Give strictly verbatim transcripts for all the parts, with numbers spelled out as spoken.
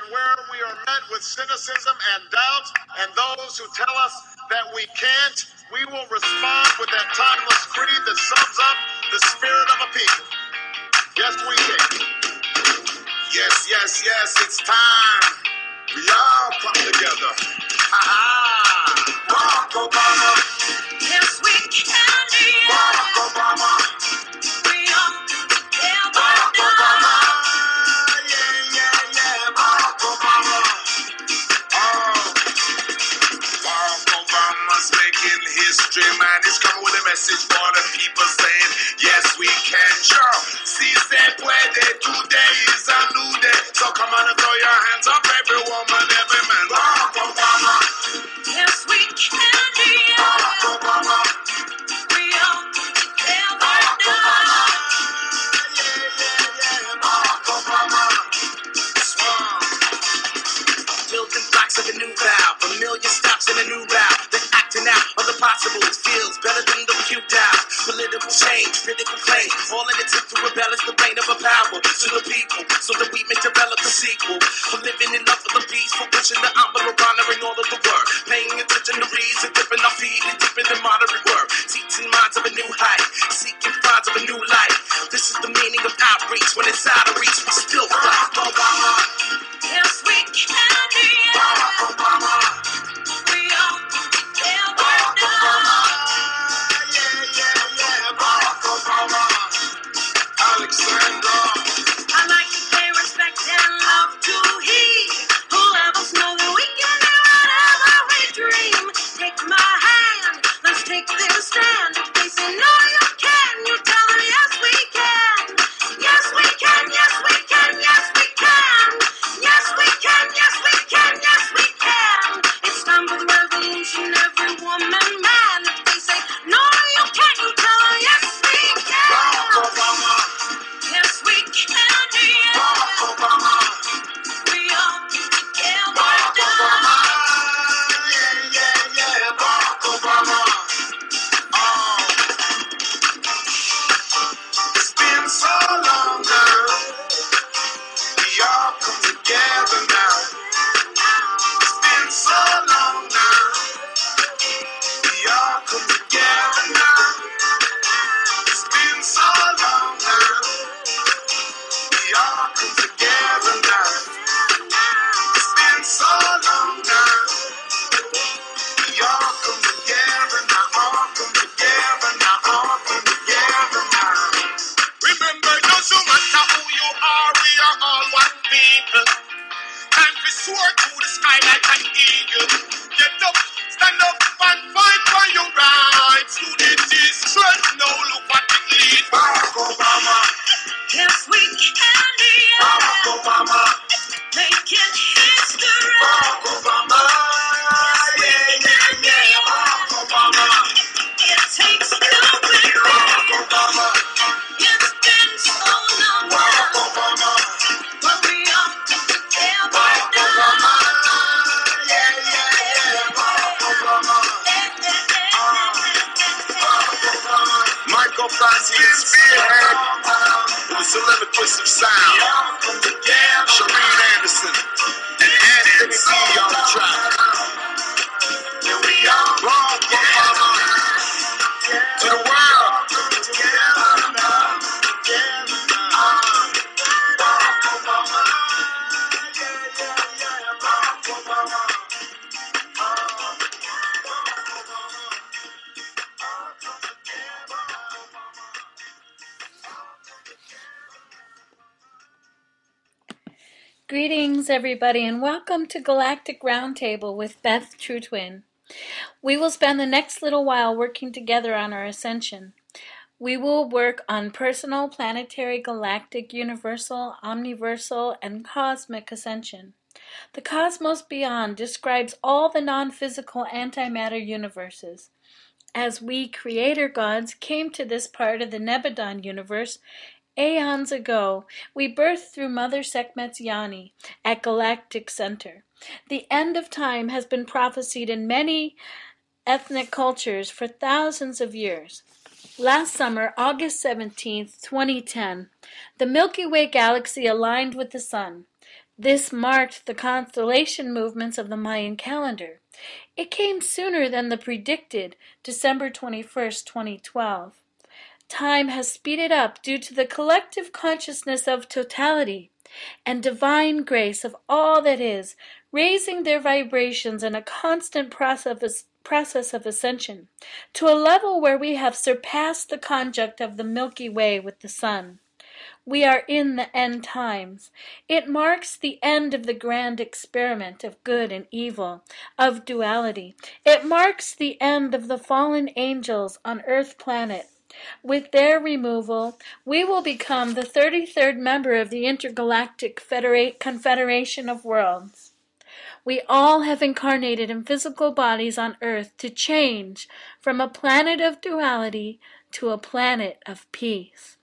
where we are met with cynicism and doubt, and those who tell us that we can't, we will respond with that timeless creed that sums up the spirit of a people. Yes, we can. Yes, yes, yes, it's time. We all come together. Ha ha! Barack Obama. Yes, we can. Barack Obama. We all come together. Barack Obama. Yeah, yeah, yeah. Barack Obama. Oh, Barack Obama's making history, man. He's coming with a message for the people saying, yes, we can. Sure. Si se puede, today is a new day. So come on and throw your hands up, every woman, every man. Barack Obama. Yes, we can. Barack Obama. We all come together. Barack Obama. Yeah, yeah, yeah. Barack Obama. Swung. Building blocks of a new vow. Familiar stops in a new route. The acting out of the possibles feels better than the cute dials. Political change, critical claim. All in it to embellish the reign of a power to the people, so that we may develop the sequel. For living in love for the peace, for pushing the envelope, honoring all of the work. Paying attention to reason, dipping our feet and dipping in moderate work. Teaching minds of a new height, seeking finds of a new life. This is the meaning of outreach. When it's out of reach, we still fight. Obama. Yes, we can. Barack Obama. We all come together. Barack Obama. Yeah, yeah, yeah. Barack Obama. Alexandra. I like to pay respect and love to he who let us know that we can do whatever we dream. Take my hand, let's take this stand. If they say no, you can, you tell them yes, we can. Yes, we can, yes, we can, yes, we can. Yes, we can, yes, we can, yes, we can. It's time for the revolution, every woman, man. If they say no, you can't, you tell them yes, we can. Barack Obama. Yes, we can. Barack Obama. We all come together. Barack Obama. Yeah, yeah, yeah. Barack Obama. Oh, it's been so long now. We all come together now. It's been so long now. We all come together now. It's been so long now. We all come together now. It's been so long now. We all come together now. All come together now. All come together now. Remember, it doesn't matter who you are, we are all one people. And we soar to the sky like an eagle. Get up, stand up and fight for your rights. Unity is strength, no look what it leads. Barack Obama. Yes, we can. Barack Obama. Making history. Barack Obama. Yeah, yeah, yeah. Barack Obama. It takes courage. Barack Obama. It's been so long. Barack Obama. But we all come together. Barack Obama. Yeah, yeah, yeah. Barack Obama. Barack Obama. Michael Francis Spearhead. The soliloquist of sound. Shereen Anderson. And Anthony C on the track. Here we are. Barack Obama. To the world. Barack Obama. Yeah, yeah, yeah. Barack Obama. Greetings, everybody, and welcome to Galactic Roundtable with Beth True Twin. We will spend the next little while working together on our ascension. We will work on personal, planetary, galactic, universal, omniversal, and cosmic ascension. The cosmos beyond describes all the non-physical antimatter universes. As we creator gods came to this part of the Nebadon universe aeons ago, we birthed through Mother Sekhmet's Yoni at Galactic Center. The end of time has been prophesied in many ethnic cultures for thousands of years. Last summer, August seventeenth, twenty ten, the Milky Way galaxy aligned with the sun. This marked the constellation movements of the Mayan calendar. It came sooner than the predicted December twenty-first, twenty twelve. Time has speeded up due to the collective consciousness of totality and divine grace of all that is, raising their vibrations in a constant process process of ascension to a level where we have surpassed the conjunct of the Milky Way with the sun. We are in the end times. It marks the end of the grand experiment of good and evil, of duality. It marks the end of the fallen angels on Earth planet. With their removal, we will become the thirty-third member of the Intergalactic Federate Confederation of Worlds. We all have incarnated in physical bodies on Earth to change from a planet of duality to a planet of peace.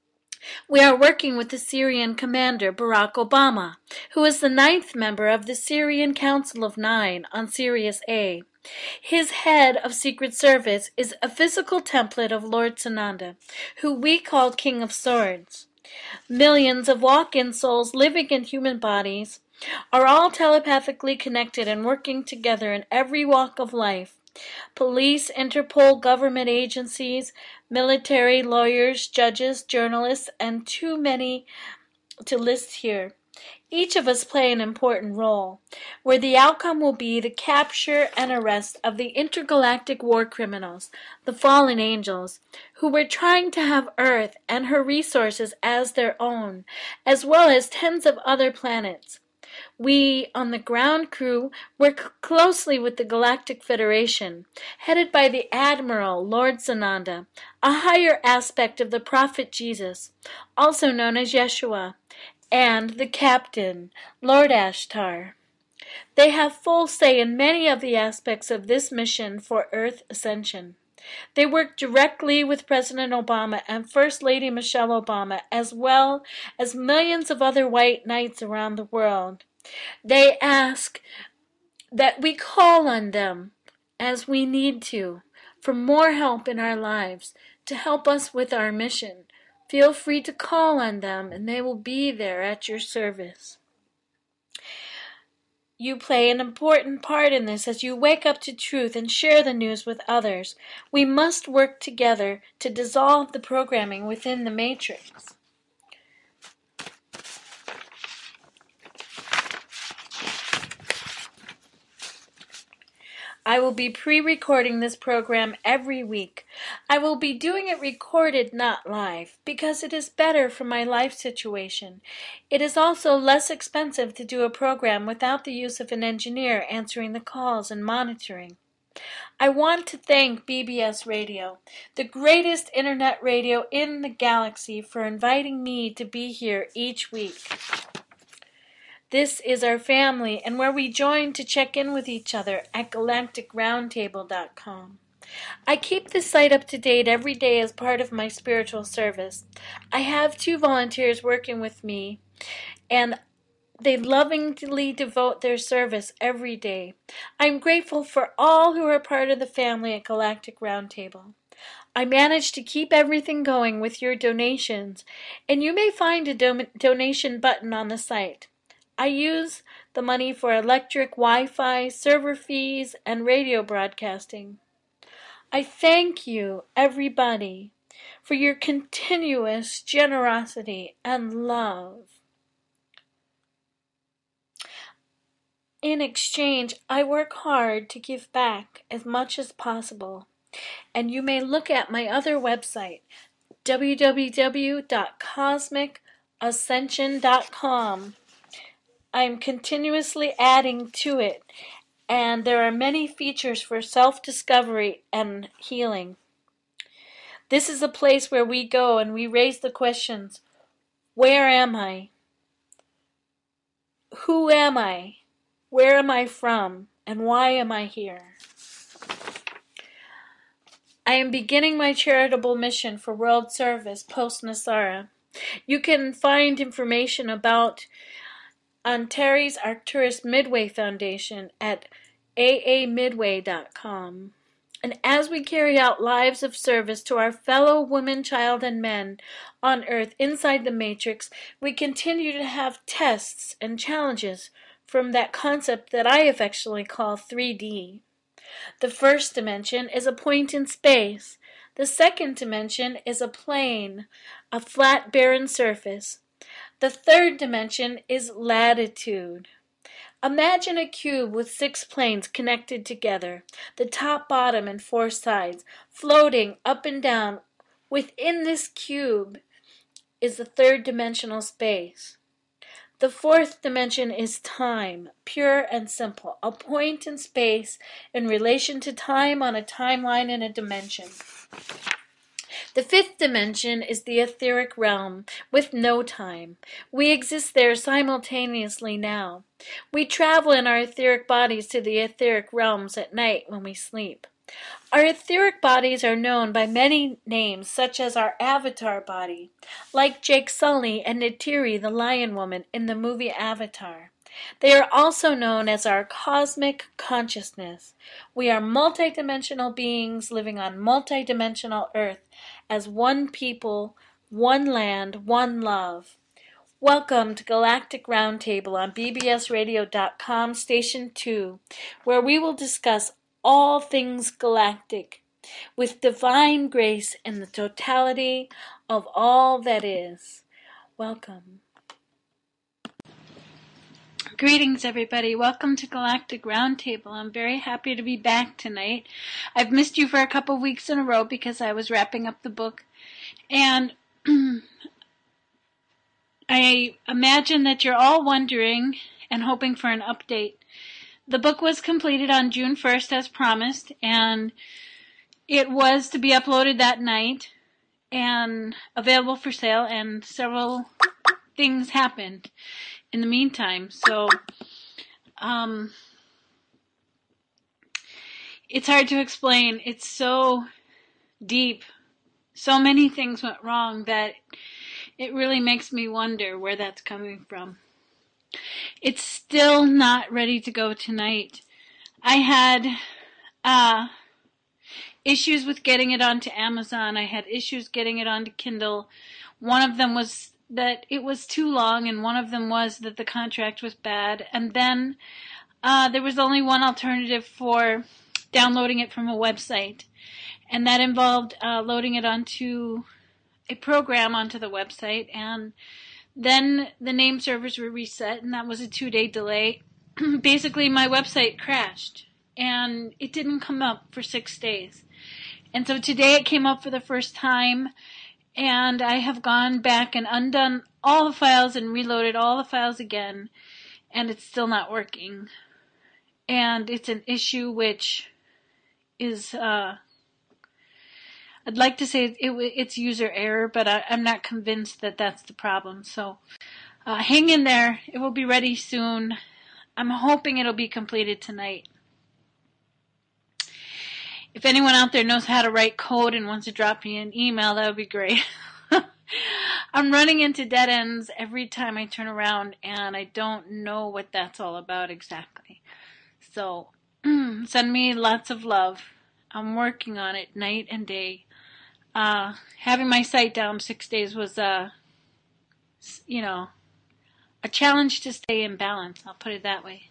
We are working with the Syrian commander Barack Obama, who is the ninth member of the Syrian Council of Nine on Sirius A. His head of Secret Service is a physical template of Lord Sananda, who we call King of Swords. Millions of walk-in souls living in human bodies are all telepathically connected and working together in every walk of life. Police, Interpol, government agencies, military, lawyers, judges, journalists, and too many to list here. Each of us play an important role, where the outcome will be the capture and arrest of the intergalactic war criminals, the fallen angels, who were trying to have Earth and her resources as their own, as well as tens of other planets. We, on the ground crew, work closely with the Galactic Federation, headed by the Admiral Lord Sananda, a higher aspect of the Prophet Jesus, also known as Yeshua, and the Captain, Lord Ashtar. They have full say in many of the aspects of this mission for Earth ascension. They work directly with President Obama and First Lady Michelle Obama, as well as millions of other white knights around the world. They ask that we call on them as we need to for more help in our lives, to help us with our mission. Feel free to call on them and they will be there at your service. You play an important part in this as you wake up to truth and share the news with others. We must work together to dissolve the programming within the matrix. I will be pre-recording this program every week. I will be doing it recorded, not live, because it is better for my life situation. It is also less expensive to do a program without the use of an engineer answering the calls and monitoring. I want to thank B B S Radio, the greatest internet radio in the galaxy, for inviting me to be here each week. This is our family, and where we join to check in with each other at galactic roundtable dot com. I keep this site up to date every day as part of my spiritual service. I have two volunteers working with me, and they lovingly devote their service every day. I'm grateful for all who are part of the family at Galactic Roundtable. I manage to keep everything going with your donations, and you may find a do- donation button on the site. I use the money for electric, Wi-Fi, server fees, and radio broadcasting. I thank you, everybody, for your continuous generosity and love. In exchange, I work hard to give back as much as possible, and you may look at my other website, w w w dot cosmic ascension dot com. I'm continuously adding to it, and there are many features for self-discovery and healing. This is a place where we go and we raise the questions: where am I? Who am I? Where am I from? And why am I here? I am beginning my charitable mission for world service post-Nasara. You can find information about Antares Arcturus Midway Foundation at a a midway dot com. And as we carry out lives of service to our fellow women, child, and men on earth inside the matrix, we continue to have tests and challenges from that concept that I affectionately call three D. The first dimension is a point in space. The second dimension is a plane, a flat, barren surface. The third dimension is latitude. Imagine a cube with six planes connected together, the top, bottom, and four sides, floating up and down. Within this cube is the third dimensional space. The fourth dimension is time, pure and simple, a point in space in relation to time on a timeline in a dimension. The fifth dimension is the etheric realm, with no time. We exist there simultaneously now. We travel in our etheric bodies to the etheric realms at night when we sleep. Our etheric bodies are known by many names, such as our avatar body, like Jake Sully and Neytiri the Lion Woman in the movie Avatar. They are also known as our cosmic consciousness. We are multidimensional beings living on multidimensional Earth as one people, one land, one love. Welcome to Galactic Roundtable on B B S radio dot com Station two, where we will discuss all things galactic with divine grace and the totality of all that is. Welcome. Greetings, everybody. Welcome to Galactic Roundtable. I'm very happy to be back tonight. I've missed you for a couple of weeks in a row because I was wrapping up the book. And I imagine that you're all wondering and hoping for an update. The book was completed on June first as promised, and it was to be uploaded that night and available for sale, and several things happened in the meantime. So um, it's hard to explain. It's so deep. So many things went wrong that it really makes me wonder where that's coming from. It's still not ready to go tonight. I had uh, issues with getting it onto Amazon. I had issues getting it onto Kindle. One of them was that it was too long, and one of them was that the contract was bad. And then uh, there was only one alternative for downloading it from a website, and that involved uh, loading it onto a program onto the website, and then the name servers were reset, and that was a two-day delay. Basically, my website crashed, and it didn't come up for six days. And so today it came up for the first time, and I have gone back and undone all the files and reloaded all the files again, and it's still not working. And it's an issue which is, uh, I'd like to say it, it, it's user error, but I, I'm not convinced that that's the problem. So uh, hang in there. It will be ready soon. I'm hoping it'll be completed tonight. If anyone out there knows how to write code and wants to drop me an email, that would be great. I'm running into dead ends every time I turn around, and I don't know what that's all about exactly. So send me lots of love. I'm working on it night and day. Uh, having my site down six days was, uh, you know, a challenge to stay in balance. I'll put it that way.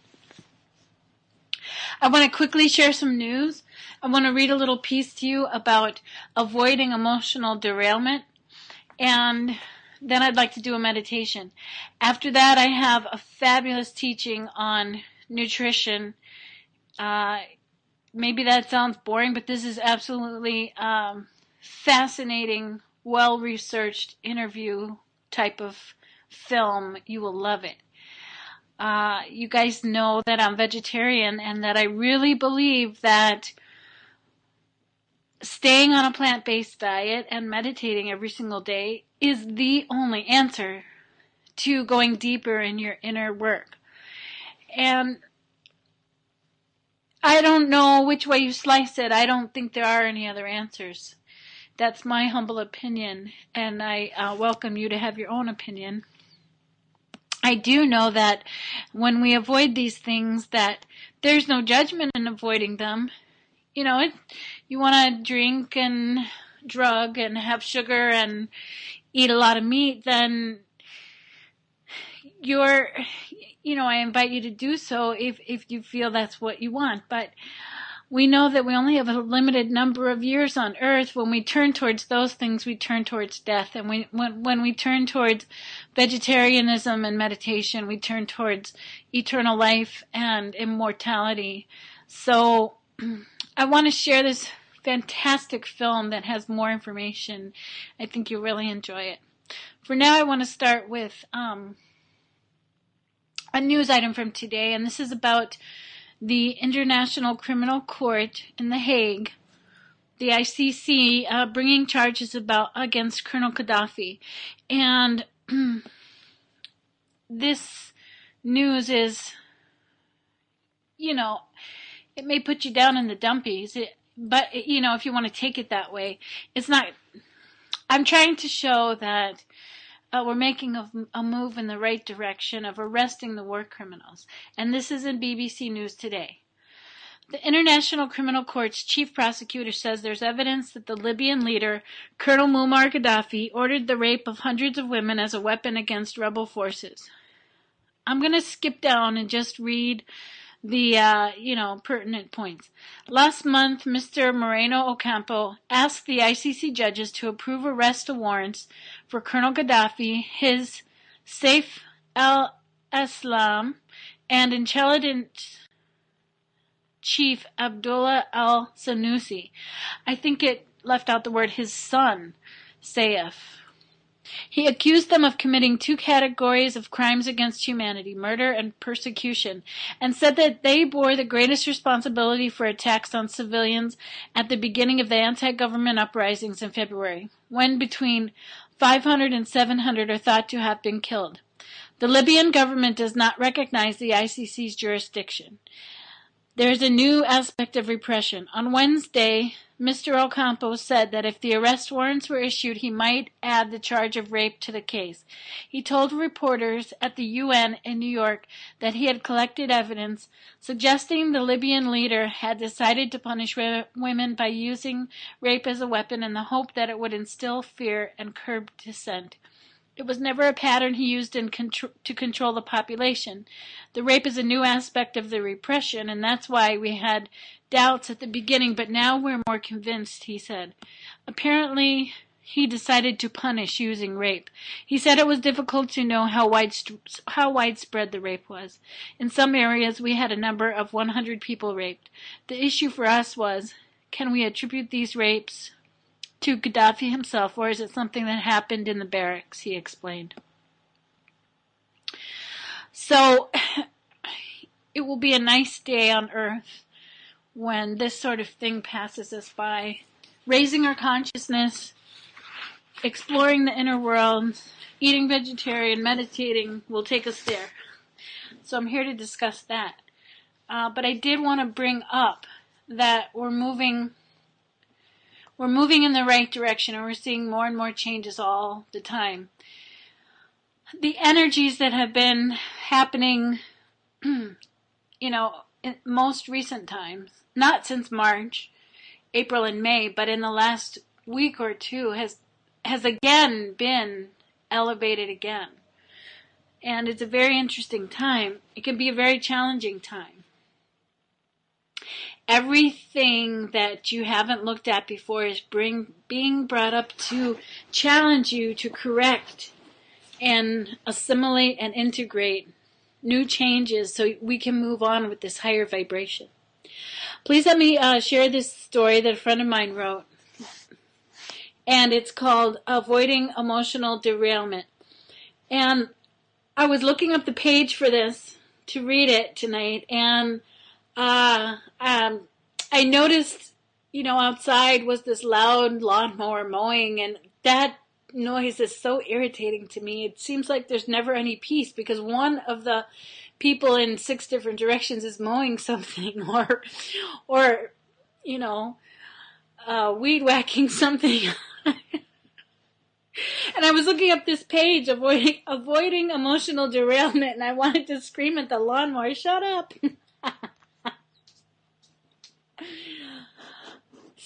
I want to quickly share some news. I want to read a little piece to you about avoiding emotional derailment, and then I'd like to do a meditation. After that, I have a fabulous teaching on nutrition. Uh, maybe that sounds boring, but this is absolutely um, fascinating, well-researched interview type of film. You will love it. Uh, you guys know that I'm vegetarian and that I really believe that staying on a plant-based diet and meditating every single day is the only answer to going deeper in your inner work. And I don't know which way you slice it. I don't think there are any other answers. That's my humble opinion, and I uh, welcome you to have your own opinion. I do know that when we avoid these things, that there's no judgment in avoiding them. you know, it, you want to drink and drug and have sugar and eat a lot of meat, then you're, you know, I invite you to do so if, if you feel that's what you want. But we know that we only have a limited number of years on earth. When we turn towards those things, we turn towards death. And we, when, when we turn towards vegetarianism and meditation, we turn towards eternal life and immortality. So I want to share this fantastic film that has more information. I think you'll really enjoy it. For now, I want to start with um, a news item from today, and this is about the International Criminal Court in The Hague, the I C C, uh, bringing charges about against Colonel Gaddafi. And this news is, you know, it may put you down in the dumpies, it, but, you know, if you want to take it that way, it's not. I'm trying to show that Uh, we're making a, a move in the right direction of arresting the war criminals. And this is in B B C News today. The International Criminal Court's chief prosecutor says there's evidence that the Libyan leader, Colonel Muammar Gaddafi, ordered the rape of hundreds of women as a weapon against rebel forces. I'm going to skip down and just read the, uh, you know, pertinent points. Last month, Mister Moreno Ocampo asked the I C C judges to approve arrest warrants for Colonel Gaddafi, his Saif al-Islam, and intelligence chief Abdullah al-Sanusi. I think it left out the word his son, Saif. He accused them of committing two categories of crimes against humanity, murder and persecution, and said that they bore the greatest responsibility for attacks on civilians at the beginning of the anti-government uprisings in February, when between five hundred and seven hundred are thought to have been killed. The Libyan government does not recognize the I C C's jurisdiction. There is a new aspect of repression. On Wednesday, Mister Ocampo said that if the arrest warrants were issued, he might add the charge of rape to the case. He told reporters at the U N in New York that he had collected evidence suggesting the Libyan leader had decided to punish women by using rape as a weapon in the hope that it would instill fear and curb dissent. It was never a pattern he used in contr- to control the population. The rape is a new aspect of the repression, and that's why we had doubts at the beginning, but now we're more convinced, he said. Apparently, he decided to punish using rape. He said it was difficult to know how, widest- how widespread the rape was. In some areas, we had a number of one hundred people raped. The issue for us was, can we attribute these rapes to Gaddafi himself, or is it something that happened in the barracks, he explained. So, it will be a nice day on earth when this sort of thing passes us by. Raising our consciousness, exploring the inner world, eating vegetarian, meditating will take us there. So I'm here to discuss that. Uh, but I did want to bring up that we're moving We're moving in the right direction, and we're seeing more and more changes all the time. The energies that have been happening, you know, in most recent times, not since March, April, and May, but in the last week or two, has has again been elevated again. And it's a very interesting time. It can be a very challenging time. Everything that you haven't looked at before is bring, being brought up to challenge you to correct and assimilate and integrate new changes so we can move on with this higher vibration. Please let me uh, share this story that a friend of mine wrote. And it's called Avoiding Emotional Derailment. And I was looking up the page for this to read it tonight, and Uh, um, I noticed, you know, outside was this loud lawnmower mowing, and that noise is so irritating to me. It seems like there's never any peace because one of the people in six different directions is mowing something or, or, you know, uh, weed whacking something. And I was looking up this page, avoiding, avoiding emotional derailment, and I wanted to scream at the lawnmower, shut up.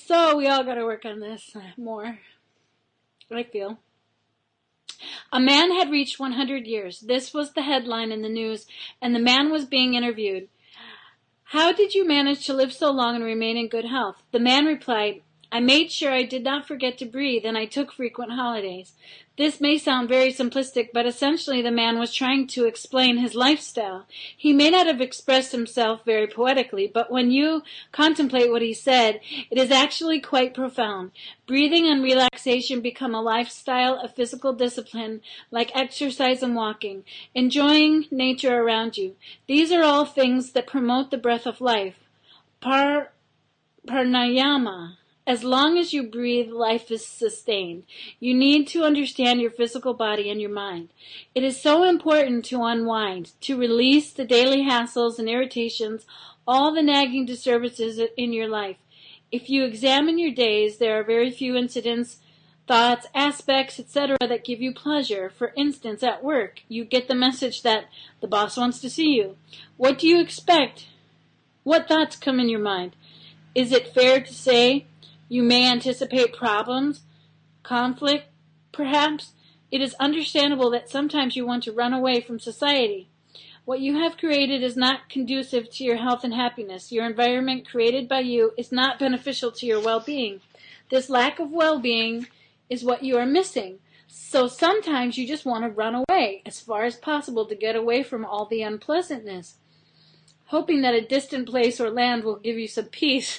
So we all got to work on this more, I feel. A man had reached one hundred years. This was the headline in the news, and the man was being interviewed. How did you manage to live so long and remain in good health? The man replied, I made sure I did not forget to breathe, and I took frequent holidays. This may sound very simplistic, but essentially the man was trying to explain his lifestyle. He may not have expressed himself very poetically, but when you contemplate what he said, it is actually quite profound. Breathing and relaxation become a lifestyle of physical discipline, like exercise and walking, enjoying nature around you. These are all things that promote the breath of life. Par, pranayama. As long as you breathe, life is sustained. You need to understand your physical body and your mind. It is so important to unwind, to release the daily hassles and irritations, all the nagging disturbances in your life. If you examine your days, there are very few incidents, thoughts, aspects, et cetera that give you pleasure. For instance, at work, you get the message that the boss wants to see you. What do you expect? What thoughts come in your mind? Is it fair to say you may anticipate problems, conflict, perhaps? It is understandable that sometimes you want to run away from society. What you have created is not conducive to your health and happiness. Your environment created by you is not beneficial to your well-being. This lack of well-being is what you are missing. So sometimes you just want to run away as far as possible to get away from all the unpleasantness, hoping that a distant place or land will give you some peace.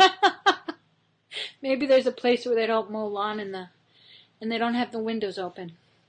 Maybe there's a place where they don't mow lawn in the, and they don't have the windows open.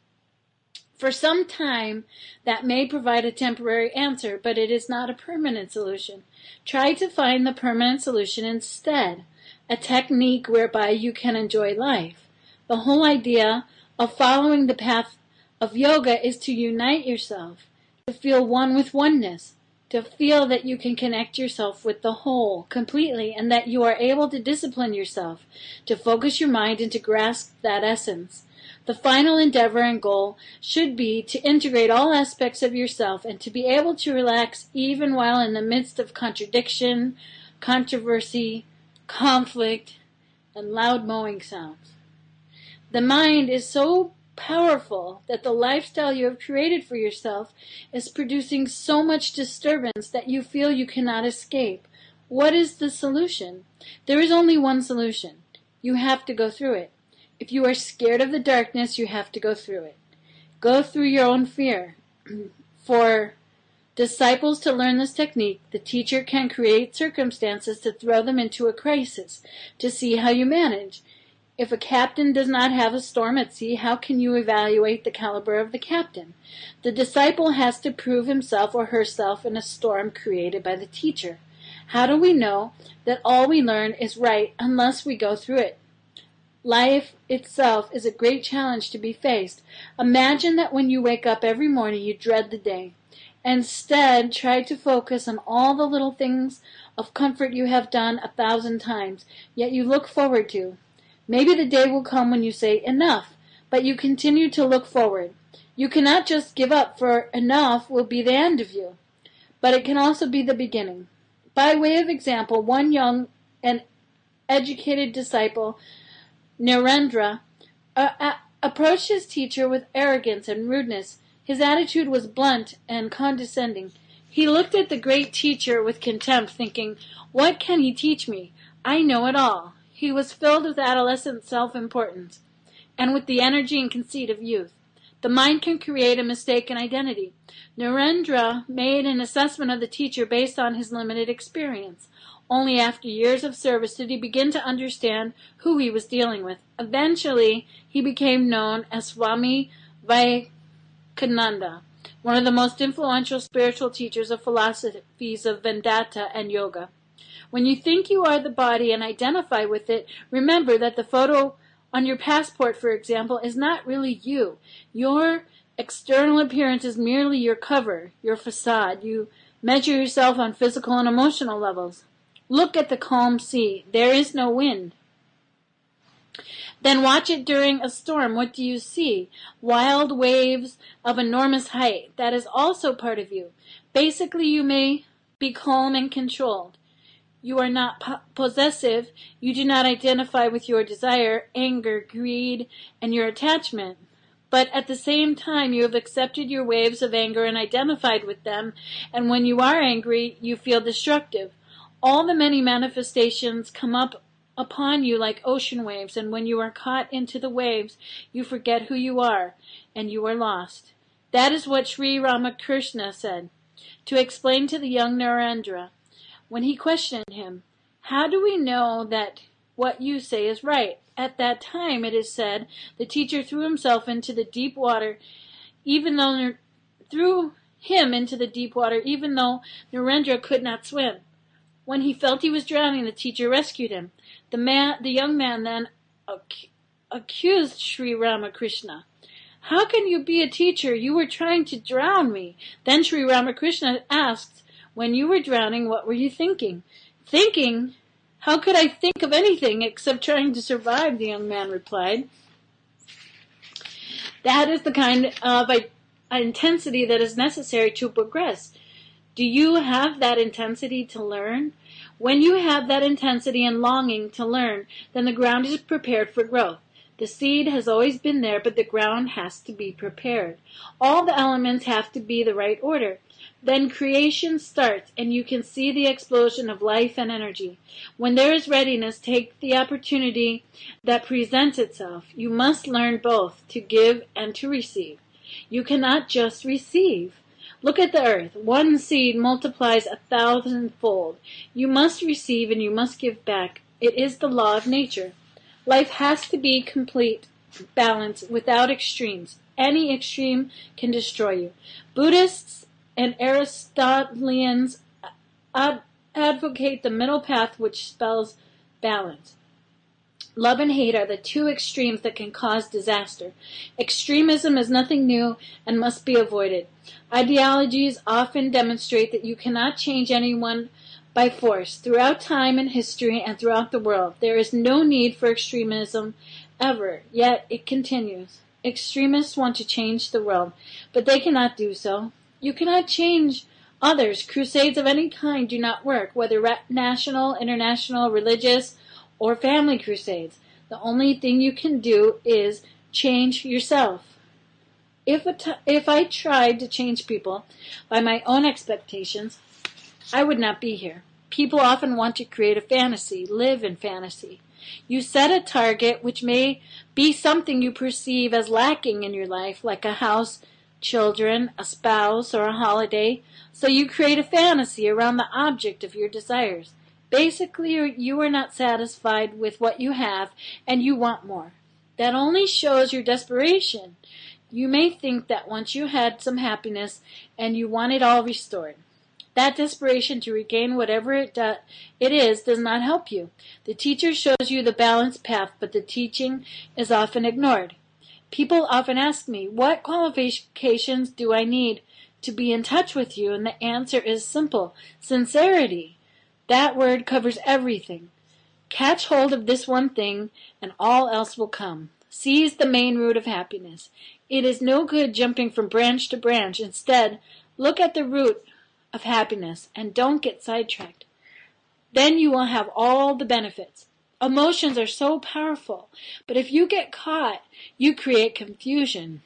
For some time, that may provide a temporary answer, but it is not a permanent solution. Try to find the permanent solution instead, a technique whereby you can enjoy life. The whole idea of following the path of yoga is to unite yourself, to feel one with oneness, to feel that you can connect yourself with the whole completely, and that you are able to discipline yourself, to focus your mind and to grasp that essence. The final endeavor and goal should be to integrate all aspects of yourself and to be able to relax even while in the midst of contradiction, controversy, conflict, and loud mowing sounds. The mind is so powerful that the lifestyle you have created for yourself is producing so much disturbance that you feel you cannot escape. What is the solution? There is only one solution. You have to go through it. If you are scared of the darkness, you have to go through it. Go through your own fear. For disciples to learn this technique, the teacher can create circumstances to throw them into a crisis, to see how you manage. If a captain does not have a storm at sea, how can you evaluate the caliber of the captain? The disciple has to prove himself or herself in a storm created by the teacher. How do we know that all we learn is right unless we go through it? Life itself is a great challenge to be faced. Imagine that when you wake up every morning you dread the day. Instead, try to focus on all the little things of comfort you have done a thousand times, yet you look forward to. Maybe the day will come when you say, enough, but you continue to look forward. You cannot just give up, for enough will be the end of you. But it can also be the beginning. By way of example, one young and educated disciple, Narendra, uh, uh, approached his teacher with arrogance and rudeness. His attitude was blunt and condescending. He looked at the great teacher with contempt, thinking, what can he teach me? I know it all. He was filled with adolescent self-importance and with the energy and conceit of youth. The mind can create a mistaken identity. Narendra made an assessment of the teacher based on his limited experience. Only after years of service did he begin to understand who he was dealing with. Eventually, he became known as Swami Vivekananda, one of the most influential spiritual teachers of philosophies of Vedanta and yoga. When you think you are the body and identify with it, remember that the photo on your passport, for example, is not really you. Your external appearance is merely your cover, your facade. You measure yourself on physical and emotional levels. Look at the calm sea. There is no wind. Then watch it during a storm. What do you see? Wild waves of enormous height. That is also part of you. Basically, you may be calm and controlled. You are not po- possessive. You do not identify with your desire, anger, greed, and your attachment. But at the same time, you have accepted your waves of anger and identified with them, and when you are angry, you feel destructive. All the many manifestations come up upon you like ocean waves, and when you are caught into the waves, you forget who you are, and you are lost. That is what Sri Ramakrishna said to explain to the young Narendra when he questioned him, "How do we know that what you say is right?" At that time, it is said, the teacher threw himself into the deep water, even though threw him into the deep water, even though Narendra could not swim. When he felt he was drowning, the teacher rescued him. The man, the young man then ac- accused Sri Ramakrishna. "How can you be a teacher? You were trying to drown me." Then Sri Ramakrishna asked, "When you were drowning, what were you thinking?" "Thinking? How could I think of anything except trying to survive?" the young man replied. That is the kind of intensity that is necessary to progress. Do you have that intensity to learn? When you have that intensity and longing to learn, then the ground is prepared for growth. The seed has always been there, but the ground has to be prepared. All the elements have to be the right order. Then creation starts, and you can see the explosion of life and energy. When there is readiness, take the opportunity that presents itself. You must learn both, to give and to receive. You cannot just receive. Look at the earth. One seed multiplies a thousandfold. You must receive and you must give back. It is the law of nature. Life has to be complete balance without extremes. Any extreme can destroy you. Buddhists and Aristotelians ad- advocate the middle path, which spells balance. Love and hate are the two extremes that can cause disaster. Extremism is nothing new and must be avoided. Ideologies often demonstrate that you cannot change anyone by force. Throughout time and history and throughout the world, there is no need for extremism ever, yet it continues. Extremists want to change the world, but they cannot do so. You cannot change others. Crusades of any kind do not work, whether national, international, religious, or family crusades. The only thing you can do is change yourself. If, a t- if I tried to change people by my own expectations, I would not be here. People often want to create a fantasy, live in fantasy. You set a target which may be something you perceive as lacking in your life, like a house, children, a spouse, or a holiday. So you create a fantasy around the object of your desires. Basically, you are not satisfied with what you have, and you want more. That only shows your desperation. You may think that once you had some happiness, and you want it all restored. That desperation to regain whatever it, do- it is does not help you. The teacher shows you the balanced path, but the teaching is often ignored. People often ask me, what qualifications do I need to be in touch with you? And the answer is simple: sincerity. That word covers everything. Catch hold of this one thing, and all else will come. Seize the main root of happiness. It is no good jumping from branch to branch. Instead, look at the root of happiness, and don't get sidetracked. Then you will have all the benefits. Emotions are so powerful, but if you get caught, you create confusion.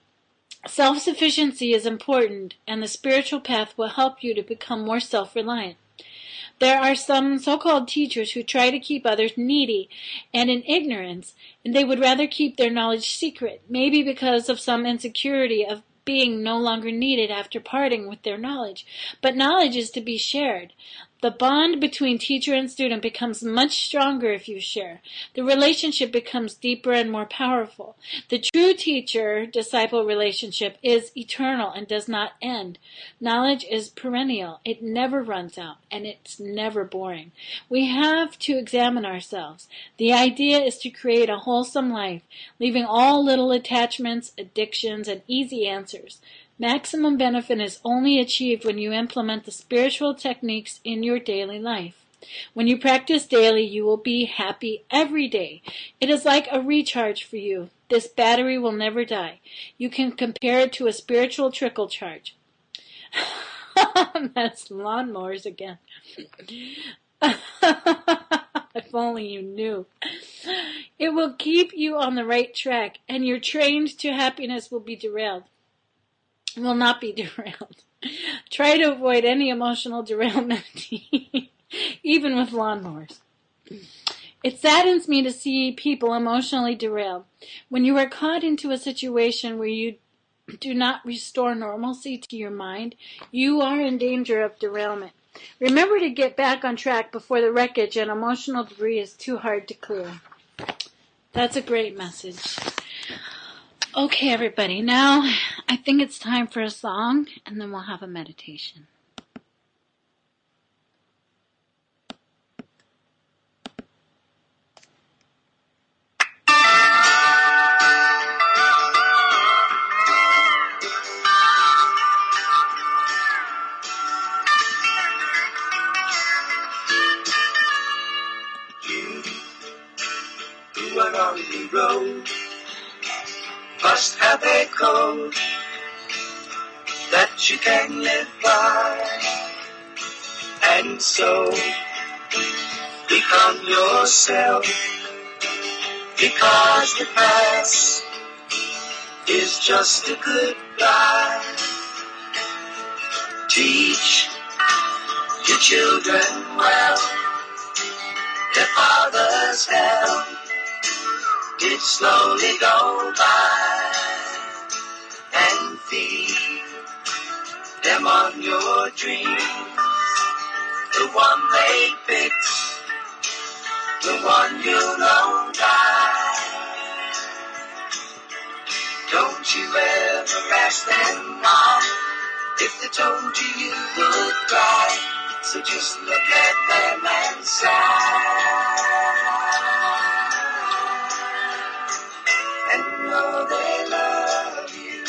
Self-sufficiency is important, and the spiritual path will help you to become more self-reliant. There are some so-called teachers who try to keep others needy and in ignorance, and they would rather keep their knowledge secret, maybe because of some insecurity of being no longer needed after parting with their knowledge. But knowledge is to be shared. The bond between teacher and student becomes much stronger if you share. The relationship becomes deeper and more powerful. The true teacher-disciple relationship is eternal and does not end. Knowledge is perennial. It never runs out, and it's never boring. We have to examine ourselves. The idea is to create a wholesome life, leaving all little attachments, addictions, and easy answers. Maximum benefit is only achieved when you implement the spiritual techniques in your daily life. When you practice daily, you will be happy every day. It is like a recharge for you. This battery will never die. You can compare it to a spiritual trickle charge. That's lawnmowers again. If only you knew. It will keep you on the right track, and your train to happiness will be derailed. Will not be derailed. Try to avoid any emotional derailment, even with lawnmowers. It saddens me to see people emotionally derailed. When you are caught into a situation where you do not restore normalcy to your mind, you are in danger of derailment. Remember to get back on track before the wreckage and emotional debris is too hard to clear. That's a great message. Okay, everybody, now I think it's time for a song, and then we'll have a meditation. You are on the road, must have a code that you can live by, and so become yourself, because the past is just a goodbye. Teach your children well, their father's hell did slowly go by, and feed them on your dreams, the one they fix, the one you'll know die. Don't you ever ask them why, if they told you you would cry, so just look at them and sigh. And know they love you.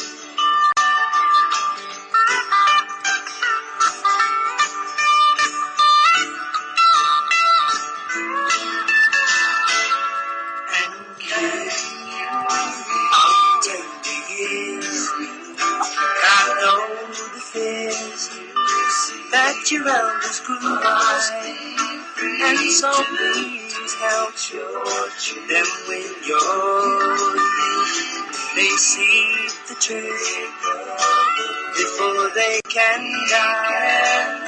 And can you outturn the years? I know the fears that your elders grew by, and so please help them when you're near. They see the truth before they can die.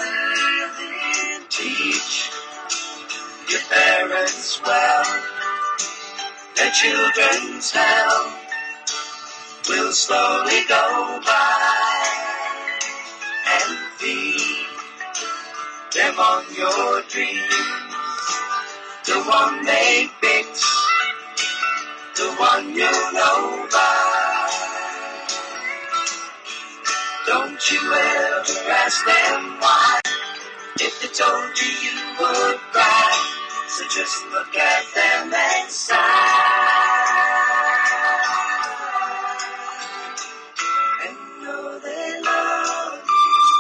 Teach your parents well, their children's hell will slowly go by, and feed them on your dreams, the one they fix, the one you know by. Don't you ever ask them why, if they told you you would cry, so just look at them and sigh. And know they love you.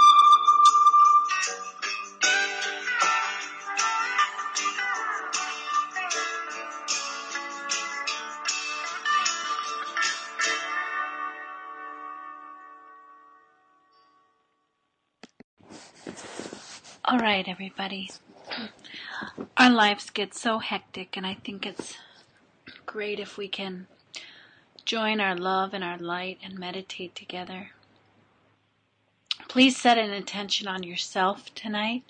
All right, everybody. Our lives get so hectic, and I think it's great if we can join our love and our light and meditate together. Please set an intention on yourself tonight,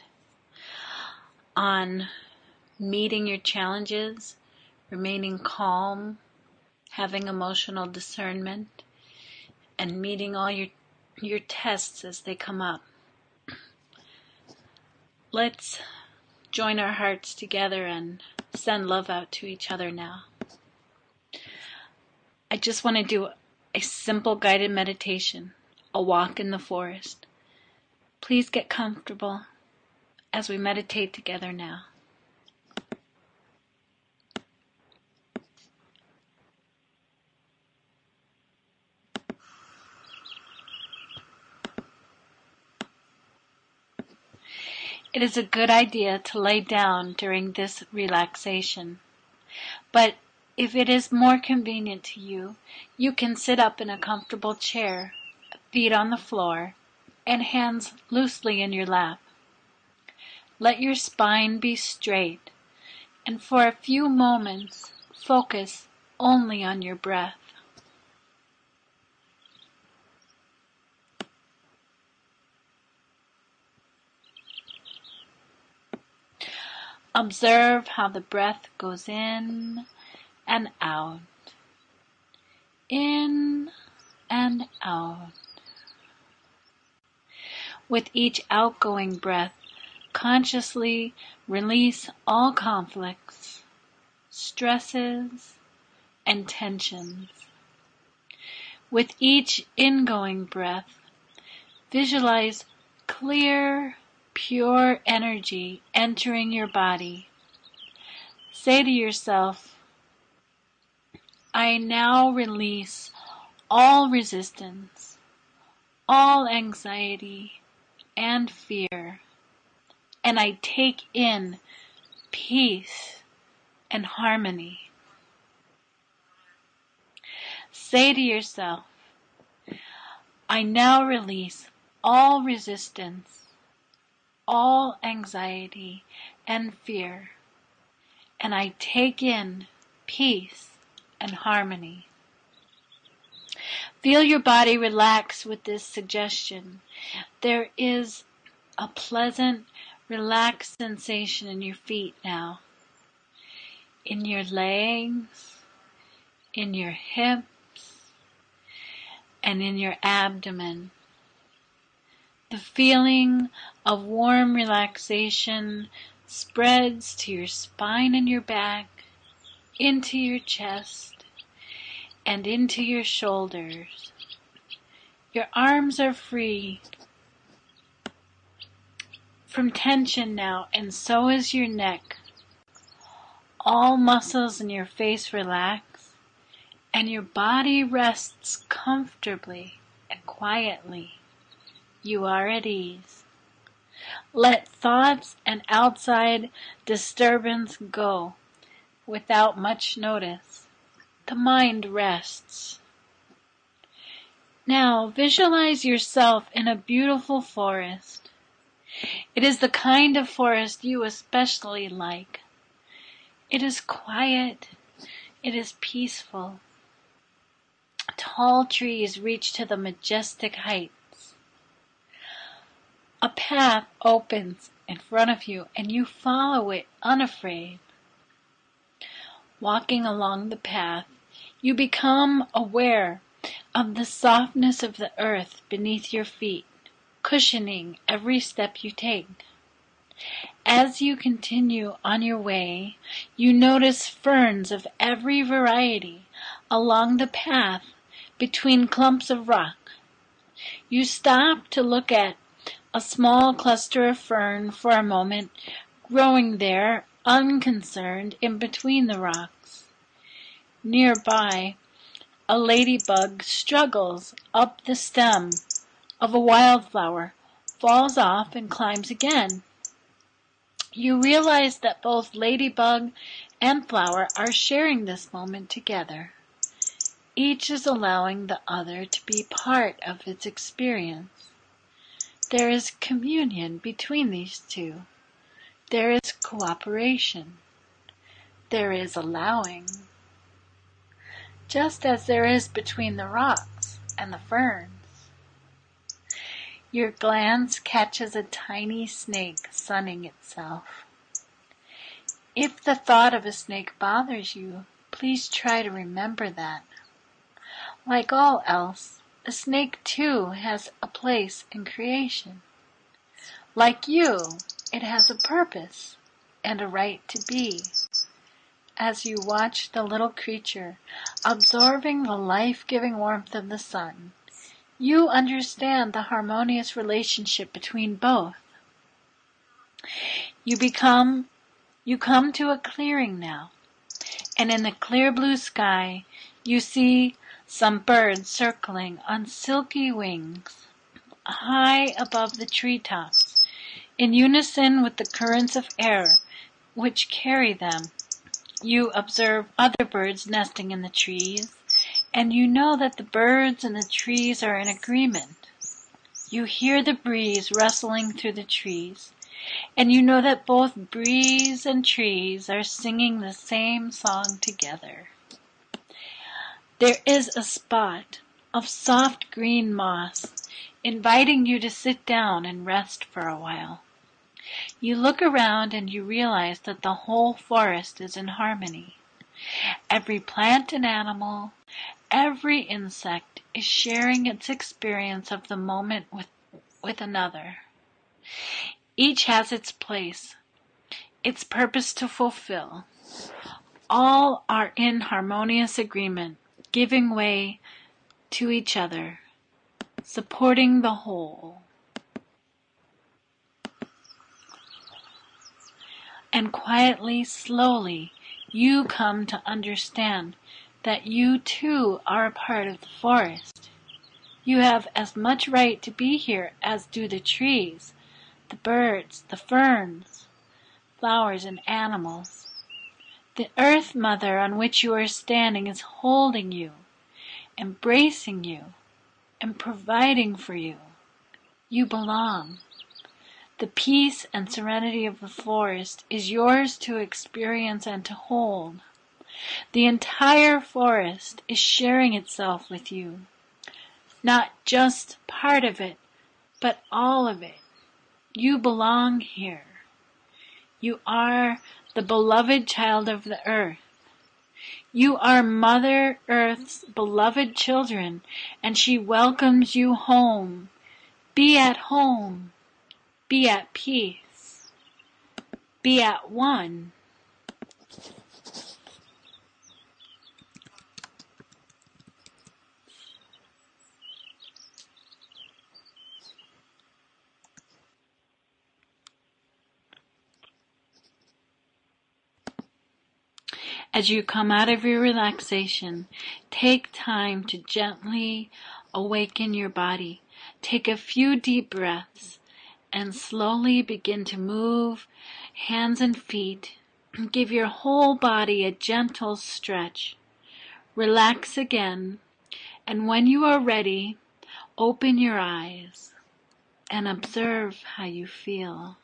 on meeting your challenges, remaining calm, having emotional discernment, and meeting all your your tests as they come up. Let's join our hearts together and send love out to each other now. I just want to do a simple guided meditation, a walk in the forest. Please get comfortable as we meditate together now. It is a good idea to lay down during this relaxation, but if it is more convenient to you, you can sit up in a comfortable chair, feet on the floor, and hands loosely in your lap. Let your spine be straight, and for a few moments, focus only on your breath. Observe how the breath goes in and out, in and out. With each outgoing breath, consciously release all conflicts, stresses, and tensions. With each ingoing breath, visualize clear, pure energy entering your body. Say to yourself, I now release all resistance, all anxiety and fear, and I take in peace and harmony. Say to yourself, I now release all resistance, all anxiety and fear, and I take in peace and harmony. Feel your body relax with this suggestion. There is a pleasant, relaxed sensation in your feet now, in your legs, in your hips, and in your abdomen. The feeling of warm relaxation spreads to your spine and your back, into your chest, and into your shoulders. Your arms are free from tension now, and so is your neck. All muscles in your face relax, and your body rests comfortably and quietly. You are at ease. Let thoughts and outside disturbance go without much notice. The mind rests. Now visualize yourself in a beautiful forest. It is the kind of forest you especially like. It is quiet. It is peaceful. Tall trees reach to the majestic heights. A path opens in front of you, and you follow it unafraid. Walking along the path, you become aware of the softness of the earth beneath your feet, cushioning every step you take. As you continue on your way, you notice ferns of every variety along the path between clumps of rock. You stop to look at a small cluster of fern for a moment, growing there unconcerned in between the rocks. Nearby, a ladybug struggles up the stem of a wildflower, falls off, and climbs again. You realize that both ladybug and flower are sharing this moment together. Each is allowing the other to be part of its experience. There is communion between these two. There is cooperation. There is allowing. Just as there is between the rocks and the ferns. Your glance catches a tiny snake sunning itself. If the thought of a snake bothers you, please try to remember that. Like all else, a snake too has a place in creation. Like you, it has a purpose and a right to be. As you watch the little creature absorbing the life-giving warmth of the sun, you understand the harmonious relationship between both. You become, you come to a clearing now, and in the clear blue sky, you see some birds circling on silky wings, high above the treetops, in unison with the currents of air which carry them. You observe other birds nesting in the trees, and you know that the birds and the trees are in agreement. You hear the breeze rustling through the trees, And you know that both breeze and trees are singing the same song together. There is a spot of soft green moss inviting you to sit down and rest for a while. You look around and you realize that the whole forest is in harmony. Every plant and animal, every insect is sharing its experience of the moment with, with another. Each has its place, its purpose to fulfill. All are in harmonious agreement, giving way to each other, supporting the whole. And quietly, slowly, you come to understand that you too are a part of the forest. You have as much right to be here as do the trees, the birds, the ferns, flowers, and animals. The earth mother on which you are standing is holding you, embracing you, and providing for you. You belong. The peace and serenity of the forest is yours to experience and to hold. The entire forest is sharing itself with you. Not just part of it, but all of it. You belong here. You are the beloved child of the earth. You are Mother Earth's beloved children, and she welcomes you home. Be at home. Be at peace. Be at one. As you come out of your relaxation, take time to gently awaken your body. Take a few deep breaths and slowly begin to move hands and feet. Give your whole body a gentle stretch. Relax again, and when you are ready, open your eyes and observe how you feel.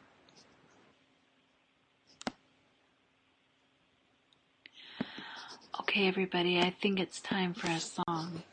Okay, everybody, I think it's time for a song.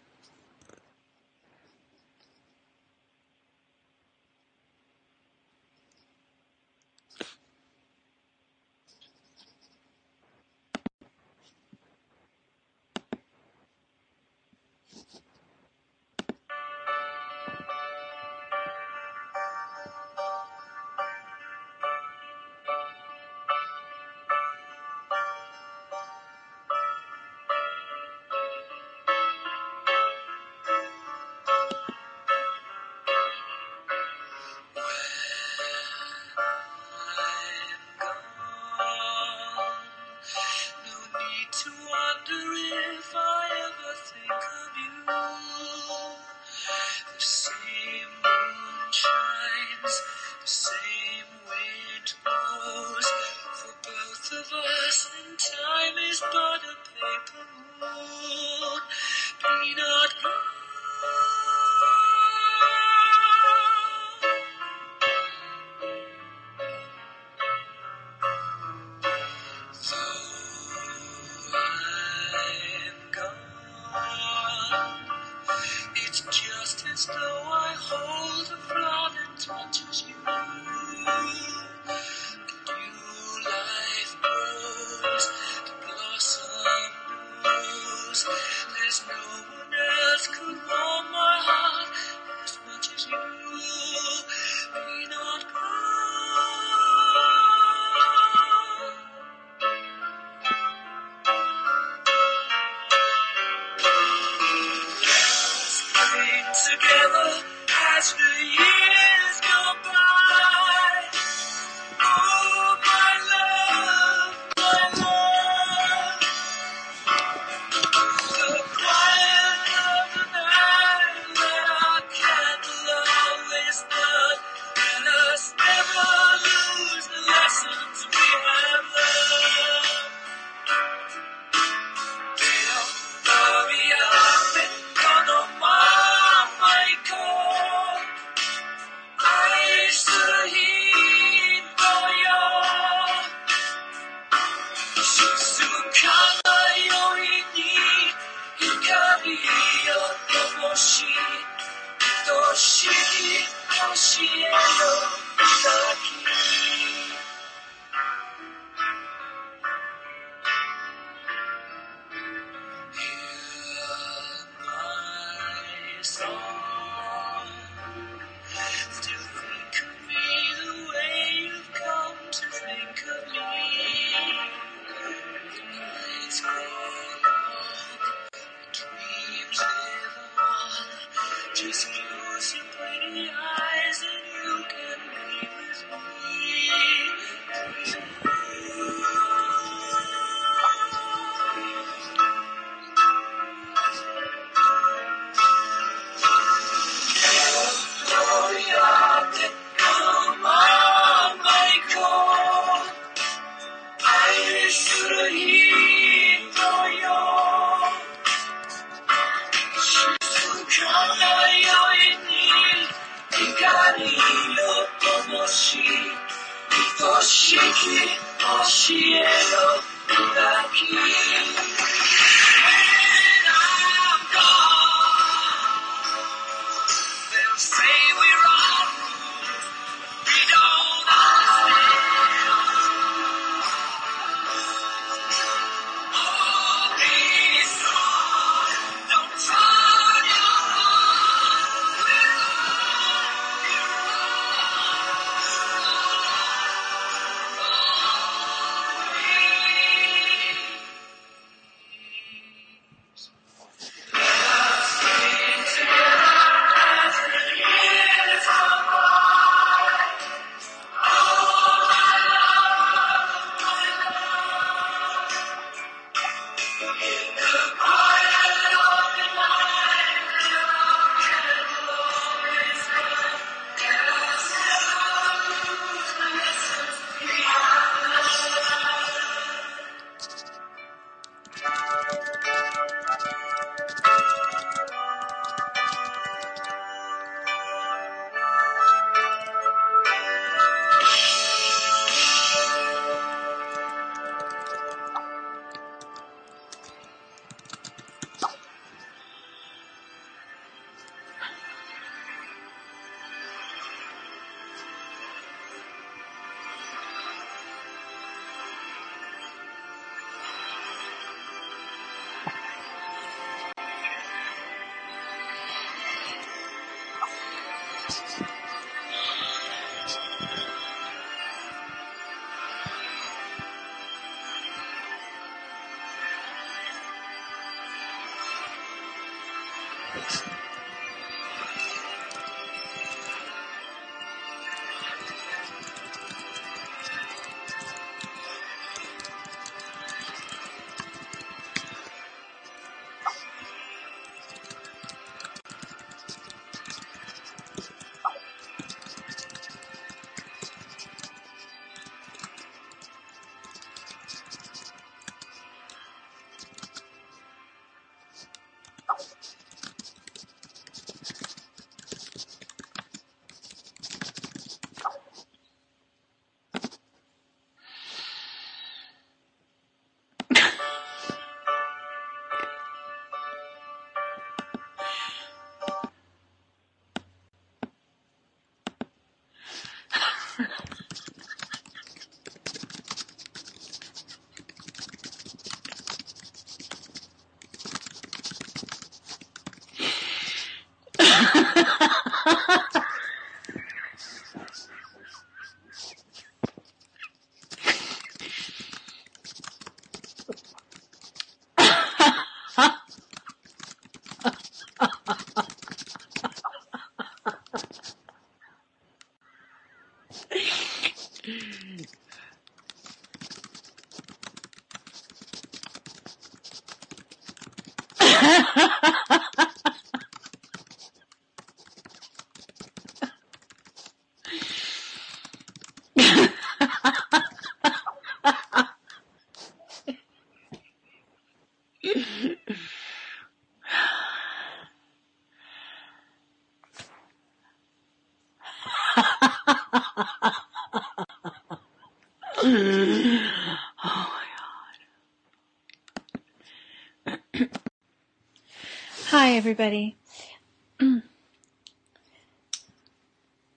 Hi, everybody.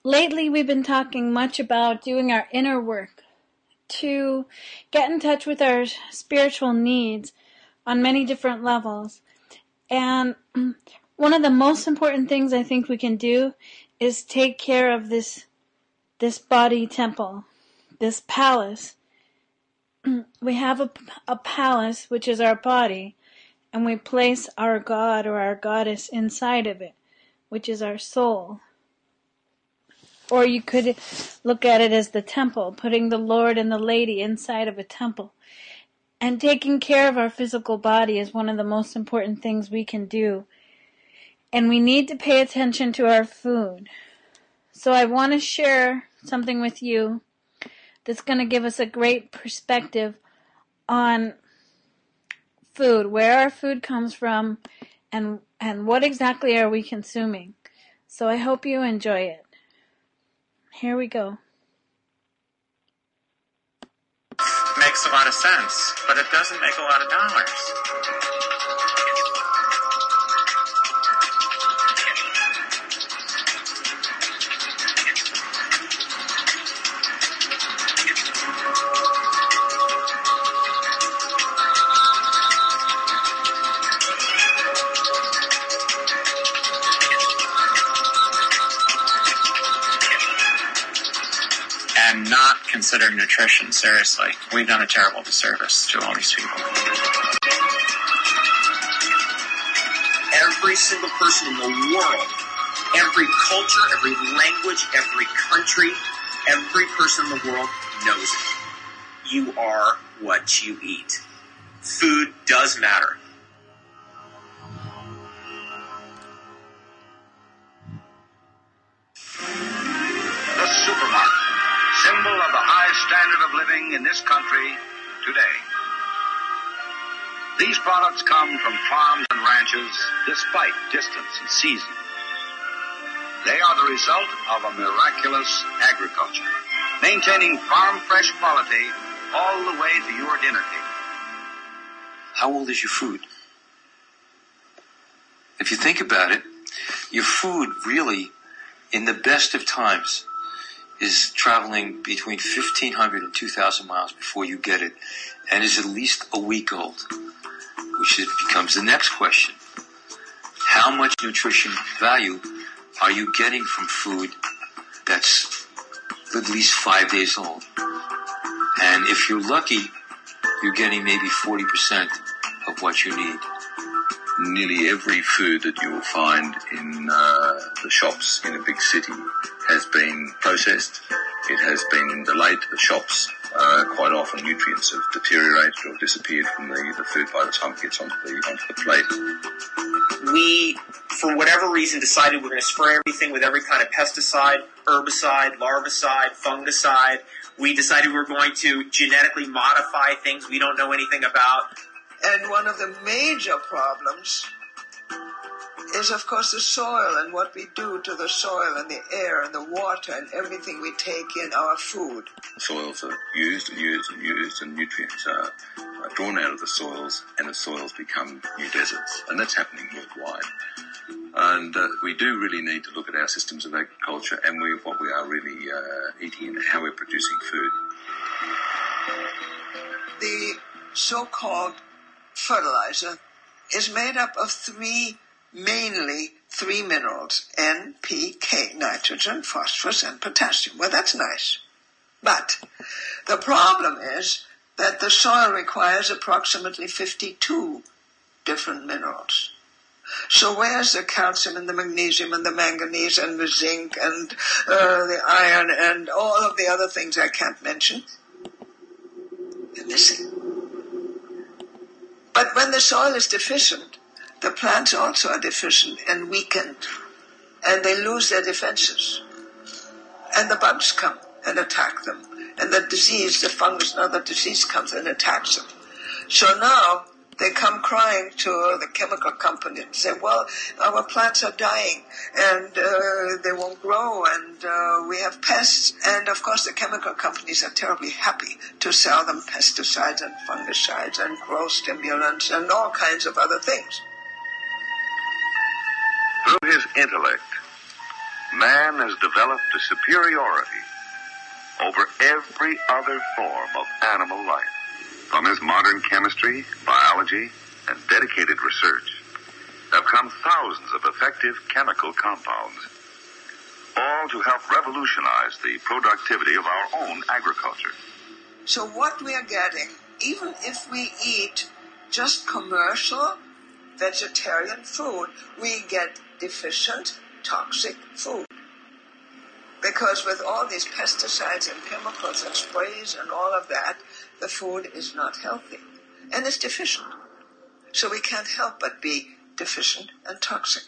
lately we've been talking much about doing our inner work to get in touch with our spiritual needs on many different levels. And one of the most important things I think we can do is take care of this this body temple, this palace. We have a, a palace, which is our body, and we place our god or our goddess inside of it, which is our soul. Or you could look at it as the temple, putting the Lord and the Lady inside of a temple. And taking care of our physical body is one of the most important things we can do. And we need to pay attention to our food. So I want to share something with you that's going to give us a great perspective on food, where our food comes from, and and what exactly are we consuming. So I hope you enjoy it. Here we go. Makes a lot of sense, but it doesn't make a lot of dollars. And not consider nutrition seriously. We've done a terrible disservice to all these people. Every single person in the world, every culture, every language, every country, every person in the world knows it. You are what you eat. Food does matter. The supermarket, symbol of the high standard of living in this country today. These products come from farms and ranches despite distance and season. They are the result of a miraculous agriculture, maintaining farm fresh quality all the way to your dinner table. How old is your food? If you think about it, your food really, in the best of times, is traveling between fifteen hundred and two thousand miles before you get it, and is at least a week old, which is, becomes the next question. How much nutrition value are you getting from food that's at least five days old? And if you're lucky, you're getting maybe forty percent of what you need. Nearly every food that you will find in uh, the shops in a big city has been processed. It has been delayed to the shops. Uh, quite often nutrients have deteriorated or disappeared from the, the food by the time it gets onto the, onto the plate. We, for whatever reason, decided we're going to spray everything with every kind of pesticide, herbicide, larvicide, fungicide. We decided we were going to genetically modify things we don't know anything about. And one of the major problems is, of course, the soil and what we do to the soil and the air and the water and everything we take in our food. Soils are used and used and used, and nutrients are, are drawn out of the soils, and the soils become new deserts. And that's happening worldwide. And uh, we do really need to look at our systems of agriculture and we, what we are really uh, eating and how we're producing food. The so-called fertilizer is made up of three, mainly three minerals, N, P, K, nitrogen, phosphorus, and potassium. Well, that's nice. But the problem is that the soil requires approximately fifty-two different minerals. So where's the calcium and the magnesium and the manganese and the zinc and uh, the iron and all of the other things I can't mention? They're missing. But when the soil is deficient, the plants also are deficient and weakened, and they lose their defenses. And the bugs come and attack them, and the disease, the fungus and other disease comes and attacks them. So now they come crying to the chemical company and say, well, our plants are dying and uh, they won't grow and uh, we have pests. And of course the chemical companies are terribly happy to sell them pesticides and fungicides and growth stimulants and all kinds of other things. Through his intellect, man has developed a superiority over every other form of animal life. From his modern chemistry, biology, and dedicated research have come thousands of effective chemical compounds, all to help revolutionize the productivity of our own agriculture. So what we are getting, even if we eat just commercial vegetarian food, we get deficient, toxic food. Because with all these pesticides and chemicals and sprays and all of that, the food is not healthy. And it's deficient. So we can't help but be deficient and toxic.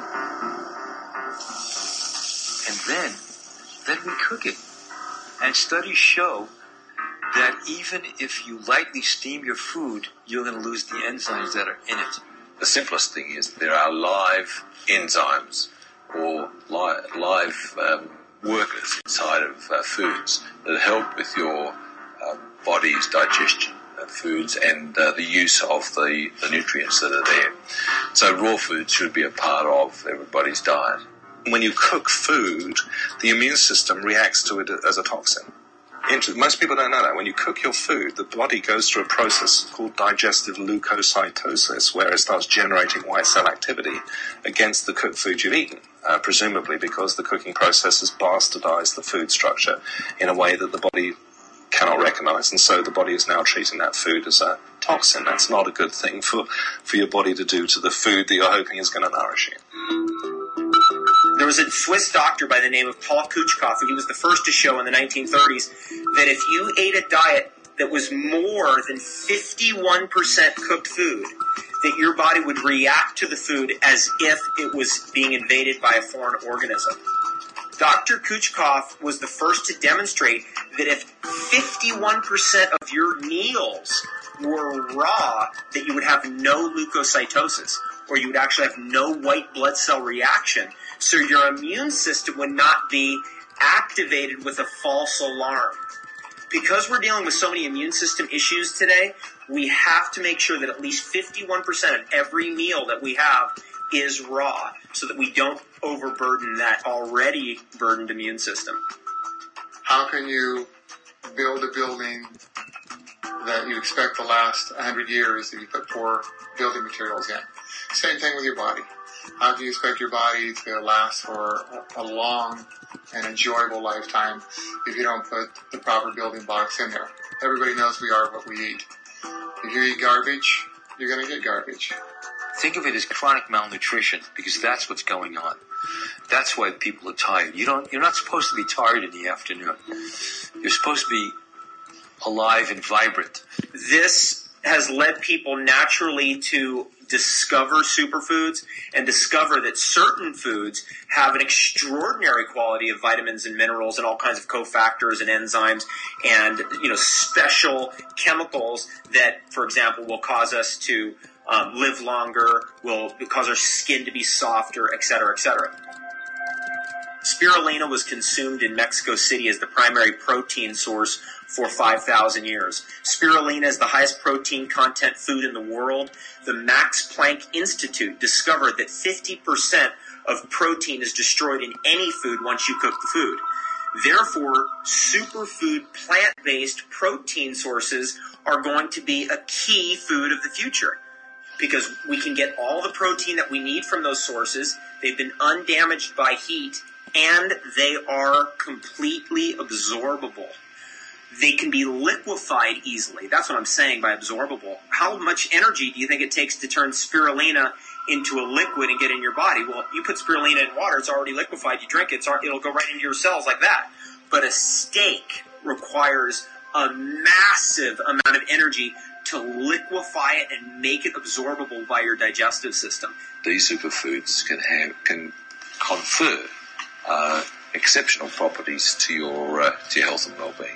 And then, then we cook it. And studies show that even if you lightly steam your food, you're going to lose the enzymes that are in it. The simplest thing is there are live enzymes or li- live um, workers inside of uh, foods that help with your uh, body's digestion of foods and uh, the use of the, the nutrients that are there. So raw food should be a part of everybody's diet. When you cook food, the immune system reacts to it as a toxin. Most people don't know that. When you cook your food, the body goes through a process called digestive leukocytosis, where it starts generating white cell activity against the cooked food you've eaten, uh, presumably because the cooking process has bastardized the food structure in a way that the body cannot recognize, and so the body is now treating that food as a toxin. That's not a good thing for, for your body to do to the food that you're hoping is going to nourish you. There was a Swiss doctor by the name of Paul Kuchkoff, and he was the first to show in the nineteen thirties that if you ate a diet that was more than fifty-one percent cooked food, that your body would react to the food as if it was being invaded by a foreign organism. Doctor Kuchkoff was the first to demonstrate that if fifty-one percent of your meals were raw, that you would have no leukocytosis, or you would actually have no white blood cell reaction. So your immune system would not be activated with a false alarm. Because we're dealing with so many immune system issues today, we have to make sure that at least fifty-one percent of every meal that we have is raw, so that we don't overburden that already burdened immune system. How can you build a building that you expect to last one hundred years if you put poor building materials in? Same thing with your body. How do you expect your body to last for a long and enjoyable lifetime if you don't put the proper building blocks in there? Everybody knows we are what we eat. If you eat garbage, you're going to get garbage. Think of it as chronic malnutrition, because that's what's going on. That's why people are tired. You don't, you're not supposed to be tired in the afternoon. You're supposed to be alive and vibrant. This has led people naturally to discover superfoods and discover that certain foods have an extraordinary quality of vitamins and minerals and all kinds of cofactors and enzymes and, you know, special chemicals that, for example, will cause us to um, live longer, will cause our skin to be softer, et cetera, et cetera. Spirulina was consumed in Mexico City as the primary protein source for five thousand years. Spirulina is the highest protein content food in the world. The Max Planck Institute discovered that fifty percent of protein is destroyed in any food once you cook the food. Therefore, superfood plant-based protein sources are going to be a key food of the future, because we can get all the protein that we need from those sources. They've been undamaged by heat, and they are completely absorbable. They can be liquefied easily. That's what I'm saying by absorbable. How much energy do you think it takes to turn spirulina into a liquid and get in your body? Well, you put spirulina in water, it's already liquefied. You drink it, it's, it'll go right into your cells like that. But a steak requires a massive amount of energy to liquefy it and make it absorbable by your digestive system. These superfoods can have can confer uh, exceptional properties to your uh, to your health and well-being.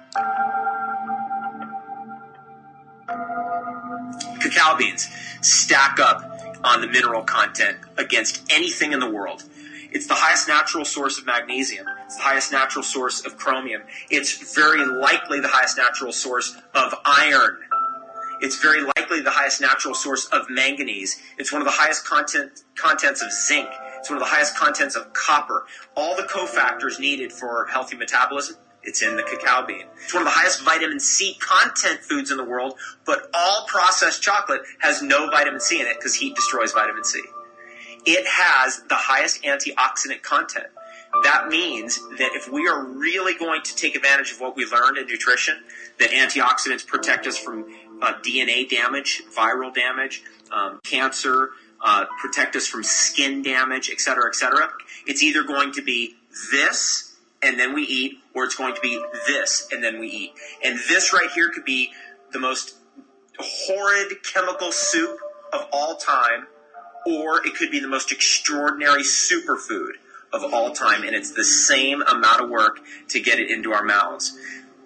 Cacao beans stack up on the mineral content against anything in the world. It's the highest natural source of magnesium. It's the highest natural source of chromium. It's very likely the highest natural source of iron. It's very likely the highest natural source of manganese. It's one of the highest content contents of zinc. It's one of the highest contents of copper. All the cofactors needed for healthy metabolism, it's in the cacao bean. It's one of the highest vitamin C content foods in the world, but all processed chocolate has no vitamin C in it because heat destroys vitamin C. It has the highest antioxidant content. That means that if we are really going to take advantage of what we learned in nutrition, that antioxidants protect us from uh, D N A damage, viral damage, um, cancer, uh, protect us from skin damage, et cetera, et cetera, it's either going to be this and then we eat, or it's going to be this and then we eat. And this right here could be the most horrid chemical soup of all time, or it could be the most extraordinary superfood of all time, and it's the same amount of work to get it into our mouths.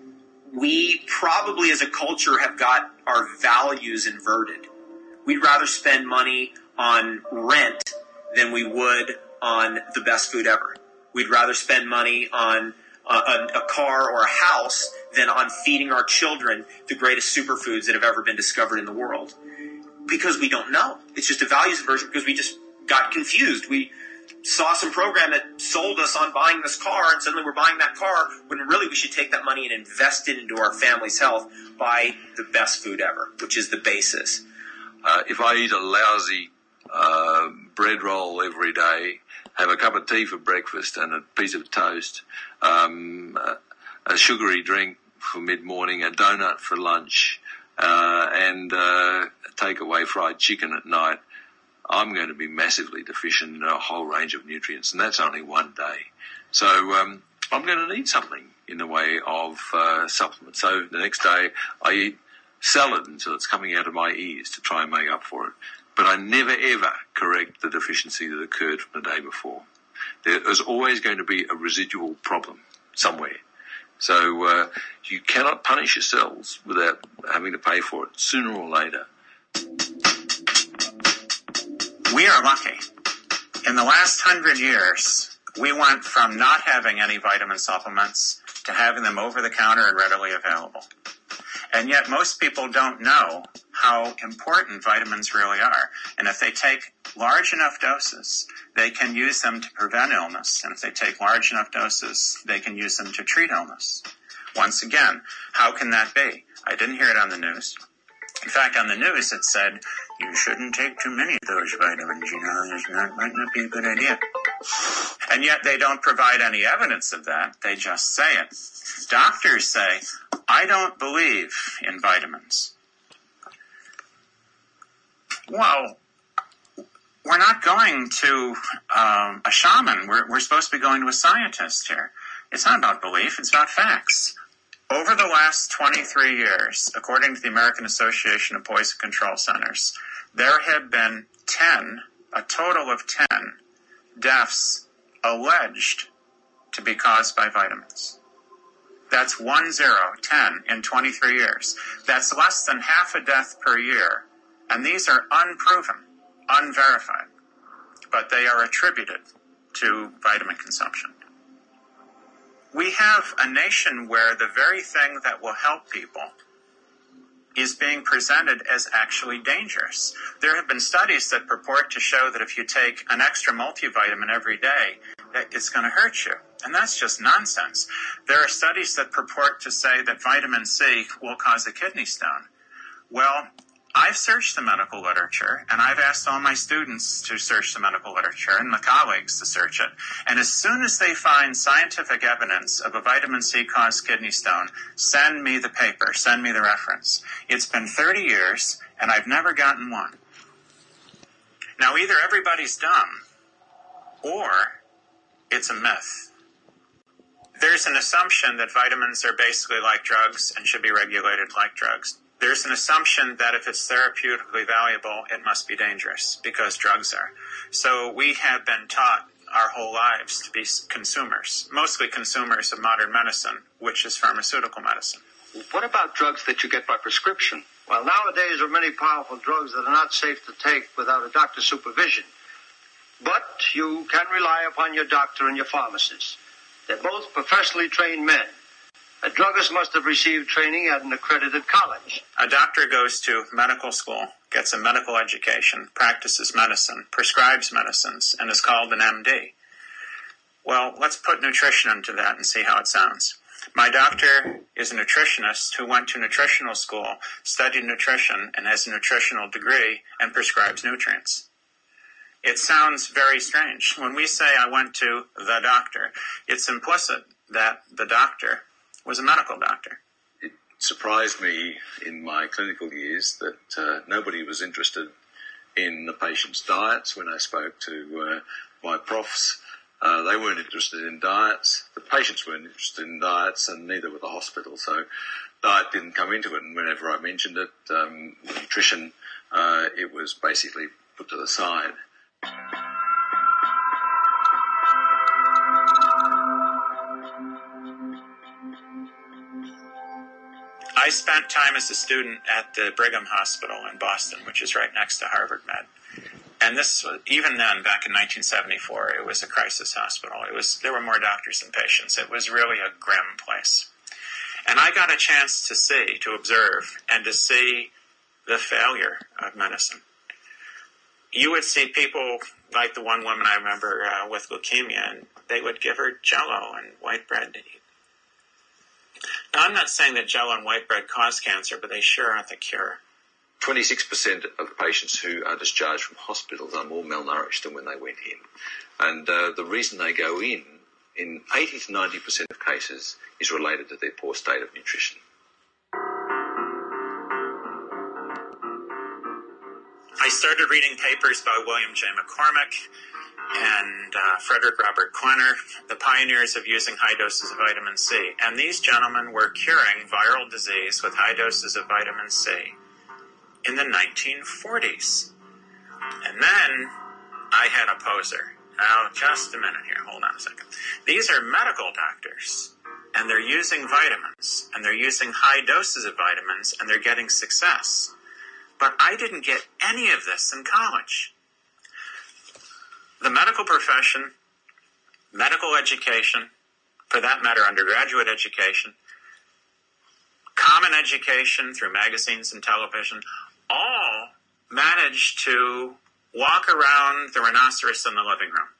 We probably as a culture have got our values inverted. We'd rather spend money on rent than we would on the best food ever. We'd rather spend money on uh, a, a car or a house than on feeding our children the greatest superfoods that have ever been discovered in the world. Because we don't know. It's just a values inversion because we just got confused. We saw some program that sold us on buying this car, and suddenly we're buying that car when really we should take that money and invest it into our family's health, buy the best food ever, which is the basis. Uh, if I eat a lousy uh, bread roll every day, have a cup of tea for breakfast and a piece of toast, um, a, a sugary drink for mid-morning, a donut for lunch, uh, and uh, takeaway fried chicken at night, I'm going to be massively deficient in a whole range of nutrients, and that's only one day. So um, I'm going to need something in the way of uh, supplements. So the next day I eat salad until it's coming out of my ears to try and make up for it. But I never, ever correct the deficiency that occurred from the day before. There is always going to be a residual problem somewhere. So uh, you cannot punish yourselves without having to pay for it sooner or later. We are lucky. In the last hundred years, we went from not having any vitamin supplements to having them over the counter and readily available. And yet most people don't know how important vitamins really are. And if they take large enough doses, they can use them to prevent illness. And if they take large enough doses, they can use them to treat illness. Once again, how can that be? I didn't hear it on the news. In fact, on the news it said, you shouldn't take too many of those vitamins, you know, it not, might not be a good idea. And yet they don't provide any evidence of that, they just say it. Doctors say, I don't believe in vitamins. Well, we're not going to um, a shaman, we're, we're supposed to be going to a scientist here. It's not about belief, it's about facts. Over the last twenty-three years, according to the American Association of Poison Control Centers, there have been ten, a total of ten, deaths alleged to be caused by vitamins. That's one zero, ten in twenty-three years. That's less than half a death per year. And these are unproven, unverified, but they are attributed to vitamin consumption. We have a nation where the very thing that will help people is being presented as actually dangerous. There have been studies that purport to show that if you take an extra multivitamin every day, that it's going to hurt you. And that's just nonsense. There are studies that purport to say that vitamin C will cause a kidney stone. Well, I've searched the medical literature, and I've asked all my students to search the medical literature and my colleagues to search it. And as soon as they find scientific evidence of a vitamin C-caused kidney stone, send me the paper, send me the reference. It's been thirty years, and I've never gotten one. Now, either everybody's dumb, or it's a myth. There's an assumption that vitamins are basically like drugs and should be regulated like drugs. There's an assumption that if it's therapeutically valuable, it must be dangerous, because drugs are. So we have been taught our whole lives to be consumers, mostly consumers of modern medicine, which is pharmaceutical medicine. What about drugs that you get by prescription? Well, nowadays there are many powerful drugs that are not safe to take without a doctor's supervision. But you can rely upon your doctor and your pharmacist. They're both professionally trained men. A druggist must have received training at an accredited college. A doctor goes to medical school gets a medical education, practices medicine, prescribes medicines, and is called an M D. Well, let's put nutrition into that and see how it sounds. My doctor is a nutritionist who went to nutritional school, studied nutrition, and has a nutritional degree and prescribes nutrients. It sounds very strange. When we say I went to the doctor, it's implicit that the doctor was a medical doctor. It surprised me in my clinical years that uh, nobody was interested in the patient's diets. When I spoke to uh, my profs, uh, they weren't interested in diets. The patients weren't interested in diets, and neither were the hospital. So diet didn't come into it, and whenever I mentioned it, um, nutrition, uh, it was basically put to the side. I spent time as a student at the Brigham Hospital in Boston, which is right next to Harvard Med. And this, even then, back in nineteen seventy-four, it was a crisis hospital. It was there were more doctors than patients. It was really a grim place. And I got a chance to see, to observe, and to see the failure of medicine. You would see people like the one woman I remember uh, with leukemia, and they would give her Jell-O and white bread to eat. Now, I'm not saying that Jell-O and white bread cause cancer, but they sure aren't the cure. twenty-six percent of patients who are discharged from hospitals are more malnourished than when they went in. And uh, the reason they go in, in eighty to ninety percent of cases, is related to their poor state of nutrition. I started reading papers by William J. McCormick and uh, Frederick Robert Klenner, the pioneers of using high doses of vitamin C. And these gentlemen were curing viral disease with high doses of vitamin C in the nineteen forties. And then I had a poser. Now, just a minute here. Hold on a second. These are medical doctors, and they're using vitamins, and they're using high doses of vitamins, and they're getting success. But I didn't get any of this in college. The medical profession, medical education, for that matter, undergraduate education, common education through magazines and television, all managed to walk around the rhinoceros in the living room.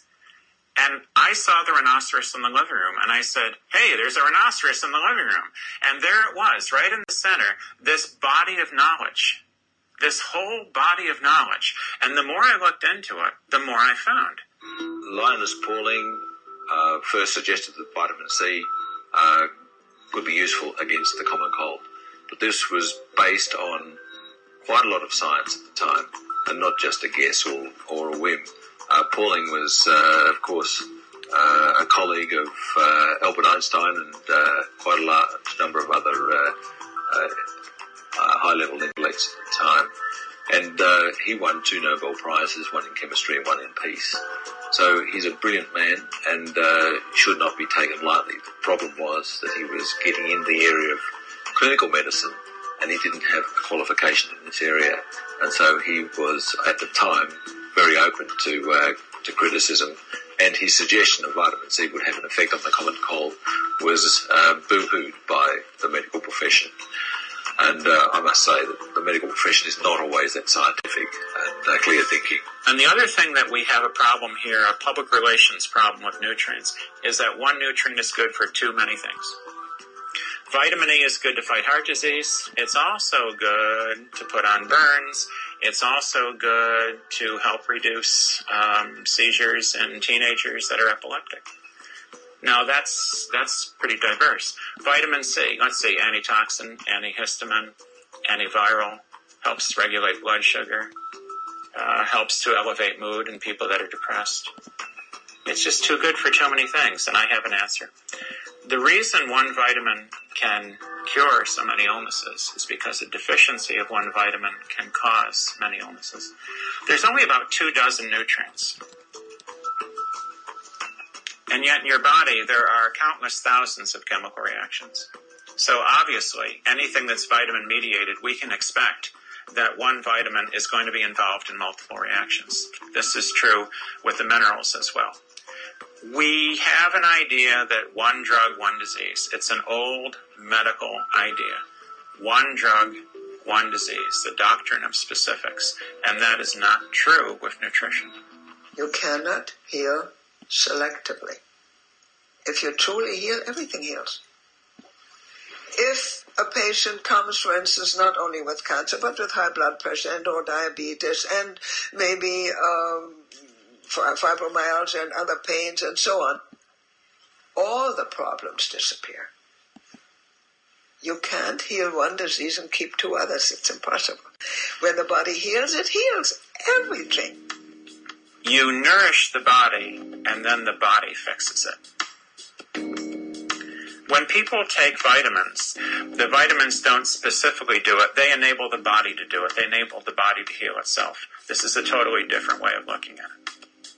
And I saw the rhinoceros in the living room, and I said, hey, there's a rhinoceros in the living room. And there it was, right in the center, this body of knowledge. This whole body of knowledge. And the more I looked into it, the more I found. Linus Pauling uh, first suggested that vitamin C uh, could be useful against the common cold. But this was based on quite a lot of science at the time, and not just a guess or, or a whim. Uh, Pauling was, uh, of course, uh, a colleague of uh, Albert Einstein and uh, quite a large number of other uh, uh, Uh, high-level intellects at the time. And uh, he won two Nobel Prizes, one in chemistry and one in peace. So he's a brilliant man and uh, should not be taken lightly. The problem was that he was getting in the area of clinical medicine and he didn't have a qualification in this area. And so he was, at the time, very open to, uh, to criticism. And his suggestion of vitamin C would have an effect on the common cold was uh, boo-hooed by the medical profession. And uh, I must say that the medical profession is not always that scientific and uh, clear thinking. And the other thing that we have a problem here, a public relations problem with nutrients, is that one nutrient is good for too many things. Vitamin E is good to fight heart disease. It's also good to put on burns. It's also good to help reduce um, seizures in teenagers that are epileptic. Now, that's that's pretty diverse. Vitamin C, let's see, antitoxin, antihistamine, antiviral, helps regulate blood sugar, uh, helps to elevate mood in people that are depressed. It's just too good for too many things, and I have an answer. The reason one vitamin can cure so many illnesses is because a deficiency of one vitamin can cause many illnesses. There's only about two dozen nutrients. And yet in your body, there are countless thousands of chemical reactions. So obviously, anything that's vitamin-mediated, we can expect that one vitamin is going to be involved in multiple reactions. This is true with the minerals as well. We have an idea that one drug, one disease. It's an old medical idea. One drug, one disease, the doctrine of specifics, and that is not true with nutrition. You cannot heal selectively. If you truly heal, everything heals. If a patient comes, for instance, not only with cancer, but with high blood pressure and or diabetes and maybe um, fibromyalgia and other pains and so on, all the problems disappear. You can't heal one disease and keep two others. It's impossible. When the body heals, it heals everything. You nourish the body, and then the body fixes it. When people take vitamins, the vitamins don't specifically do it. They enable the body to do it. They enable the body to heal itself. This is a totally different way of looking at it.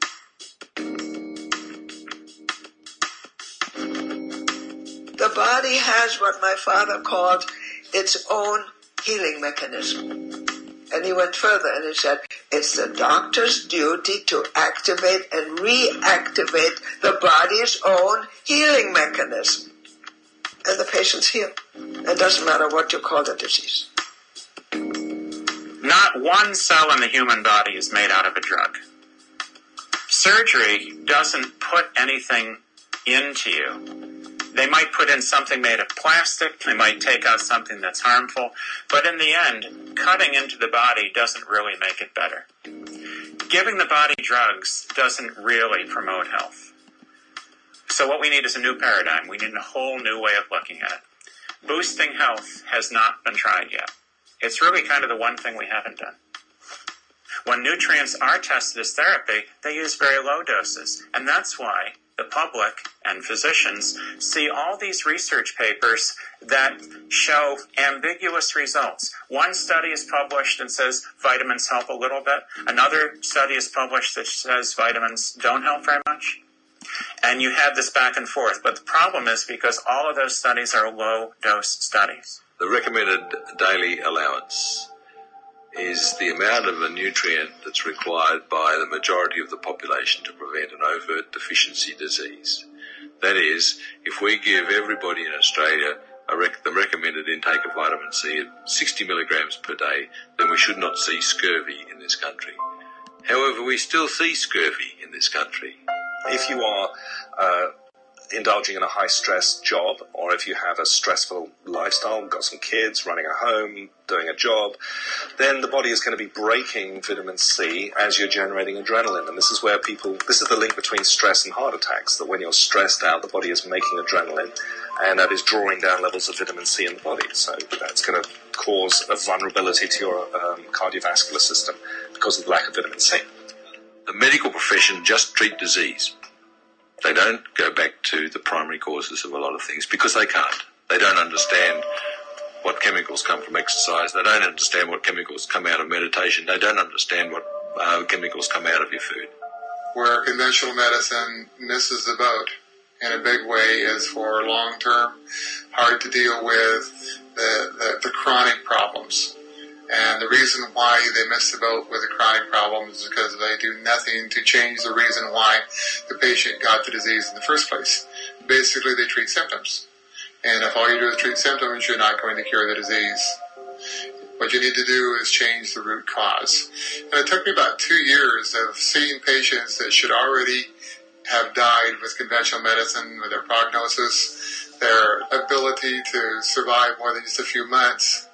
The body has what my father called its own healing mechanism. And he went further and he said, it's the doctor's duty to activate and reactivate the body's own healing mechanism. And the patients heal. It doesn't matter what you call the disease. Not one cell in the human body is made out of a drug. Surgery doesn't put anything into you. They might put in something made of plastic, they might take out something that's harmful, but in the end, cutting into the body doesn't really make it better. Giving the body drugs doesn't really promote health. So what we need is a new paradigm. We need a whole new way of looking at it. Boosting health has not been tried yet. It's really kind of the one thing we haven't done. When nutrients are tested as therapy, they use very low doses, and that's why the public and physicians see all these research papers that show ambiguous results. One study is published and says vitamins help a little bit. Another study is published that says vitamins don't help very much. And you have this back and forth. But the problem is because all of those studies are low-dose studies. The recommended daily allowance is the amount of a nutrient that's required by the majority of the population to prevent an overt deficiency disease. That is, if we give everybody in Australia a rec- the recommended intake of vitamin C at sixty milligrams per day, then we should not see scurvy in this country. However, we still see scurvy in this country. If you are uh, indulging in a high-stress job, or if you have a stressful lifestyle, got some kids, running a home, doing a job, then the body is going to be breaking vitamin C as you're generating adrenaline. And this is where people, this is the link between stress and heart attacks, that when you're stressed out, the body is making adrenaline, and that is drawing down levels of vitamin C in the body. So that's going to cause a vulnerability to your um, cardiovascular system because of the lack of vitamin C. The medical profession just treat disease. They don't go back to the primary causes of a lot of things because they can't. They don't understand what chemicals come from exercise. They don't understand what chemicals come out of meditation. They don't understand what uh, chemicals come out of your food. Where conventional medicine misses the boat in a big way is for long-term, hard to deal with, the, the, the chronic problems. And the reason why they miss the boat with the chronic problems is because they do nothing to change the reason why the patient got the disease in the first place. Basically, they treat symptoms. And if all you do is treat symptoms, you're not going to cure the disease. What you need to do is change the root cause. And it took me about two years of seeing patients that should already have died with conventional medicine, with their prognosis, their ability to survive more than just a few months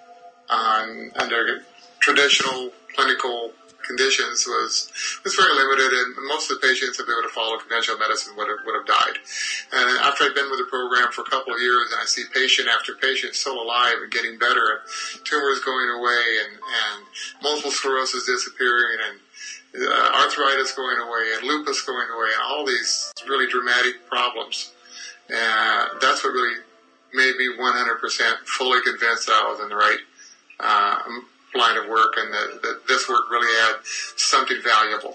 on under traditional clinical conditions was was very limited, and most of the patients, if they would have followed conventional medicine, would have, would have died. And after I've been with the program for a couple of years, and I see patient after patient still alive and getting better, and tumors going away, and, and multiple sclerosis disappearing, and uh, arthritis going away, and lupus going away, and all these really dramatic problems. Uh, that's what really made me one hundred percent fully convinced that I was in the right Uh, line of work, and that, that this work really had something valuable.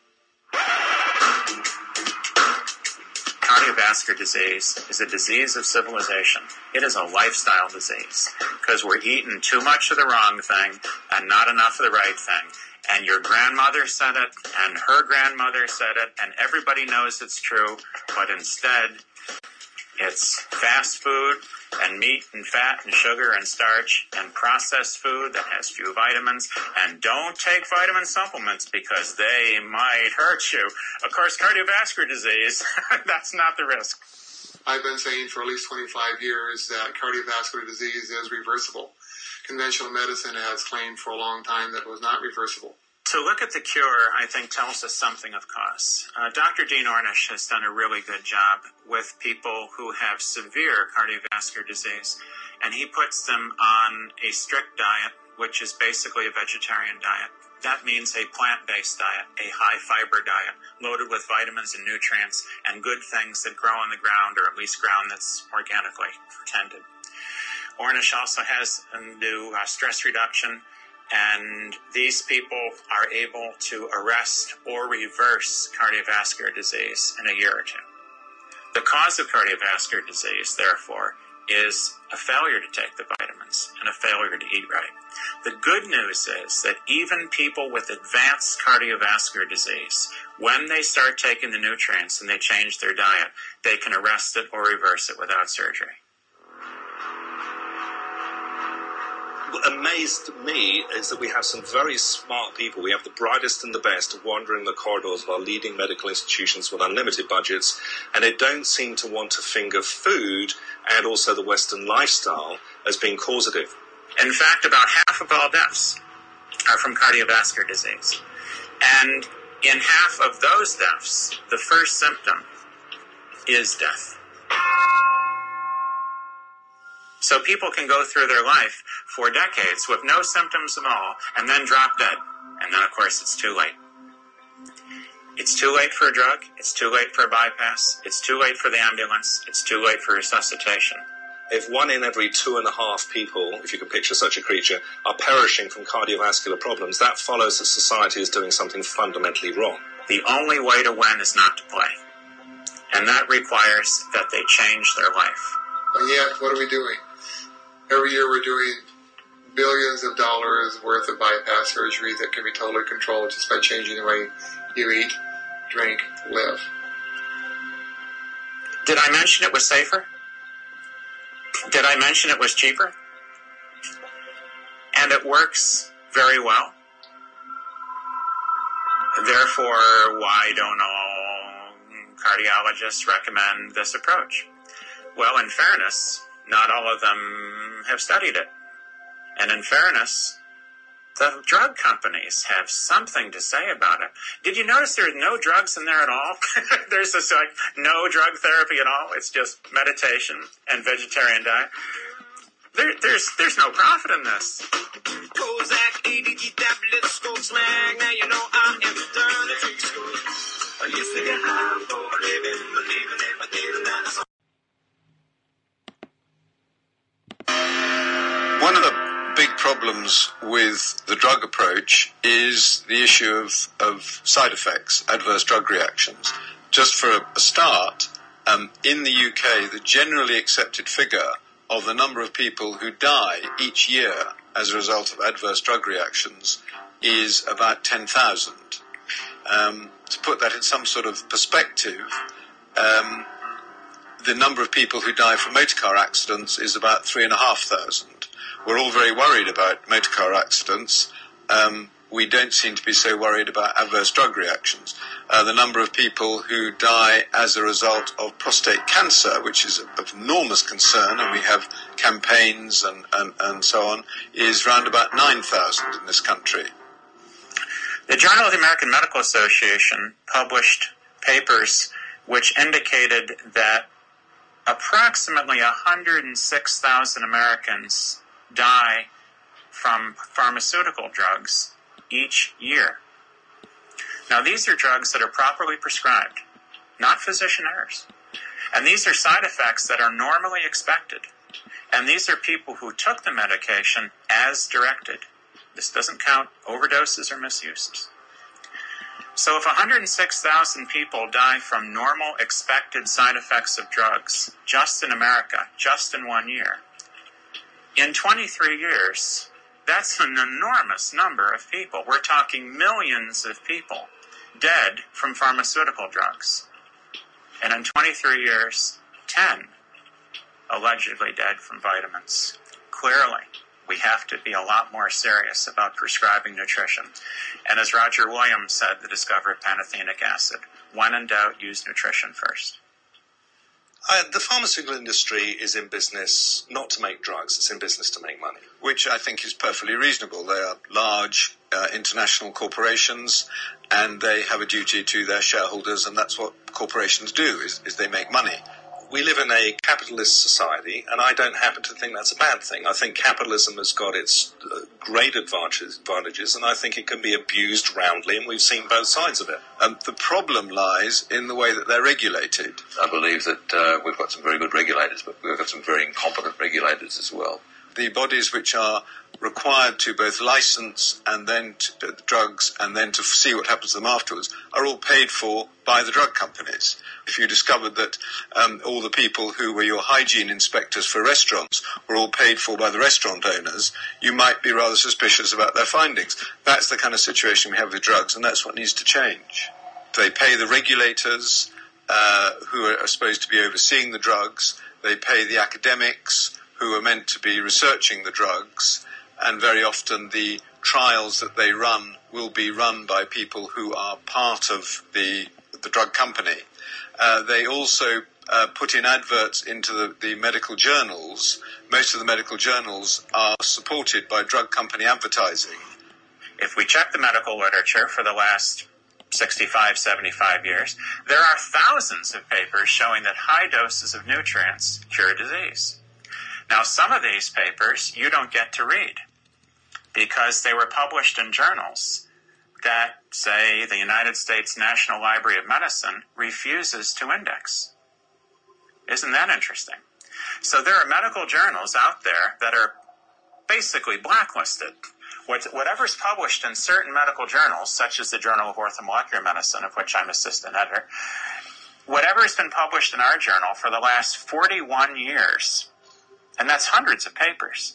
Cardiovascular disease is a disease of civilization. It is a lifestyle disease because we're eating too much of the wrong thing and not enough of the right thing. And your grandmother said it, and her grandmother said it, and everybody knows it's true, but instead It's fast food and meat and fat and sugar and starch and processed food that has few vitamins. And don't take vitamin supplements because they might hurt you. Of course, cardiovascular disease, that's not the risk. I've been saying for at least twenty-five years that cardiovascular disease is reversible. Conventional medicine has claimed for a long time that it was not reversible. To look at the cure, I think, tells us something of cause. Uh, Doctor Dean Ornish has done a really good job with people who have severe cardiovascular disease, and he puts them on a strict diet, which is basically a vegetarian diet. That means a plant-based diet, a high-fiber diet, loaded with vitamins and nutrients and good things that grow on the ground, or at least ground that's organically tended. Ornish also has a new uh, stress reduction, and these people are able to arrest or reverse cardiovascular disease in a year or two. The cause of cardiovascular disease, therefore, is a failure to take the vitamins and a failure to eat right. The good news is that even people with advanced cardiovascular disease, when they start taking the nutrients and they change their diet, they can arrest it or reverse it without surgery. What amazed me is that we have some very smart people. We have the brightest and the best wandering the corridors of our leading medical institutions with unlimited budgets, and they don't seem to want to finger food and also the Western lifestyle as being causative. In fact, about half of all deaths are from cardiovascular disease. And in half of those deaths, the first symptom is death. So people can go through their life for decades with no symptoms at all and then drop dead. And then, of course, it's too late. It's too late for a drug. It's too late for a bypass. It's too late for the ambulance. It's too late for resuscitation. If one in every two and a half people, if you can picture such a creature, are perishing from cardiovascular problems, that follows that society is doing something fundamentally wrong. The only way to win is not to play. And that requires that they change their life. And yet, what are we doing? Every year we're doing billions of dollars worth of bypass surgery that can be totally controlled just by changing the way you eat, drink, live. Did I mention it was safer? Did I mention it was cheaper? And it works very well. Therefore, why don't all cardiologists recommend this approach? Well, in fairness, not all of them have studied it. And in fairness, the drug companies have something to say about it. Did you notice there's no drugs in there at all? There's this like no drug therapy at all. It's just meditation and vegetarian diet. There, there's there's no profit in this. Prozac, A D G tablets, scope slang. Now you know I am done the trick school. I used to get high for a living, believing everything that I saw. One of the big problems with the drug approach is the issue of, of side effects, adverse drug reactions. Just for a, a start, um, in the U K, the generally accepted figure of the number of people who die each year as a result of adverse drug reactions is about ten thousand. Um, to put that in some sort of perspective, um, the number of people who die from motor car accidents is about three and a half thousand. We're all very worried about motor car accidents. Um, we don't seem to be so worried about adverse drug reactions. Uh, the number of people who die as a result of prostate cancer, which is of enormous concern, and we have campaigns and, and, and so on, is round about nine thousand in this country. The Journal of the American Medical Association published papers which indicated that approximately one hundred six thousand Americans die from pharmaceutical drugs each year. Now, these are drugs that are properly prescribed, not physician errors. And these are side effects that are normally expected. And these are people who took the medication as directed. This doesn't count overdoses or misuses. So if one hundred six thousand people die from normal expected side effects of drugs just in America, just in one year, in twenty-three years, that's an enormous number of people. We're talking millions of people dead from pharmaceutical drugs. And in twenty-three years, ten allegedly dead from vitamins. Clearly, we have to be a lot more serious about prescribing nutrition. And as Roger Williams said, the discoverer of pantothenic acid, when in doubt, use nutrition first. Uh, the pharmaceutical industry is in business not to make drugs, it's in business to make money. Which I think is perfectly reasonable. They are large uh, international corporations and they have a duty to their shareholders, and that's what corporations do, is, is they make money. We live in a capitalist society, and I don't happen to think that's a bad thing. I think capitalism has got its uh, great advantages, advantages, and I think it can be abused roundly, and we've seen both sides of it. Um, the problem lies in the way that they're regulated. I believe that uh, we've got some very good regulators, but we've got some very incompetent regulators as well. The bodies which are required to both license and then to, uh, drugs and then to see what happens to them afterwards are all paid for by the drug companies. If you discovered that um, all the people who were your hygiene inspectors for restaurants were all paid for by the restaurant owners, you might be rather suspicious about their findings. That's the kind of situation we have with drugs, and that's what needs to change. They pay the regulators uh, who are supposed to be overseeing the drugs. They pay the academics who are meant to be researching the drugs, and very often the trials that they run will be run by people who are part of the, the drug company. Uh, they also uh, put in adverts into the, the medical journals. Most of the medical journals are supported by drug company advertising. If we check the medical literature for the last sixty-five, seventy-five years, there are thousands of papers showing that high doses of nutrients cure disease. Now, some of these papers you don't get to read because they were published in journals that, say, the United States National Library of Medicine refuses to index. Isn't that interesting? So there are medical journals out there that are basically blacklisted. Whatever's published in certain medical journals, such as the Journal of Orthomolecular Medicine, of which I'm assistant editor, whatever has been published in our journal for the last forty-one years, and that's hundreds of papers,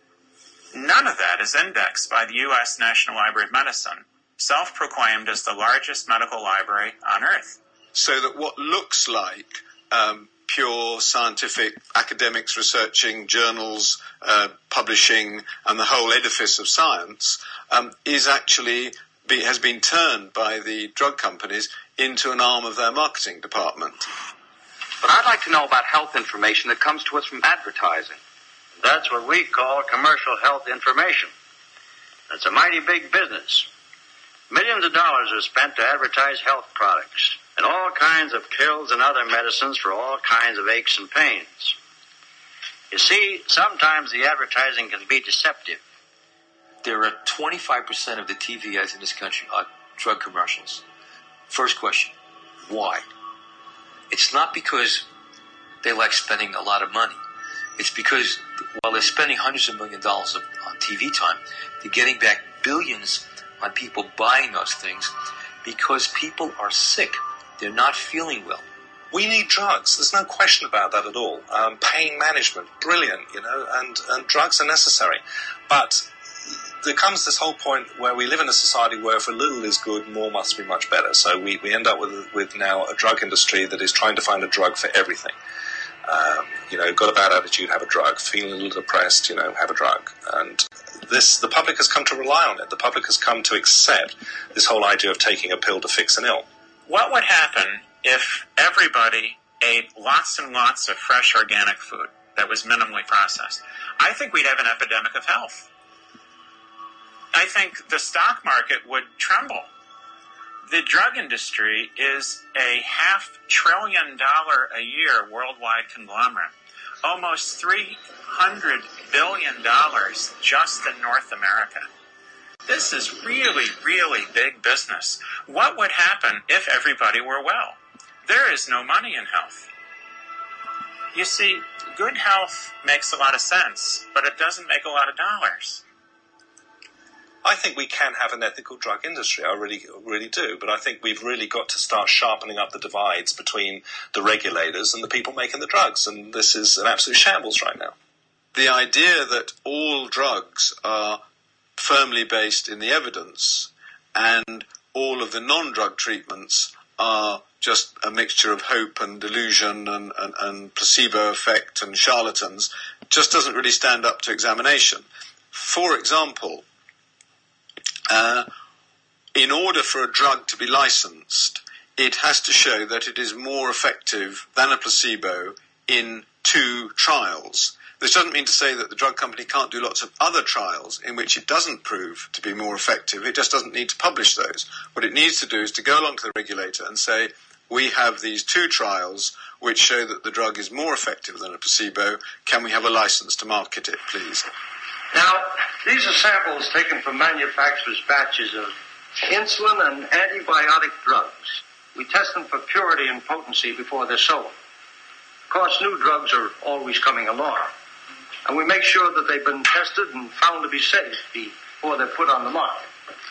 none of that is indexed by the U S National Library of Medicine, self-proclaimed as the largest medical library on earth. So that what looks like um, pure scientific academics researching, journals uh, publishing, and the whole edifice of science um, is actually be, has been turned by the drug companies into an arm of their marketing department. But I'd like to know about health information that comes to us from advertising. That's what we call commercial health information. That's a mighty big business. Millions of dollars are spent to advertise health products and all kinds of pills and other medicines for all kinds of aches and pains. You see, sometimes the advertising can be deceptive. There are twenty-five percent of the T V ads in this country are drug commercials. First question, why? It's not because they like spending a lot of money. It's because while they're spending hundreds of million dollars on T V time, they're getting back billions on people buying those things because people are sick. They're not feeling well. We need drugs. There's no question about that at all. Um, pain management, brilliant, you know, and, and drugs are necessary. But there comes this whole point where we live in a society where if a little is good, more must be much better. So we, we end up with, with now a drug industry that is trying to find a drug for everything. Um, you know, got a bad attitude, have a drug. Feeling a little depressed, you know, have a drug. And this, the public has come to rely on it. The public has come to accept this whole idea of taking a pill to fix an ill. What would happen if everybody ate lots and lots of fresh organic food that was minimally processed? I think we'd have an epidemic of health. I think the stock market would tremble. The drug industry is a half trillion dollar a year worldwide conglomerate. Almost three hundred billion dollars just in North America. This is really, really big business. What would happen if everybody were well? There is no money in health. You see, good health makes a lot of sense, but it doesn't make a lot of dollars. I think we can have an ethical drug industry. I really, really do. But I think we've really got to start sharpening up the divides between the regulators and the people making the drugs. And this is an absolute shambles right now. The idea that all drugs are firmly based in the evidence and all of the non-drug treatments are just a mixture of hope and delusion and, and, and placebo effect and charlatans, just doesn't really stand up to examination. For example, uh, in order for a drug to be licensed, it has to show that it is more effective than a placebo in two trials. This doesn't mean to say that the drug company can't do lots of other trials in which it doesn't prove to be more effective. It just doesn't need to publish those. What it needs to do is to go along to the regulator and say, we have these two trials which show that the drug is more effective than a placebo. Can we have a license to market it, please? Now, these are samples taken from manufacturers' batches of insulin and antibiotic drugs. We test them for purity and potency before they're sold. Of course, new drugs are always coming along. And we make sure that they've been tested and found to be safe before they're put on the market.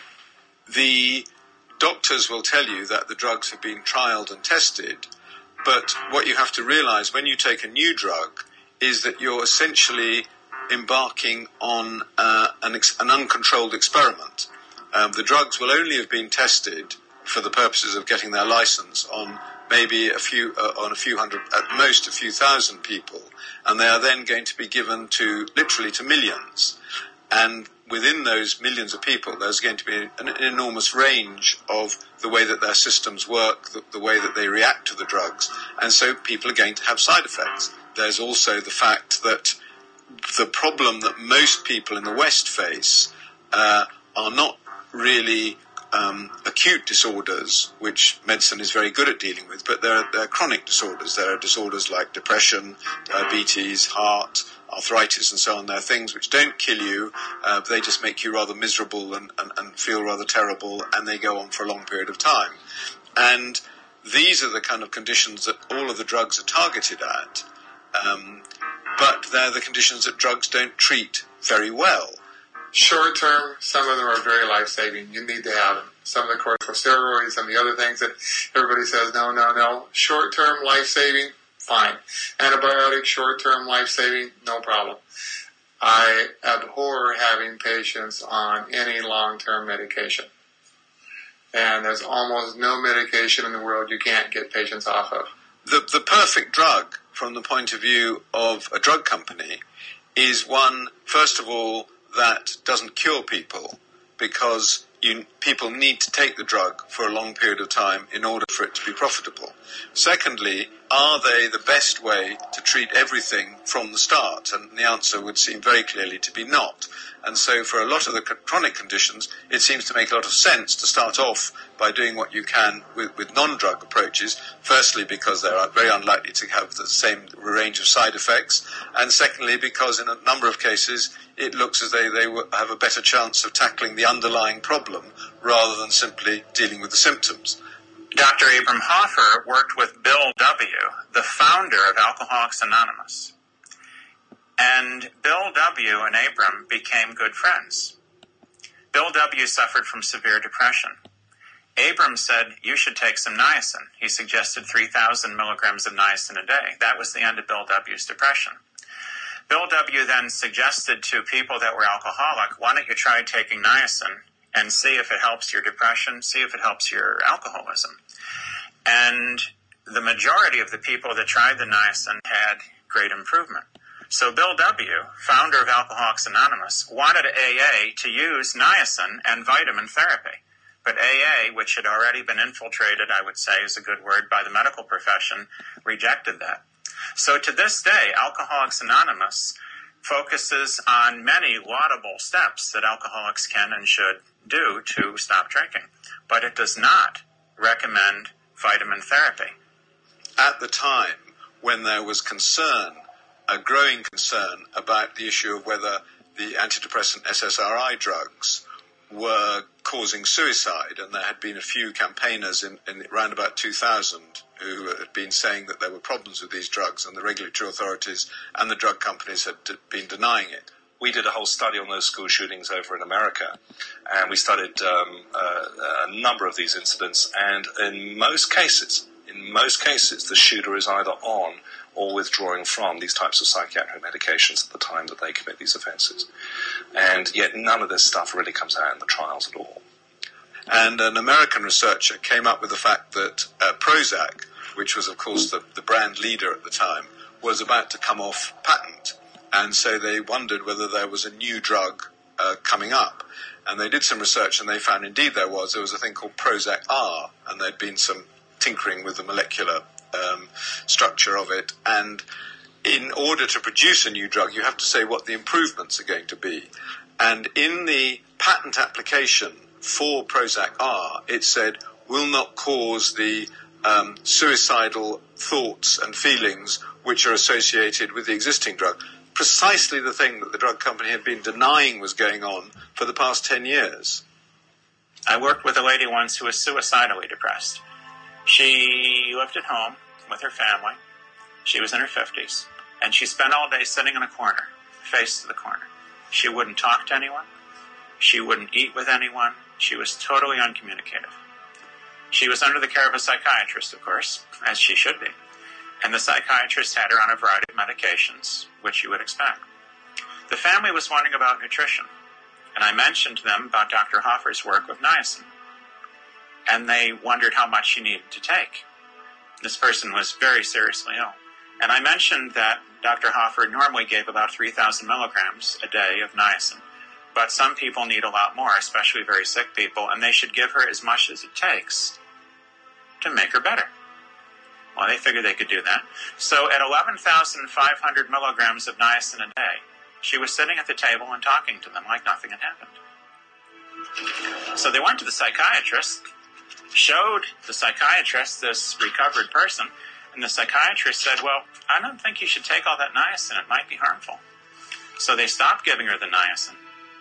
The doctors will tell you that the drugs have been trialed and tested, but what you have to realize when you take a new drug is that you're essentially embarking on uh, an, ex- an uncontrolled experiment. Um, the drugs will only have been tested for the purposes of getting their license on maybe a few, uh, on a few hundred, at most a few thousand people, and they are then going to be given to, literally to millions. And within those millions of people, there's going to be an, an enormous range of the way that their systems work, the, the way that they react to the drugs, and so people are going to have side effects. There's also the fact that the problem that most people in the West face uh, are not really Um, acute disorders, which medicine is very good at dealing with, but there are, there are chronic disorders. There are disorders like depression, diabetes, heart, arthritis, and so on. There are things which don't kill you, uh, they just make you rather miserable and, and, and feel rather terrible, and they go on for a long period of time. And these are the kind of conditions that all of the drugs are targeted at, um, but they're the conditions that drugs don't treat very well. Short term, some of them are very life-saving. You need to have them. Some of the corticosteroids, some of the other things that everybody says, no, no, no. Short term, life-saving, fine. Antibiotic, short term, life-saving, no problem. I abhor having patients on any long-term medication. And there's almost no medication in the world you can't get patients off of. The, the perfect drug, from the point of view of a drug company, is one, first of all, that doesn't cure people, because you, people need to take the drug for a long period of time in order for it to be profitable. Secondly, are they the best way to treat everything from the start? And the answer would seem very clearly to be not. And so for a lot of the chronic conditions, it seems to make a lot of sense to start off by doing what you can with, with non-drug approaches, firstly because they're very unlikely to have the same range of side effects, and secondly because in a number of cases it looks as though they have a better chance of tackling the underlying problem rather than simply dealing with the symptoms. Doctor Abram Hoffer worked with Bill W., the founder of Alcoholics Anonymous. And Bill W. and Abram became good friends. Bill W. suffered from severe depression. Abram said, you should take some niacin. He suggested three thousand milligrams of niacin a day. That was the end of Bill W.'s depression. Bill W. then suggested to people that were alcoholic, why don't you try taking niacin and see if it helps your depression, see if it helps your alcoholism. And the majority of the people that tried the niacin had great improvement. So Bill W., founder of Alcoholics Anonymous, wanted A A to use niacin and vitamin therapy. But A A, which had already been infiltrated, I would say is a good word, by the medical profession, rejected that. So to this day, Alcoholics Anonymous focuses on many laudable steps that alcoholics can and should do to stop drinking. But it does not recommend vitamin therapy. At the time when there was concern, a growing concern about the issue of whether the antidepressant S S R I drugs were causing suicide, and there had been a few campaigners in, in around about two thousand who had been saying that there were problems with these drugs, and the regulatory authorities and the drug companies had d- been denying it. We did a whole study on those school shootings over in America, and we studied um, uh, a number of these incidents, and in most cases, in most cases, the shooter is either on or withdrawing from these types of psychiatric medications at the time that they commit these offenses. And yet none of this stuff really comes out in the trials at all. And an American researcher came up with the fact that uh, Prozac, which was, of course, the, the brand leader at the time, was about to come off patent. And so they wondered whether there was a new drug uh, coming up. And they did some research, and they found indeed there was. There was a thing called Prozac R, and there'd been some tinkering with the molecular um, structure of it. And in order to produce a new drug, you have to say what the improvements are going to be. And in the patent application for Prozac R, it said, will not cause the um, suicidal thoughts and feelings which are associated with the existing drug. Precisely the thing that the drug company had been denying was going on for the past ten years. I worked with a lady once who was suicidally depressed. She lived at home with her family. She was in her fifties, and she spent all day sitting in a corner, face to the corner. She wouldn't talk to anyone. She wouldn't eat with anyone. She was totally uncommunicative. She was under the care of a psychiatrist, of course, as she should be. And the psychiatrist had her on a variety of medications, which you would expect. The family was wondering about nutrition, and I mentioned to them about Doctor Hoffer's work with niacin. And they wondered how much she needed to take. This person was very seriously ill. And I mentioned that Doctor Hoffer normally gave about three thousand milligrams a day of niacin, but some people need a lot more, especially very sick people, and they should give her as much as it takes to make her better. Well, they figured they could do that. So at eleven thousand five hundred milligrams of niacin a day, she was sitting at the table and talking to them like nothing had happened. So they went to the psychiatrist, showed the psychiatrist this recovered person, and the psychiatrist said, well, I don't think you should take all that niacin. It might be harmful. So they stopped giving her the niacin,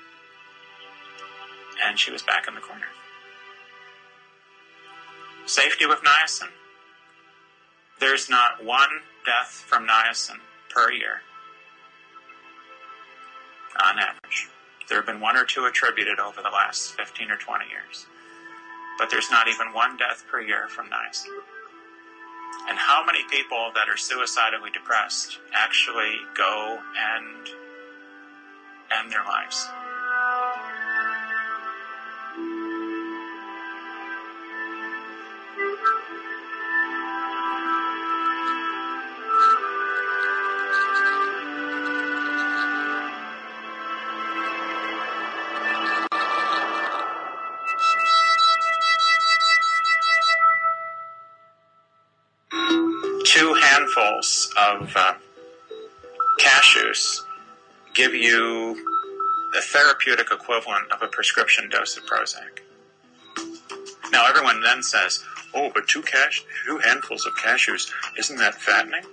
and she was back in the corner. Safety with niacin. There's not one death from niacin per year, on average. There have been one or two attributed over the last fifteen or twenty years. But there's not even one death per year from niacin. And how many people that are suicidally depressed actually go and end their lives? Two handfuls of uh, cashews give you the therapeutic equivalent of a prescription dose of Prozac. Now everyone then says, oh, but two, cash- two handfuls of cashews, isn't that fattening?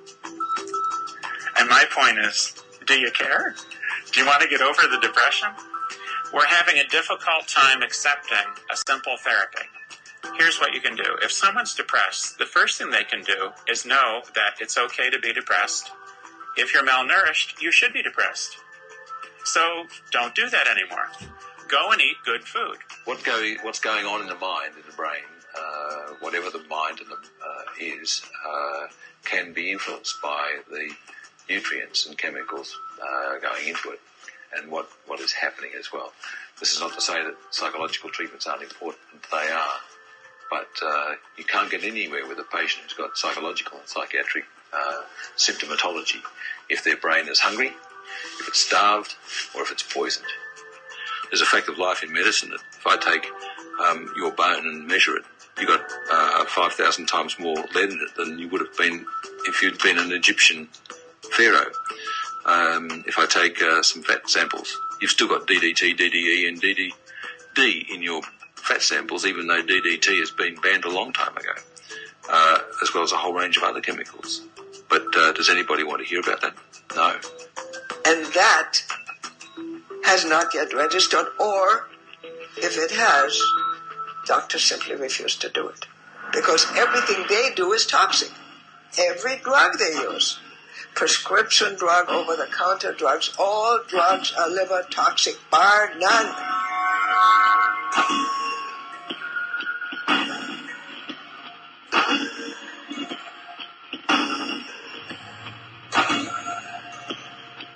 And my point is, do you care? Do you want to get over the depression? We're having a difficult time accepting a simple therapy. Here's what you can do. If someone's depressed, the first thing they can do is know that it's okay to be depressed. If you're malnourished, you should be depressed. So don't do that anymore. Go and eat good food. What go, what's going on in the mind, in the brain, uh, whatever the mind and the, uh, is, uh, can be influenced by the nutrients and chemicals uh, going into it, and what, what is happening as well. This is not to say that psychological treatments aren't important. They are. But uh, you can't get anywhere with a patient who's got psychological and psychiatric uh, symptomatology if their brain is hungry, if it's starved, or if it's poisoned. There's a fact of life in medicine that if I take um, your bone and measure it, you've got uh, five thousand times more lead in it than you would have been if you'd been an Egyptian pharaoh. Um, if I take uh, some fat samples, you've still got D D T, D D E, and D D D in your fat samples, even though D D T has been banned a long time ago, uh, as well as a whole range of other chemicals. But uh, does anybody want to hear about that? No. And that has not yet registered, or if it has, doctors simply refuse to do it. Because everything they do is toxic. Every drug they use. Prescription drug, over-the-counter drugs, all drugs are liver toxic, bar none.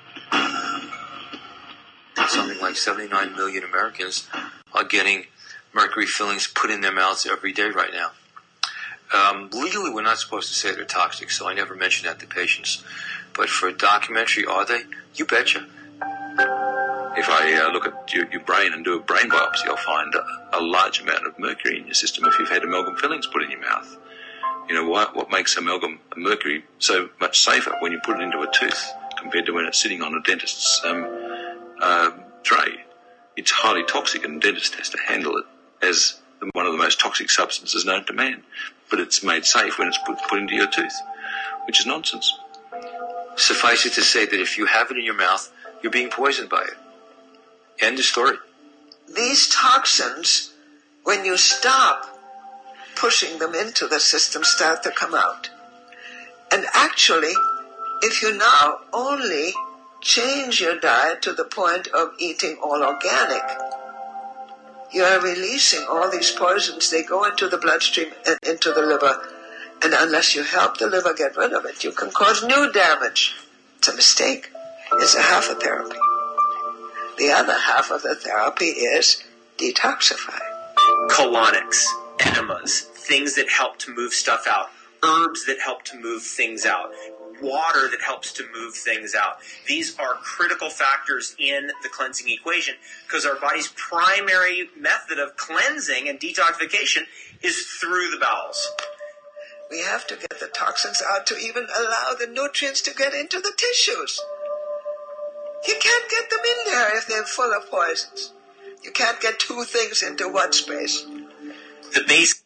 Something like seventy-nine million Americans are getting mercury fillings put in their mouths every day right now. Um, legally, we're not supposed to say they're toxic, so I never mention that to patients. But for a documentary, are they? You betcha. If I uh, look at your, your brain and do a brain biopsy, I'll find a, a large amount of mercury in your system if you've had amalgam fillings put in your mouth. You know, what, what makes amalgam mercury so much safer when you put it into a tooth compared to when it's sitting on a dentist's um, uh, tray? It's highly toxic, and a dentist has to handle it as one of the most toxic substances known to man. But it's made safe when it's put, put into your tooth, which is nonsense. Suffice it to say that if you have it in your mouth, you're being poisoned by it. End of story. These toxins, when you stop pushing them into the system, start to come out. And actually, if you now only change your diet to the point of eating all organic, you are releasing all these poisons. They go into the bloodstream and into the liver. And unless you help the liver get rid of it, you can cause new damage. It's a mistake. It's a half a therapy. The other half of the therapy is detoxify. Colonics, enemas, things that help to move stuff out, herbs that help to move things out, water that helps to move things out. These are critical factors in the cleansing equation because our body's primary method of cleansing and detoxification is through the bowels. We have to get the toxins out to even allow the nutrients to get into the tissues. You can't get them in there if they're full of poisons. You can't get two things into one space. The base.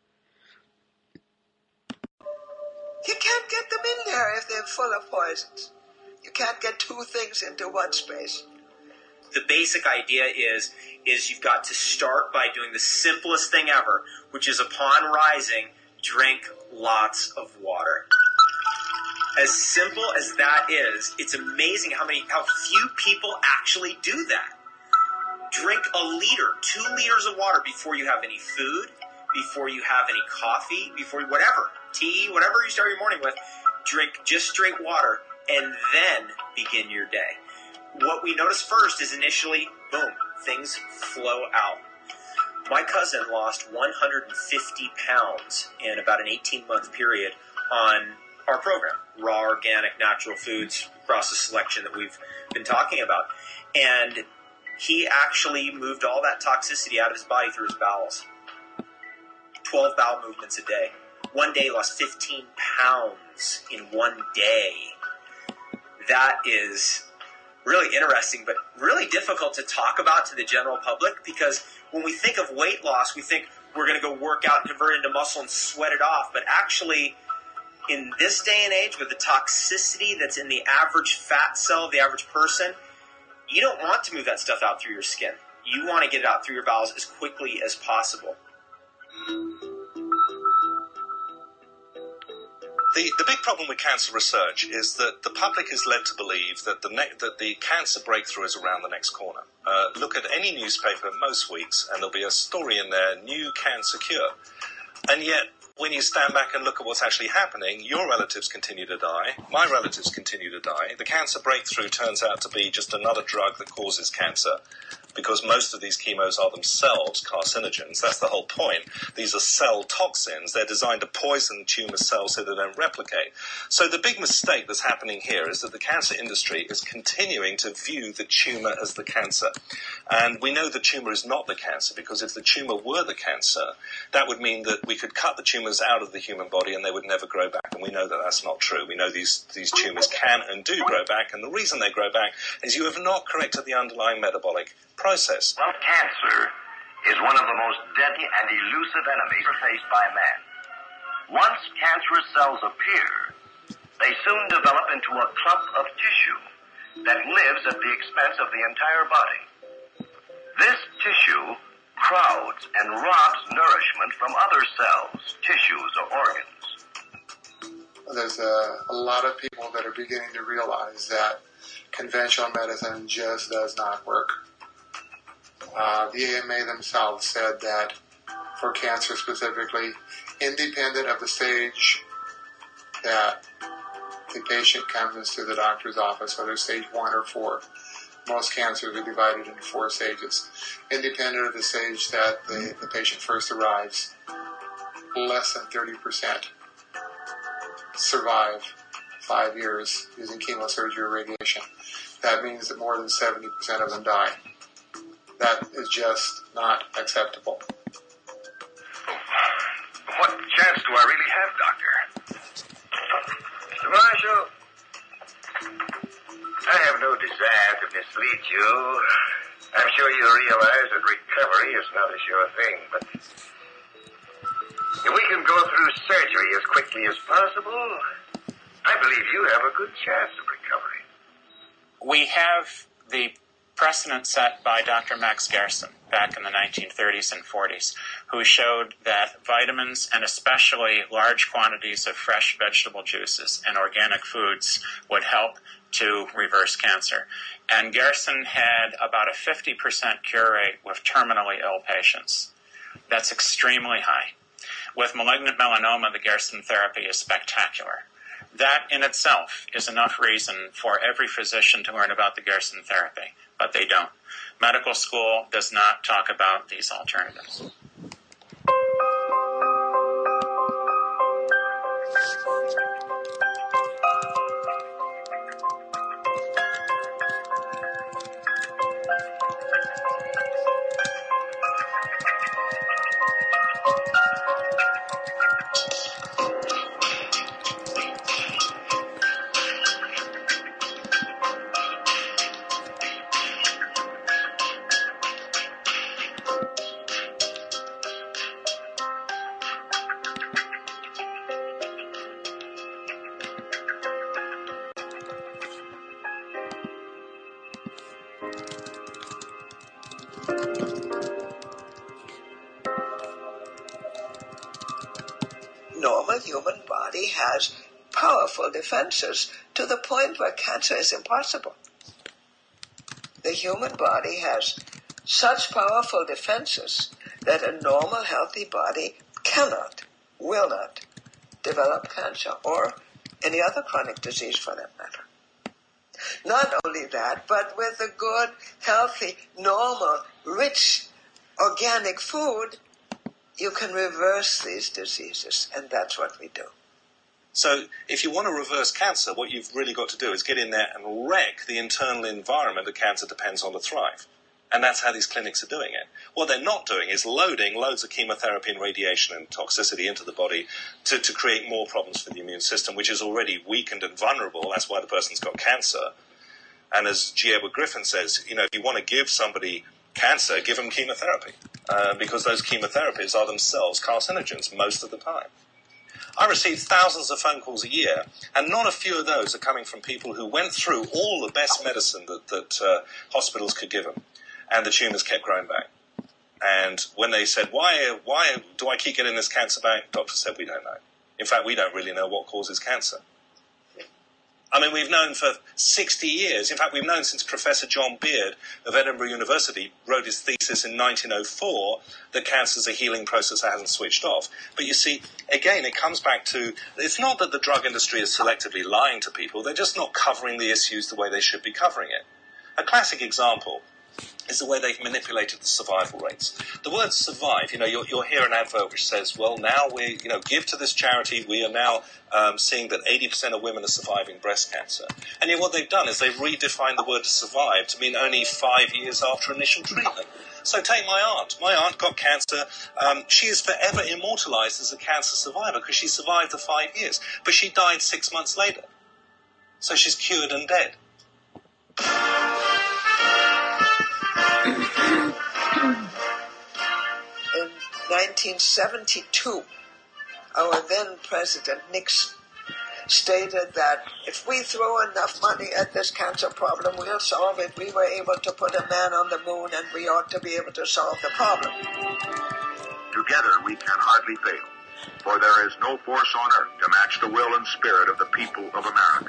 You can't get them in there if they're full of poisons. You can't get two things into one space. The basic idea is, is you've got to start by doing the simplest thing ever, which is upon rising, drink lots of water. As simple as that is, it's amazing how many, how few people actually do that. Drink a liter, two liters of water before you have any food, before you have any coffee, before whatever, tea, whatever you start your morning with. Drink just straight water and then begin your day. What we notice first is initially, boom, things flow out. My cousin lost one hundred fifty pounds in about an eighteen-month period on our program, Raw Organic Natural Foods Process Selection that we've been talking about. And he actually moved all that toxicity out of his body through his bowels. twelve bowel movements a day. One day lost fifteen pounds in one day. That is really interesting, but really difficult to talk about to the general public because when we think of weight loss, we think we're going to go work out and convert it into muscle and sweat it off. But actually, in this day and age, with the toxicity that's in the average fat cell of the average person, you don't want to move that stuff out through your skin. You want to get it out through your bowels as quickly as possible. The, the big problem with cancer research is that the public is led to believe that the, ne- that the cancer breakthrough is around the next corner. Uh, look at any newspaper most weeks and there'll be a story in there, new cancer cure. And yet, when you stand back and look at what's actually happening, your relatives continue to die, my relatives continue to die. The cancer breakthrough turns out to be just another drug that causes cancer, because most of these chemos are themselves carcinogens. That's the whole point. These are cell toxins. They're designed to poison tumor cells so they don't replicate. So the big mistake that's happening here is that the cancer industry is continuing to view the tumor as the cancer. And we know the tumor is not the cancer, because if the tumor were the cancer, that would mean that we could cut the tumors out of the human body and they would never grow back. And we know that that's not true. We know these, these tumors can and do grow back. And the reason they grow back is you have not corrected the underlying metabolic process. Well, cancer is one of the most deadly and elusive enemies faced by man. Once cancerous cells appear, they soon develop into a clump of tissue that lives at the expense of the entire body. This tissue crowds and robs nourishment from other cells, tissues, or organs. There's a, a lot of people that are beginning to realize that conventional medicine just does not work. Uh, the A M A themselves said that for cancer specifically, independent of the stage that the patient comes into the doctor's office, whether stage one or four, most cancers are divided into four stages. Independent of the stage that the, the patient first arrives, less than thirty percent survive five years using chemosurgery or radiation. That means that more than seventy percent of them die. That is just not acceptable. What chance do I really have, Doctor? Mister Marshall, I have no desire to mislead you. I'm sure you realize that recovery is not a sure thing, but if we can go through surgery as quickly as possible, I believe you have a good chance of recovery. We have the precedent set by Doctor Max Gerson back in the nineteen thirties and forties, who showed that vitamins and especially large quantities of fresh vegetable juices and organic foods would help to reverse cancer. And Gerson had about a fifty percent cure rate with terminally ill patients. That's extremely high. With malignant melanoma, the Gerson therapy is spectacular. That in itself is enough reason for every physician to learn about the Gerson therapy, but they don't. Medical school does not talk about these alternatives. Normal human body has powerful defenses to the point where cancer is impossible. The human body has such powerful defenses that a normal, healthy body cannot, will not develop cancer or any other chronic disease for that matter. Not only that, but with a good, healthy, normal, rich, organic food, you can reverse these diseases, and that's what we do. So if you want to reverse cancer, what you've really got to do is get in there and wreck the internal environment that cancer depends on to thrive. And that's how these clinics are doing it. What they're not doing is loading loads of chemotherapy and radiation and toxicity into the body to, to create more problems for the immune system, which is already weakened and vulnerable. That's why the person's got cancer. And as G. Edward Griffin says, you know, if you want to give somebody cancer, give them chemotherapy, uh, because those chemotherapies are themselves carcinogens most of the time. I receive thousands of phone calls a year, and not a few of those are coming from people who went through all the best medicine that, that uh, hospitals could give them, and the tumours kept growing back. And when they said, why, why do I keep getting this cancer back? Doctor said, we don't know. In fact, we don't really know what causes cancer. I mean, we've known for sixty years, in fact, we've known since Professor John Beard of Edinburgh University wrote his thesis in nineteen oh four that cancer is a healing process that hasn't switched off. But you see, again, it comes back to, it's not that the drug industry is selectively lying to people, they're just not covering the issues the way they should be covering it. A classic example is the way they've manipulated the survival rates. The word survive, you know, you'll, you'll hear an advert which says, well, now we, you know, give to this charity, we are now um, seeing that eighty percent of women are surviving breast cancer. And yet what they've done is they've redefined the word survive to mean only five years after initial treatment. So take my aunt. My aunt got cancer. Um, she is forever immortalized as a cancer survivor because she survived the five years. But she died six months later. So she's cured and dead. In nineteen seventy-two, our then President Nixon stated that if we throw enough money at this cancer problem, we'll solve it. We were able to put a man on the moon, and we ought to be able to solve the problem. Together we can hardly fail, for there is no force on earth to match the will and spirit of the people of America.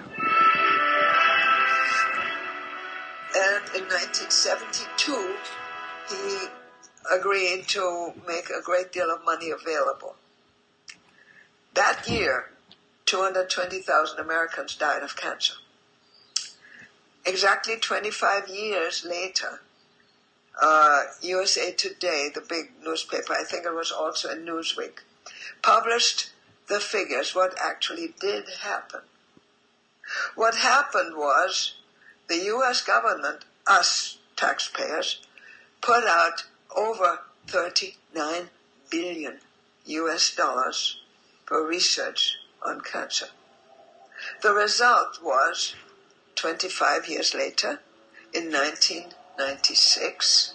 And in nineteen seventy-two, he agreed to make a great deal of money available. That year, two hundred twenty thousand Americans died of cancer. exactly twenty-five years later, uh, U S A Today, the big newspaper, I think it was also in Newsweek, published the figures, what actually did happen. What happened was the U S government, us taxpayers, put out over thirty-nine billion U S dollars for research on cancer. The result was, twenty-five years later, in nineteen ninety-six,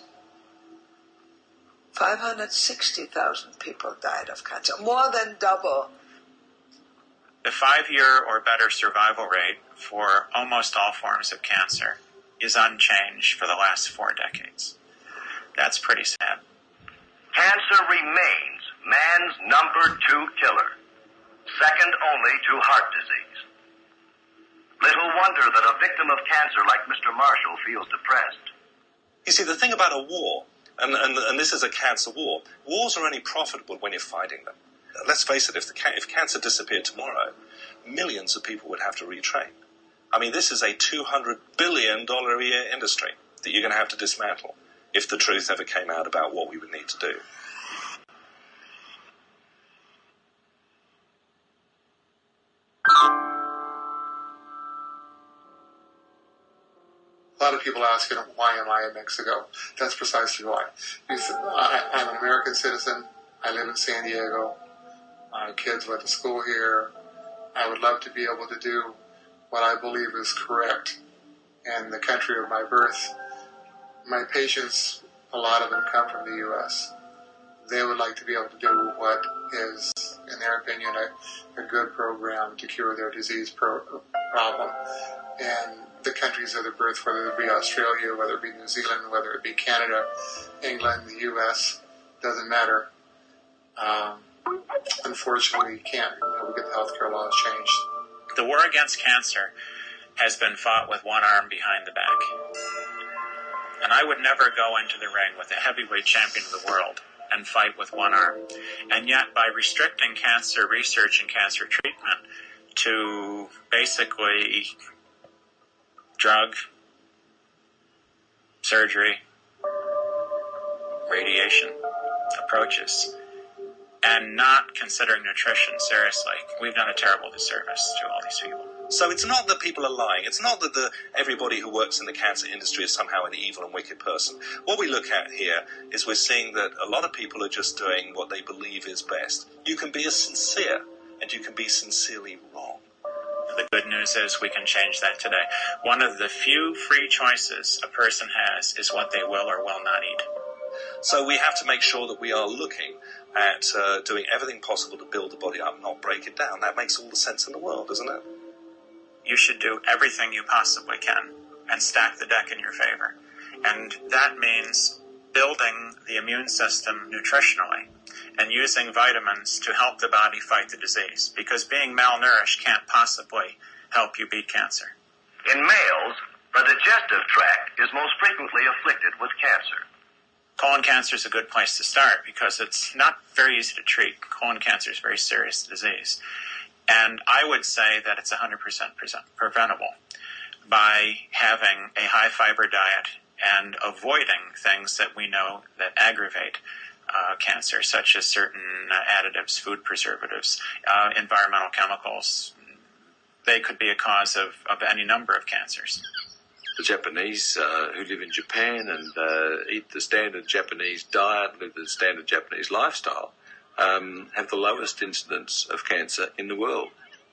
five hundred sixty thousand people died of cancer, more than double. The five-year or better survival rate for almost all forms of cancer is unchanged for the last four decades. That's pretty sad. Cancer remains man's number two killer, second only to heart disease. Little wonder that a victim of cancer like Mister Marshall feels depressed. You see, the thing about a war, and, and, and this is a cancer war, wars are only profitable when you're fighting them. Let's face it, if, the ca- if cancer disappeared tomorrow, millions of people would have to retrain. I mean, this is a two hundred billion dollars a year industry that you're going to have to dismantle if the truth ever came out about what we would need to do. A lot of people ask, you know, why am I in Mexico? That's precisely why. I, I'm an American citizen. I live in San Diego. My kids went to school here. I would love to be able to do what I believe is correct in the country of my birth. My patients, a lot of them come from the U S. They would like to be able to do what is, in their opinion, a, a good program to cure their disease pro- problem. And the countries of their birth, whether it be Australia, whether it be New Zealand, whether it be Canada, England, the U S, doesn't matter. Um, unfortunately, we can't. You know, we get the healthcare laws changed. The war against cancer has been fought with one arm behind the back. And I would never go into the ring with a heavyweight champion of the world and fight with one arm. And yet, by restricting cancer research and cancer treatment to basically drug, surgery, radiation approaches, and not considering nutrition seriously, we've done a terrible disservice to all these people. So it's not that people are lying. It's not that the, everybody who works in the cancer industry is somehow an evil and wicked person. What we look at here is we're seeing that a lot of people are just doing what they believe is best. You can be as sincere, and you can be sincerely wrong. The good news is we can change that today. One of the few free choices a person has is what they will or will not eat. So we have to make sure that we are looking at uh, doing everything possible to build the body up, not break it down. That makes all the sense in the world, doesn't it? You should do everything you possibly can and stack the deck in your favor. And that means building the immune system nutritionally and using vitamins to help the body fight the disease, because being malnourished can't possibly help you beat cancer. In males, the digestive tract is most frequently afflicted with cancer. Colon cancer is a good place to start because it's not very easy to treat. Colon cancer is a very serious disease. And I would say that it's one hundred percent preventable by having a high-fiber diet and avoiding things that we know that aggravate uh, cancer, such as certain uh, additives, food preservatives, uh, environmental chemicals. They could be a cause of, of any number of cancers. The Japanese uh, who live in Japan and uh, eat the standard Japanese diet, live the standard Japanese lifestyle, um, have the lowest incidence of cancer in the world.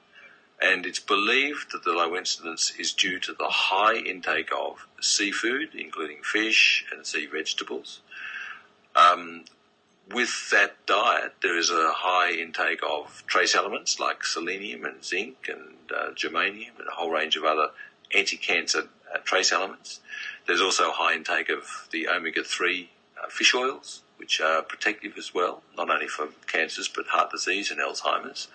And it's believed that the low incidence is due to the high intake of seafood, including fish and sea vegetables. Um, with that diet, there is a high intake of trace elements like selenium and zinc and uh, germanium and a whole range of other anti-cancer uh, trace elements. There's also a high intake of the omega three uh, fish oils, which are protective as well, not only for cancers but heart disease and Alzheimer's.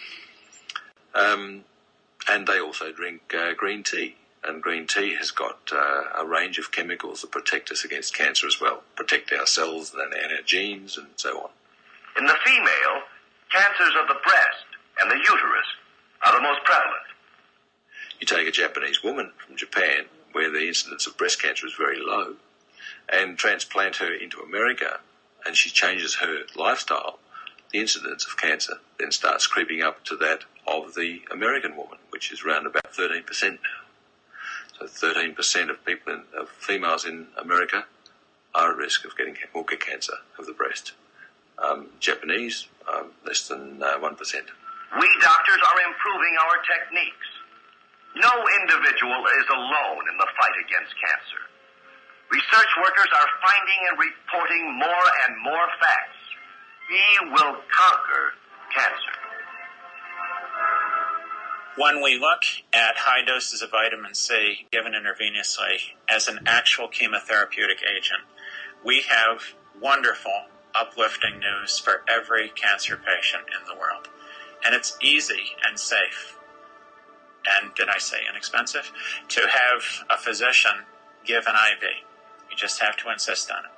Um, and they also drink uh, green tea. And green tea has got uh, a range of chemicals that protect us against cancer as well, protect our cells and our genes and so on. In the female, cancers of the breast and the uterus are the most prevalent. You take a Japanese woman from Japan, where the incidence of breast cancer is very low, and transplant her into America, and she changes her lifestyle, the incidence of cancer then starts creeping up to that of the American woman, which is around about thirteen percent now. So thirteen percent of people, in, of females in America, are at risk of getting will get cancer of the breast. Um, Japanese, um, less than uh, one percent. We doctors are improving our techniques. No individual is alone in the fight against cancer. Research workers are finding and reporting more and more facts. We will conquer cancer. When we look at high doses of vitamin C given intravenously as an actual chemotherapeutic agent, we have wonderful, uplifting news for every cancer patient in the world. And it's easy and safe, and did I say inexpensive, to have a physician give an I V. You just have to insist on it.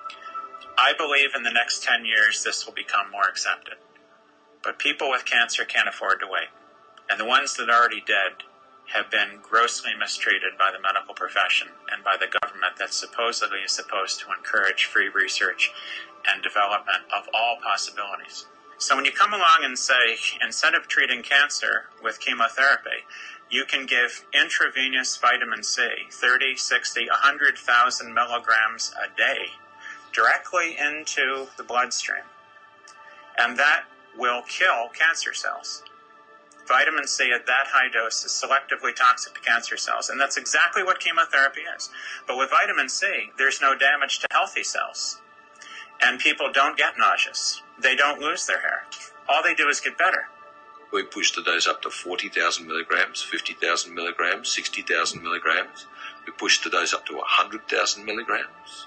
I believe in the next ten years this will become more accepted. But people with cancer can't afford to wait. And the ones that are already dead have been grossly mistreated by the medical profession and by the government that supposedly is supposed to encourage free research and development of all possibilities. So when you come along and say, instead of treating cancer with chemotherapy, you can give intravenous vitamin C, thirty, sixty, one hundred thousand milligrams a day, directly into the bloodstream. And that will kill cancer cells. Vitamin C at that high dose is selectively toxic to cancer cells, and that's exactly what chemotherapy is. But with vitamin C, there's no damage to healthy cells. And people don't get nauseous. They don't lose their hair. All they do is get better. We pushed the dose up to forty thousand milligrams, fifty thousand milligrams, sixty thousand milligrams. We pushed the dose up to one hundred thousand milligrams.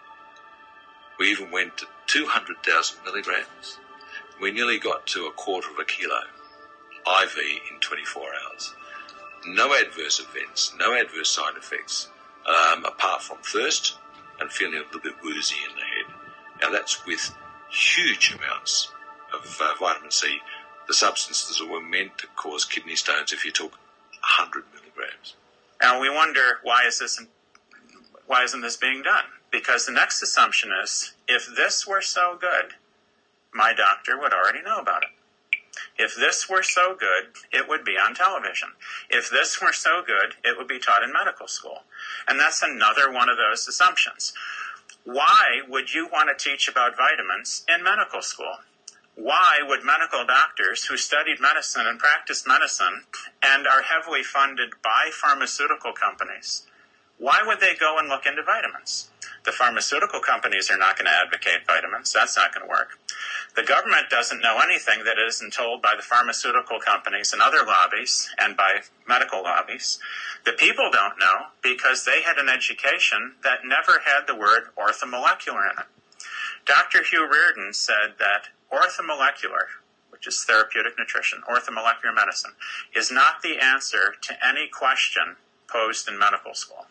We even went to two hundred thousand milligrams. We nearly got to a quarter of a kilo I V in twenty-four hours. No adverse events, no adverse side effects, um, apart from thirst and feeling a little bit woozy in the head. Now that's with huge amounts of uh, vitamin C, the substances that were meant to cause kidney stones if you took one hundred milligrams. Now we wonder, why is this, why isn't this being done? Because the next assumption is, if this were so good, my doctor would already know about it. If this were so good, it would be on television. If this were so good, it would be taught in medical school. And that's another one of those assumptions. Why would you want to teach about vitamins in medical school? Why would medical doctors who studied medicine and practiced medicine and are heavily funded by pharmaceutical companies, why would they go and look into vitamins? The pharmaceutical companies are not going to advocate vitamins. That's not going to work. The government doesn't know anything that isn't told by the pharmaceutical companies and other lobbies and by medical lobbies. The people don't know because they had an education that never had the word orthomolecular in it. Doctor Hugh Reardon said that orthomolecular, which is therapeutic nutrition, orthomolecular medicine, is not the answer to any question posed in medical school.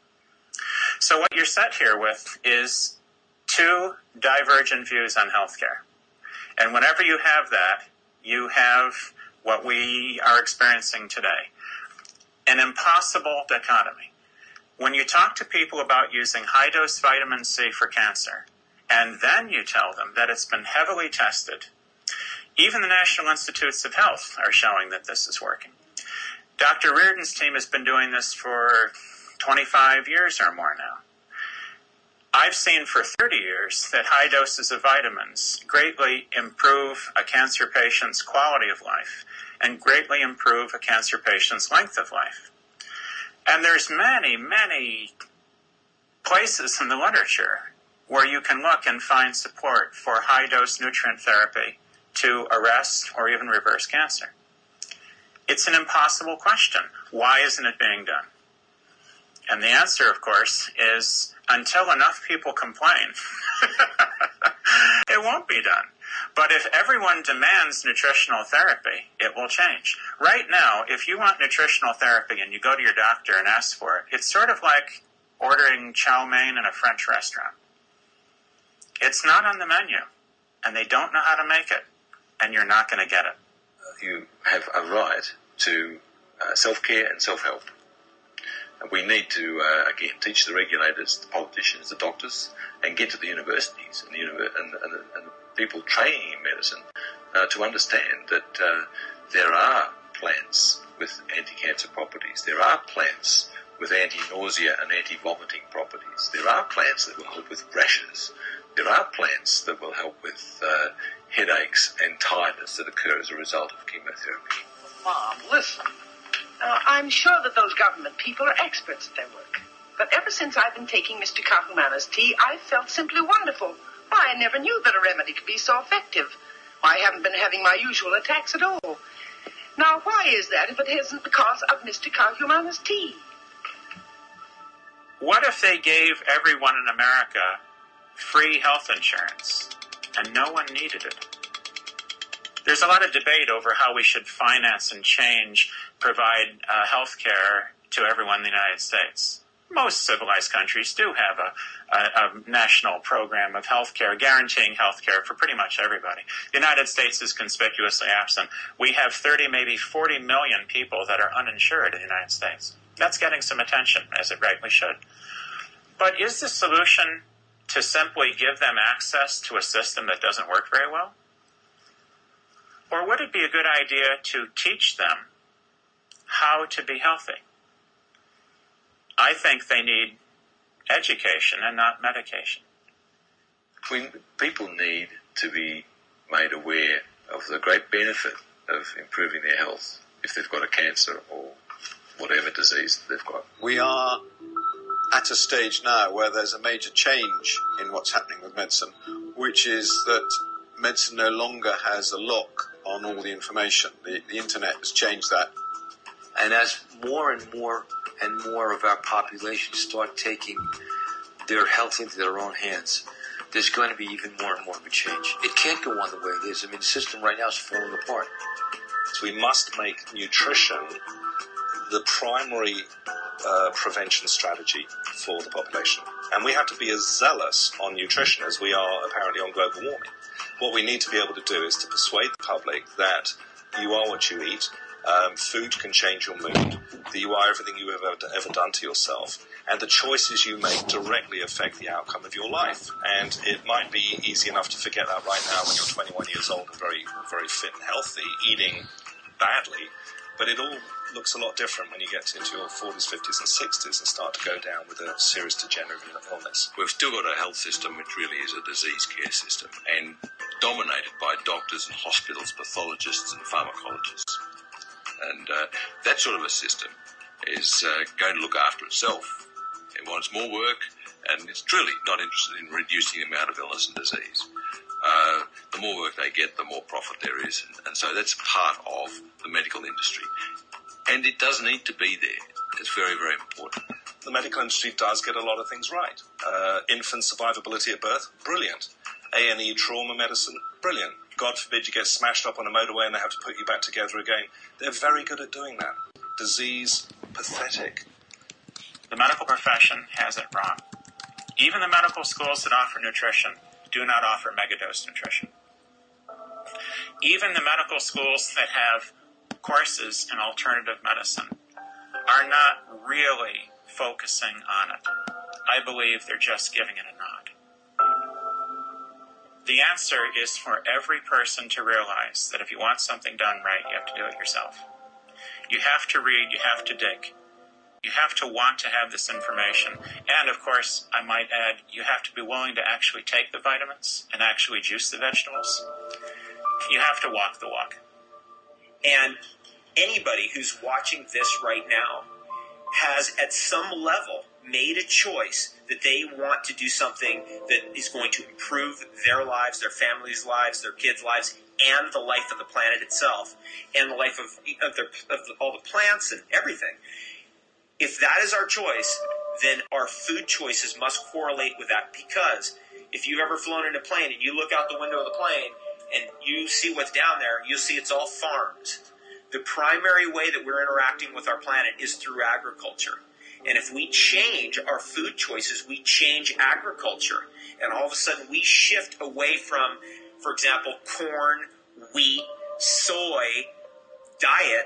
So what you're set here with is two divergent views on healthcare. And whenever you have that, you have what we are experiencing today, an impossible dichotomy. When you talk to people about using high-dose vitamin C for cancer, and then you tell them that it's been heavily tested, even the National Institutes of Health are showing that this is working. Doctor Reardon's team has been doing this for twenty-five years or more now. I've seen for thirty years that high doses of vitamins greatly improve a cancer patient's quality of life and greatly improve a cancer patient's length of life. And there's many, many places in the literature where you can look and find support for high-dose nutrient therapy to arrest or even reverse cancer. It's an impossible question. Why isn't it being done? And the answer, of course, is until enough people complain, it won't be done. But if everyone demands nutritional therapy, it will change. Right now, if you want nutritional therapy and you go to your doctor and ask for it, it's sort of like ordering chow mein in a French restaurant. It's not on the menu, and they don't know how to make it, and you're not going to get it. You have a right to uh, self-care and self-help. And we need to, uh, again, teach the regulators, the politicians, the doctors, and get to the universities and, the univer- and, and, and people training in medicine uh, to understand that uh, there are plants with anti-cancer properties. There are plants with anti-nausea and anti-vomiting properties. There are plants that will help with rashes. There are plants that will help with uh, headaches and tiredness that occur as a result of chemotherapy. Mom, listen. Now, I'm sure that those government people are experts at their work. But ever since I've been taking Mister Kahumana's tea, I've felt simply wonderful. Why, I never knew that a remedy could be so effective. Why, I haven't been having my usual attacks at all. Now, why is that if it isn't because of Mister Kahumana's tea? What if they gave everyone in America free health insurance and no one needed it? There's a lot of debate over how we should finance and change, provide uh, health care to everyone in the United States. Most civilized countries do have a, a, a national program of health care, guaranteeing health care for pretty much everybody. The United States is conspicuously absent. We have thirty, maybe forty million people that are uninsured in the United States. That's getting some attention, as it rightly should. But is the solution to simply give them access to a system that doesn't work very well? Or would it be a good idea to teach them how to be healthy? I think they need education and not medication. We, people need to be made aware of the great benefit of improving their health if they've got a cancer or whatever disease that they've got. We are at a stage now where there's a major change in what's happening with medicine, which is that medicine no longer has a lock on all the information. The, the internet has changed that. And as more and more and more of our population start taking their health into their own hands, there's going to be even more and more of a change. It can't go on the way it is. I mean, the system right now is falling apart. So we must make nutrition the primary uh, prevention strategy for the population. And we have to be as zealous on nutrition as we are apparently on global warming. What we need to be able to do is to persuade the public that you are what you eat. Um, food can change your mood, that you are everything you have ever, ever done to yourself, and the choices you make directly affect the outcome of your life. And it might be easy enough to forget that right now when you're twenty-one years old and very, very fit and healthy, eating badly, but it all looks a lot different when you get into your forties, fifties and sixties and start to go down with a serious degenerative illness. We've still got a health system which really is a disease care system and dominated by doctors and hospitals, pathologists and pharmacologists. And uh, that sort of a system is uh, going to look after itself. It wants more work, and it's truly not interested in reducing the amount of illness and disease. Uh, the more work they get, the more profit there is. And, and so that's part of the medical industry. And it does need to be there. It's very, very important. The medical industry does get a lot of things right. Uh, infant survivability at birth, brilliant. A and E trauma medicine, brilliant. God forbid you get smashed up on a motorway and they have to put you back together again. They're very good at doing that. Disease, pathetic. The medical profession has it wrong. Even the medical schools that offer nutrition do not offer megadose nutrition. Even the medical schools that have courses in alternative medicine are not really focusing on it. I believe they're just giving it a nod. The answer is for every person to realize that if you want something done right, you have to do it yourself. You have to read, you have to dig. You have to want to have this information. And, of course, I might add, you have to be willing to actually take the vitamins and actually juice the vegetables. You have to walk the walk. And anybody who's watching this right now has, at some level, made a choice that they want to do something that is going to improve their lives, their families' lives, their kids' lives, and the life of the planet itself, and the life of, of, their, of all the plants and everything. If that is our choice, then our food choices must correlate with that, because if you've ever flown in a plane and you look out the window of the plane and you see what's down there, you'll see it's all farms. The primary way that we're interacting with our planet is through agriculture. And if we change our food choices, we change agriculture. And all of a sudden we shift away from, for example, corn, wheat, soy diets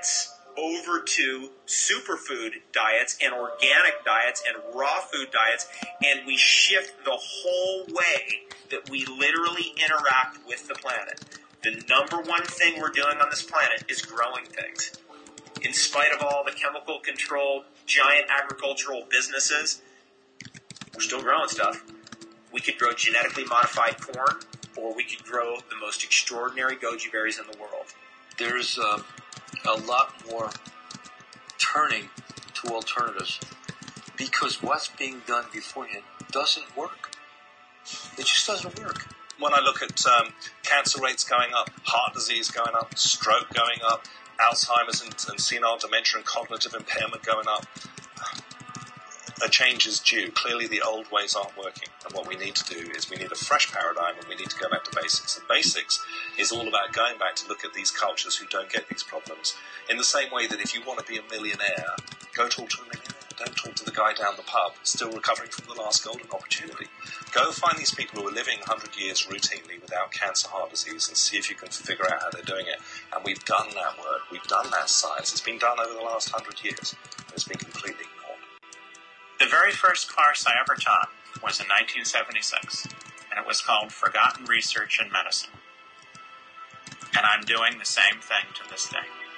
over to superfood diets and organic diets and raw food diets, and we shift the whole way that we literally interact with the planet. The number one thing we're doing on this planet is growing things. In spite of all the chemical-controlled giant agricultural businesses, we're still growing stuff. We could grow genetically modified corn, or we could grow the most extraordinary goji berries in the world. There's uh, a lot more turning to alternatives because what's being done beforehand doesn't work. It just doesn't work. When I look at um, cancer rates going up, heart disease going up, stroke going up, Alzheimer's and, and senile dementia and cognitive impairment going up, a change is due. Clearly the old ways aren't working. And what we need to do is we need a fresh paradigm and we need to go back to basics. And basics is all about going back to look at these cultures who don't get these problems. In the same way that if you want to be a millionaire, go talk to a millionaire. Don't talk to the guy down the pub, still recovering from the last golden opportunity. Go find these people who are living one hundred years routinely without cancer, heart disease, and see if you can figure out how they're doing it. And we've done that work. We've done that science. It's been done over the last one hundred years. And it's been completely ignored. The very first course I ever taught was in nineteen seventy-six, and it was called Forgotten Research in Medicine. And I'm doing the same thing to this day.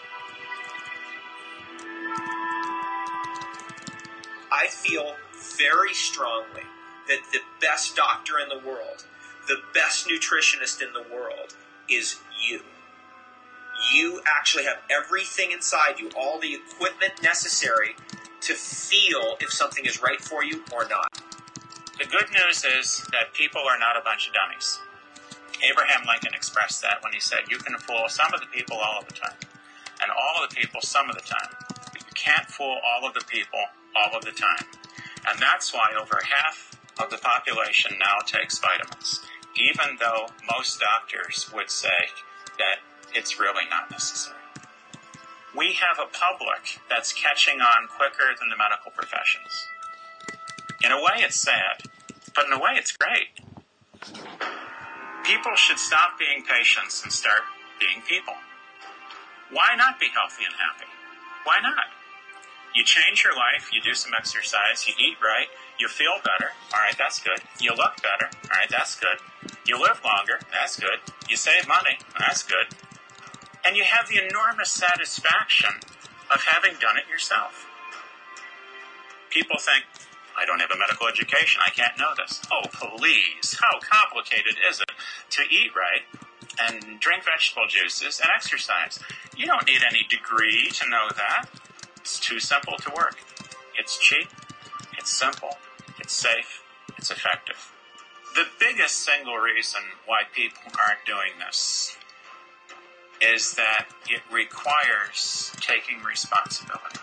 I feel very strongly that the best doctor in the world, the best nutritionist in the world is you. You actually have everything inside you, all the equipment necessary to feel if something is right for you or not. The good news is that people are not a bunch of dummies. Abraham Lincoln expressed that when he said, you can fool some of the people all of the time, and all of the people some of the time. But you can't fool all of the people all of the time. And that's why over half of the population now takes vitamins, even though most doctors would say that it's really not necessary. We have a public that's catching on quicker than the medical professions. In a way, it's sad, but in a way, it's great. People should stop being patients and start being people. Why not be healthy and happy? Why not? You change your life, you do some exercise, you eat right, you feel better, all right, that's good. You look better, all right, that's good. You live longer, that's good. You save money, that's good. And you have the enormous satisfaction of having done it yourself. People think, I don't have a medical education, I can't know this. Oh, please, how complicated is it to eat right and drink vegetable juices and exercise? You don't need any degree to know that. It's too simple to work. It's cheap, it's simple, it's safe, it's effective. The biggest single reason why people aren't doing this is that it requires taking responsibility.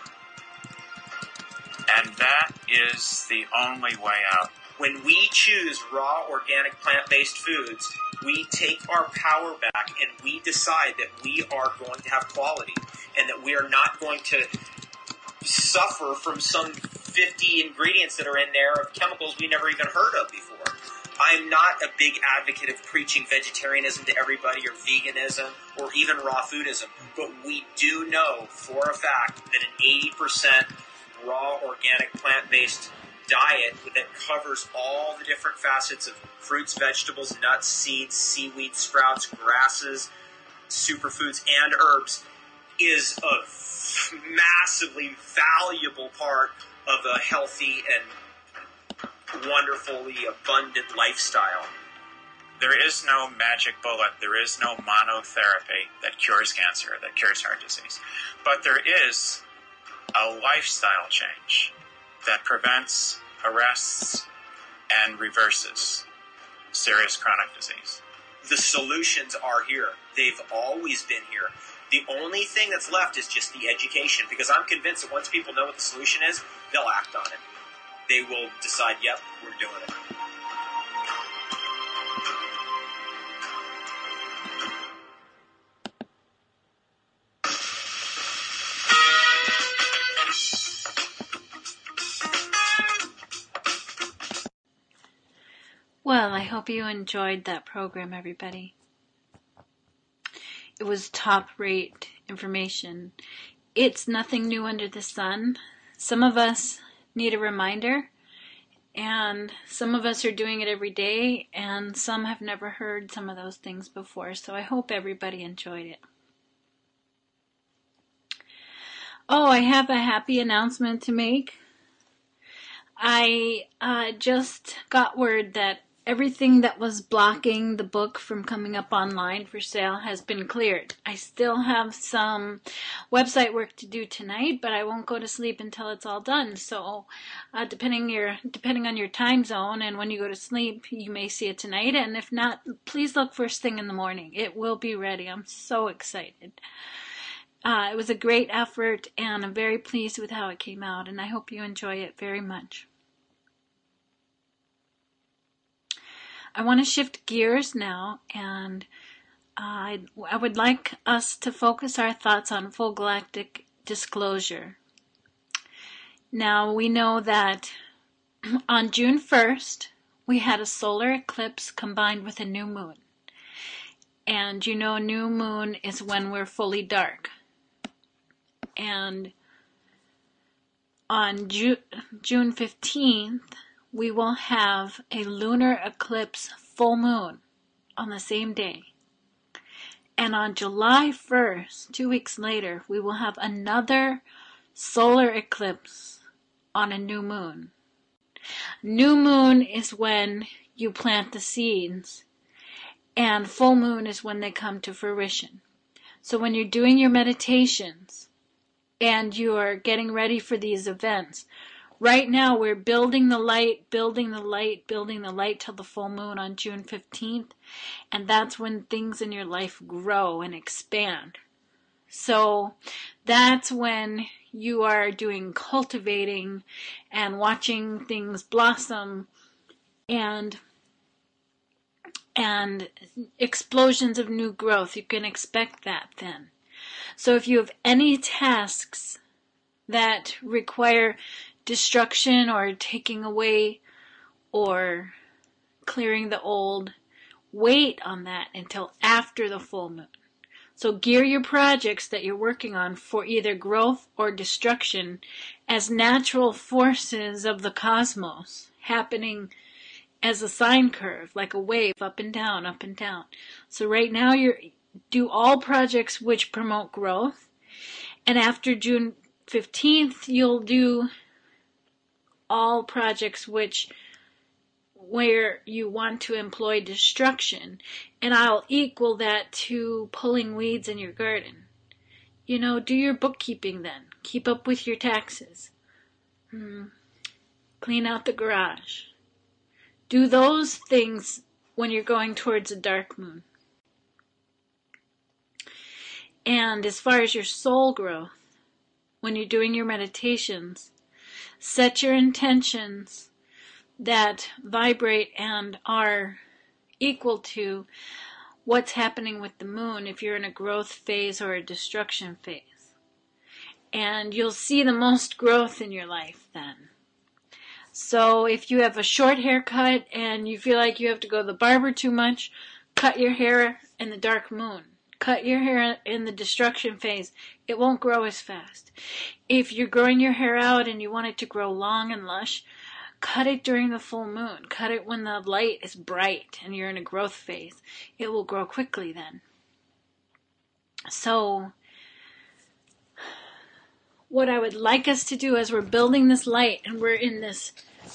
And that is the only way out. When we choose raw, organic, plant-based foods, we take our power back and we decide that we are going to have quality and that we are not going to suffer from some fifty ingredients that are in there of chemicals we never even heard of before. I'm not a big advocate of preaching vegetarianism to everybody or veganism or even raw foodism, but we do know for a fact that an eighty percent raw, organic, plant-based diet that covers all the different facets of fruits, vegetables, nuts, seeds, seaweed, sprouts, grasses, superfoods, and herbs is a f- massively valuable part of a healthy and wonderfully abundant lifestyle. There is no magic bullet. There is no monotherapy that cures cancer, that cures heart disease. But there is a lifestyle change that prevents, arrests, and reverses serious chronic disease. The solutions are here. They've always been here. The only thing that's left is just the education, because I'm convinced that once people know what the solution is, they'll act on it. They will decide, yep, we're doing it. Well, I hope you enjoyed that program, everybody. It was top-rate information. it's nothing new under the sun. Some of us need a reminder, and some of us are doing it every day, and some have never heard some of those things before. So I hope everybody enjoyed it. Oh, I have a happy announcement to make. I uh, just got word that everything that was blocking the book from coming up online for sale has been cleared. I still have some website work to do tonight, but I won't go to sleep until it's all done. So uh, depending your depending on your time zone and when you go to sleep, you may see it tonight. And if not, please look first thing in the morning. It will be ready. I'm so excited. Uh, it was a great effort, and I'm very pleased with how it came out, and I hope you enjoy it very much. I want to shift gears now, and uh, I, I would like us to focus our thoughts on full galactic disclosure. Now, we know that on June first, we had a solar eclipse combined with a new moon. And you know, new moon is when we're fully dark. And on Ju- June fifteenth, we will have a lunar eclipse full moon on the same day. And on July first, two weeks later, we will have another solar eclipse on a new moon. New moon is when you plant the seeds, and full moon is when they come to fruition. So when you're doing your meditations and you're getting ready for these events, right now we're building the light, building the light, building the light till the full moon on June fifteenth, and that's when things in your life grow and expand. So that's when you are doing cultivating and watching things blossom and and explosions of new growth. You can expect that then. So if you have any tasks that require destruction or taking away or clearing the old, wait on that until after the full moon. So gear your projects that you're working on for either growth or destruction as natural forces of the cosmos happening as a sine curve, like a wave, up and down, up and down. So right now you're do all projects which promote growth, and after June fifteenth you'll do all projects which where you want to employ destruction, and I'll equal that to pulling weeds in your garden. You know, do your bookkeeping then. Keep up with your taxes. Hmm. Clean out the garage. Do those things when you're going towards a dark moon. And as far as your soul growth, when you're doing your meditations, set your intentions that vibrate and are equal to what's happening with the moon if you're in a growth phase or a destruction phase. And you'll see the most growth in your life then. So if you have a short haircut and you feel like you have to go to the barber too much, cut your hair in the dark moon. Cut your hair in the destruction phase. It won't grow as fast. If you're growing your hair out and you want it to grow long and lush, cut it during the full moon. Cut it when the light is bright and you're in a growth phase. It will grow quickly then. So, what I would like us to do as we're building this light and we're in this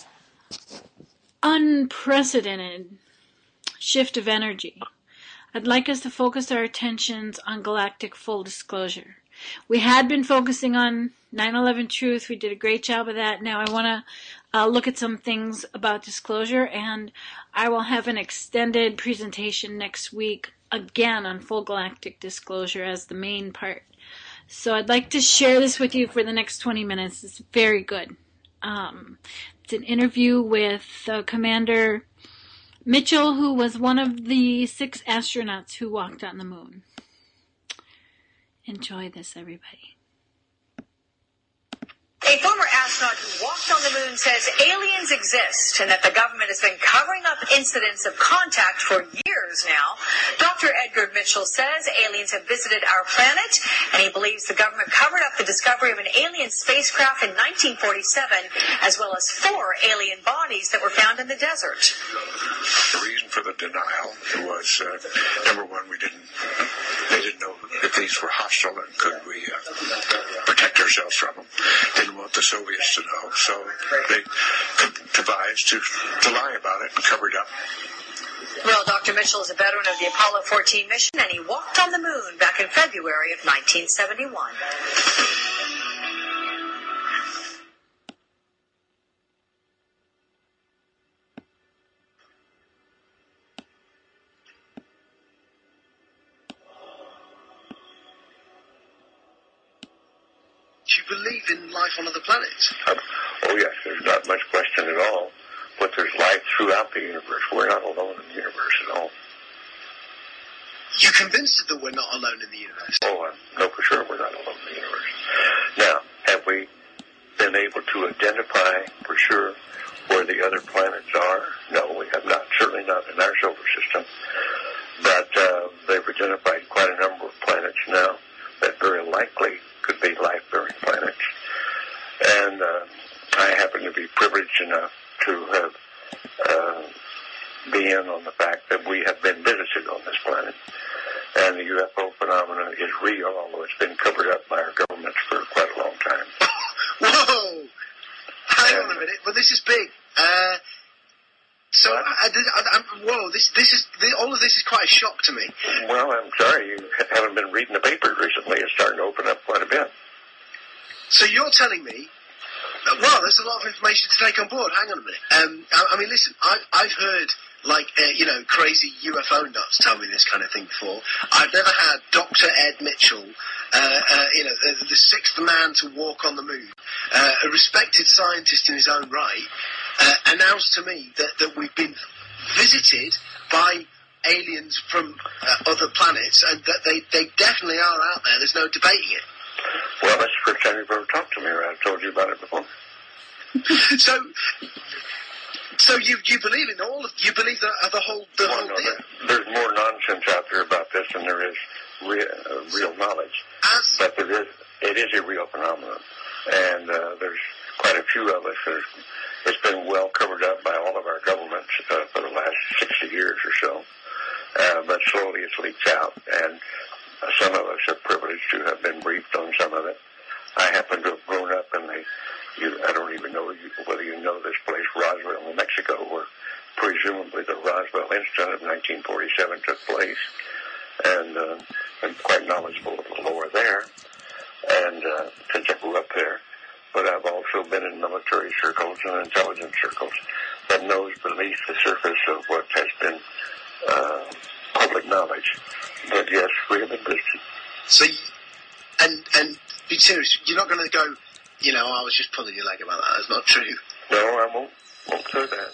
unprecedented shift of energy, I'd like us to focus our attentions on galactic full disclosure. We had been focusing on nine eleven Truth. We did a great job of that. Now I want to uh, look at some things about disclosure, and I will have an extended presentation next week, again on full galactic disclosure as the main part. So I'd like to share this with you for the next twenty minutes. It's very good. Um, it's an interview with uh, Commander Mitchell, who was one of the six astronauts who walked on the moon. Enjoy this, everybody. A former astronaut who walked on the moon says aliens exist and that the government has been covering up incidents of contact for years now. Doctor Edgar Mitchell says aliens have visited our planet, and he believes the government covered up the discovery of an alien spacecraft in nineteen forty-seven, as well as four alien bodies that were found in the desert. The reason for the denial was, uh, number one, we didn't, they didn't know if these were hostile and could we uh, protect ourselves from them. Didn't want the Soviets to know, so they devised to, to lie about it and cover it up. Well, Doctor Mitchell is a veteran of the Apollo fourteen mission, and he walked on the moon back in February of nineteen seventy-one. Do you believe in life on other planets? Um, oh, yes, there's not much question at all. But there's life throughout the universe. We're not alone in the universe at all. You're convinced that we're not alone in the universe? Oh, I know for sure we're not alone in the universe. Now, have we been able to identify for sure where the other planets are? No, we have not. Certainly not in our solar system. But uh, they've identified quite a number of planets now that very likely could be life-bearing planets. And uh, I happen to be privileged enough to have uh, been on the fact that we have been visited on this planet. And the U F O phenomenon is real, although it's been covered up by our governments for quite a long time. Whoa! Hang on a minute. Well, this is big. Uh, so, I, I, I, I, whoa, this, this is, this, all of this is quite a shock to me. Well, I'm sorry you haven't been reading the papers recently. It's starting to open up quite a bit. So you're telling me, well, there's a lot of information to take on board. Hang on a minute. Um, I, I mean, listen, I've, I've heard, like, uh, you know, crazy U F O nuts tell me this kind of thing before. I've never had Doctor Ed Mitchell, uh, uh, you know, the, the sixth man to walk on the moon, uh, a respected scientist in his own right, uh, announce to me that, that we've been visited by aliens from uh, other planets and that they, they definitely are out there. There's no debating it. Well, that's the first time you've ever talked to me, or I've told you about it before. so, so you you believe in all of you believe the uh, the whole the well, whole no, deal? There, there's more nonsense out there about this than there is re, uh, real knowledge. As, but there is it is a real phenomenon, and uh, there's quite a few of us. There's, it's been well covered up by all of our governments uh, for the last sixty years or so, uh, but slowly it's leaked out, and uh, some of us are privileged to have been briefed on some of it. I happen to have grown up in the, you, I don't even know you, whether you know this place, Roswell, New Mexico, where presumably the Roswell incident of nineteen forty-seven took place, and uh, I'm quite knowledgeable of the lore there, and uh, since I grew up there. But I've also been in military circles and intelligence circles that knows beneath the surface of what has been uh, public knowledge. But yes, we have been visited. So, and and be serious. You're not going to go, you know, I was just pulling your leg about that. That's not true. No, I won't. Won't say that.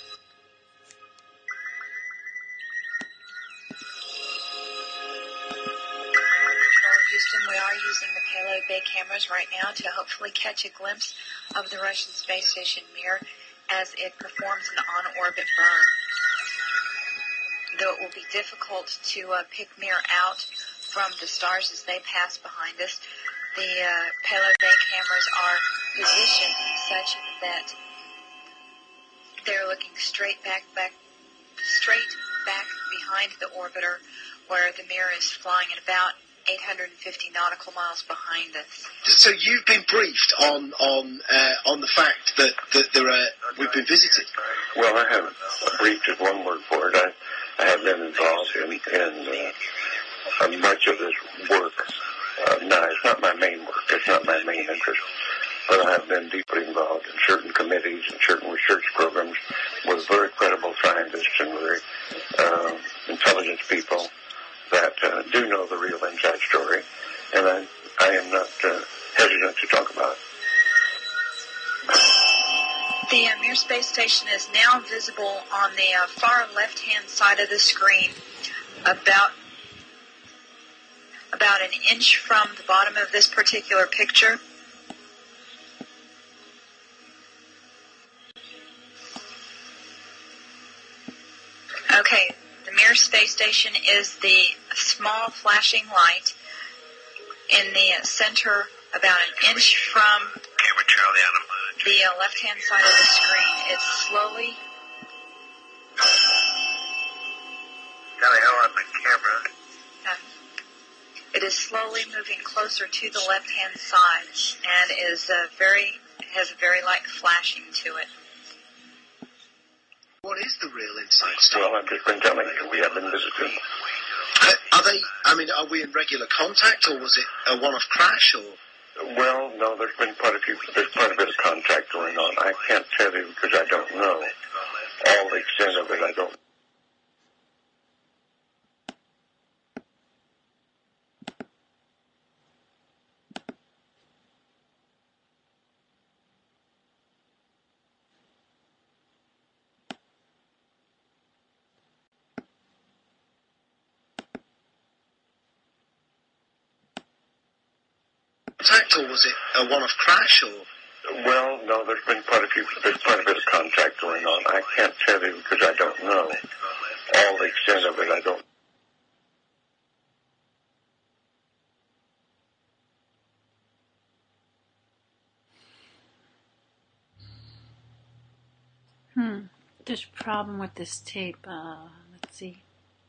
Houston, we are using the payload bay cameras right now to hopefully catch a glimpse of the Russian space station Mir as it performs an on-orbit burn. Though it will be difficult to uh, pick Mir out from the stars as they pass behind us, the uh, payload bay cameras are positioned such that they're looking straight back, back, straight back behind the orbiter, where the Mir is flying at about eight hundred fifty nautical miles behind us. So you've been briefed on on uh, on the fact that, that there are we've been visited. Well, I haven't. Briefed is one word for it. I, I have been involved in, in uh, uh, much of this work. Uh, now, it's not my main work. It's not my main interest. But I have been deeply involved in certain committees and certain research programs with very credible scientists and very uh, intelligence people that uh, do know the real inside story, and I, I am not uh, hesitant to talk about it. The uh, Mir space station is now visible on the uh, far left-hand side of the screen, about about an inch from the bottom of this particular picture. Mir space station is the small flashing light in the center, about an inch from Camera Charlie on the moon. the uh, left-hand side of the screen. It's slowly... Got a hell on the camera. Uh, it is slowly moving closer to the left-hand side and is uh, very has a very light flashing to it. What is the real Inside Star? Well, I've just been telling you, we have been visiting. Uh, are they, I mean, are we in regular contact, or was it a one-off crash, or...? Well, no, there's been quite a few, there's quite a bit of contact going on. I can't tell you because I don't know. All the extent of it, I don't. Contact, or was it a one-off crash, or...? Well, no, there's been quite a few, there's quite a bit of contact going on. I can't tell you because I don't know. All the extent of it, I don't. Hmm. There's a problem with this tape. Uh, let's see.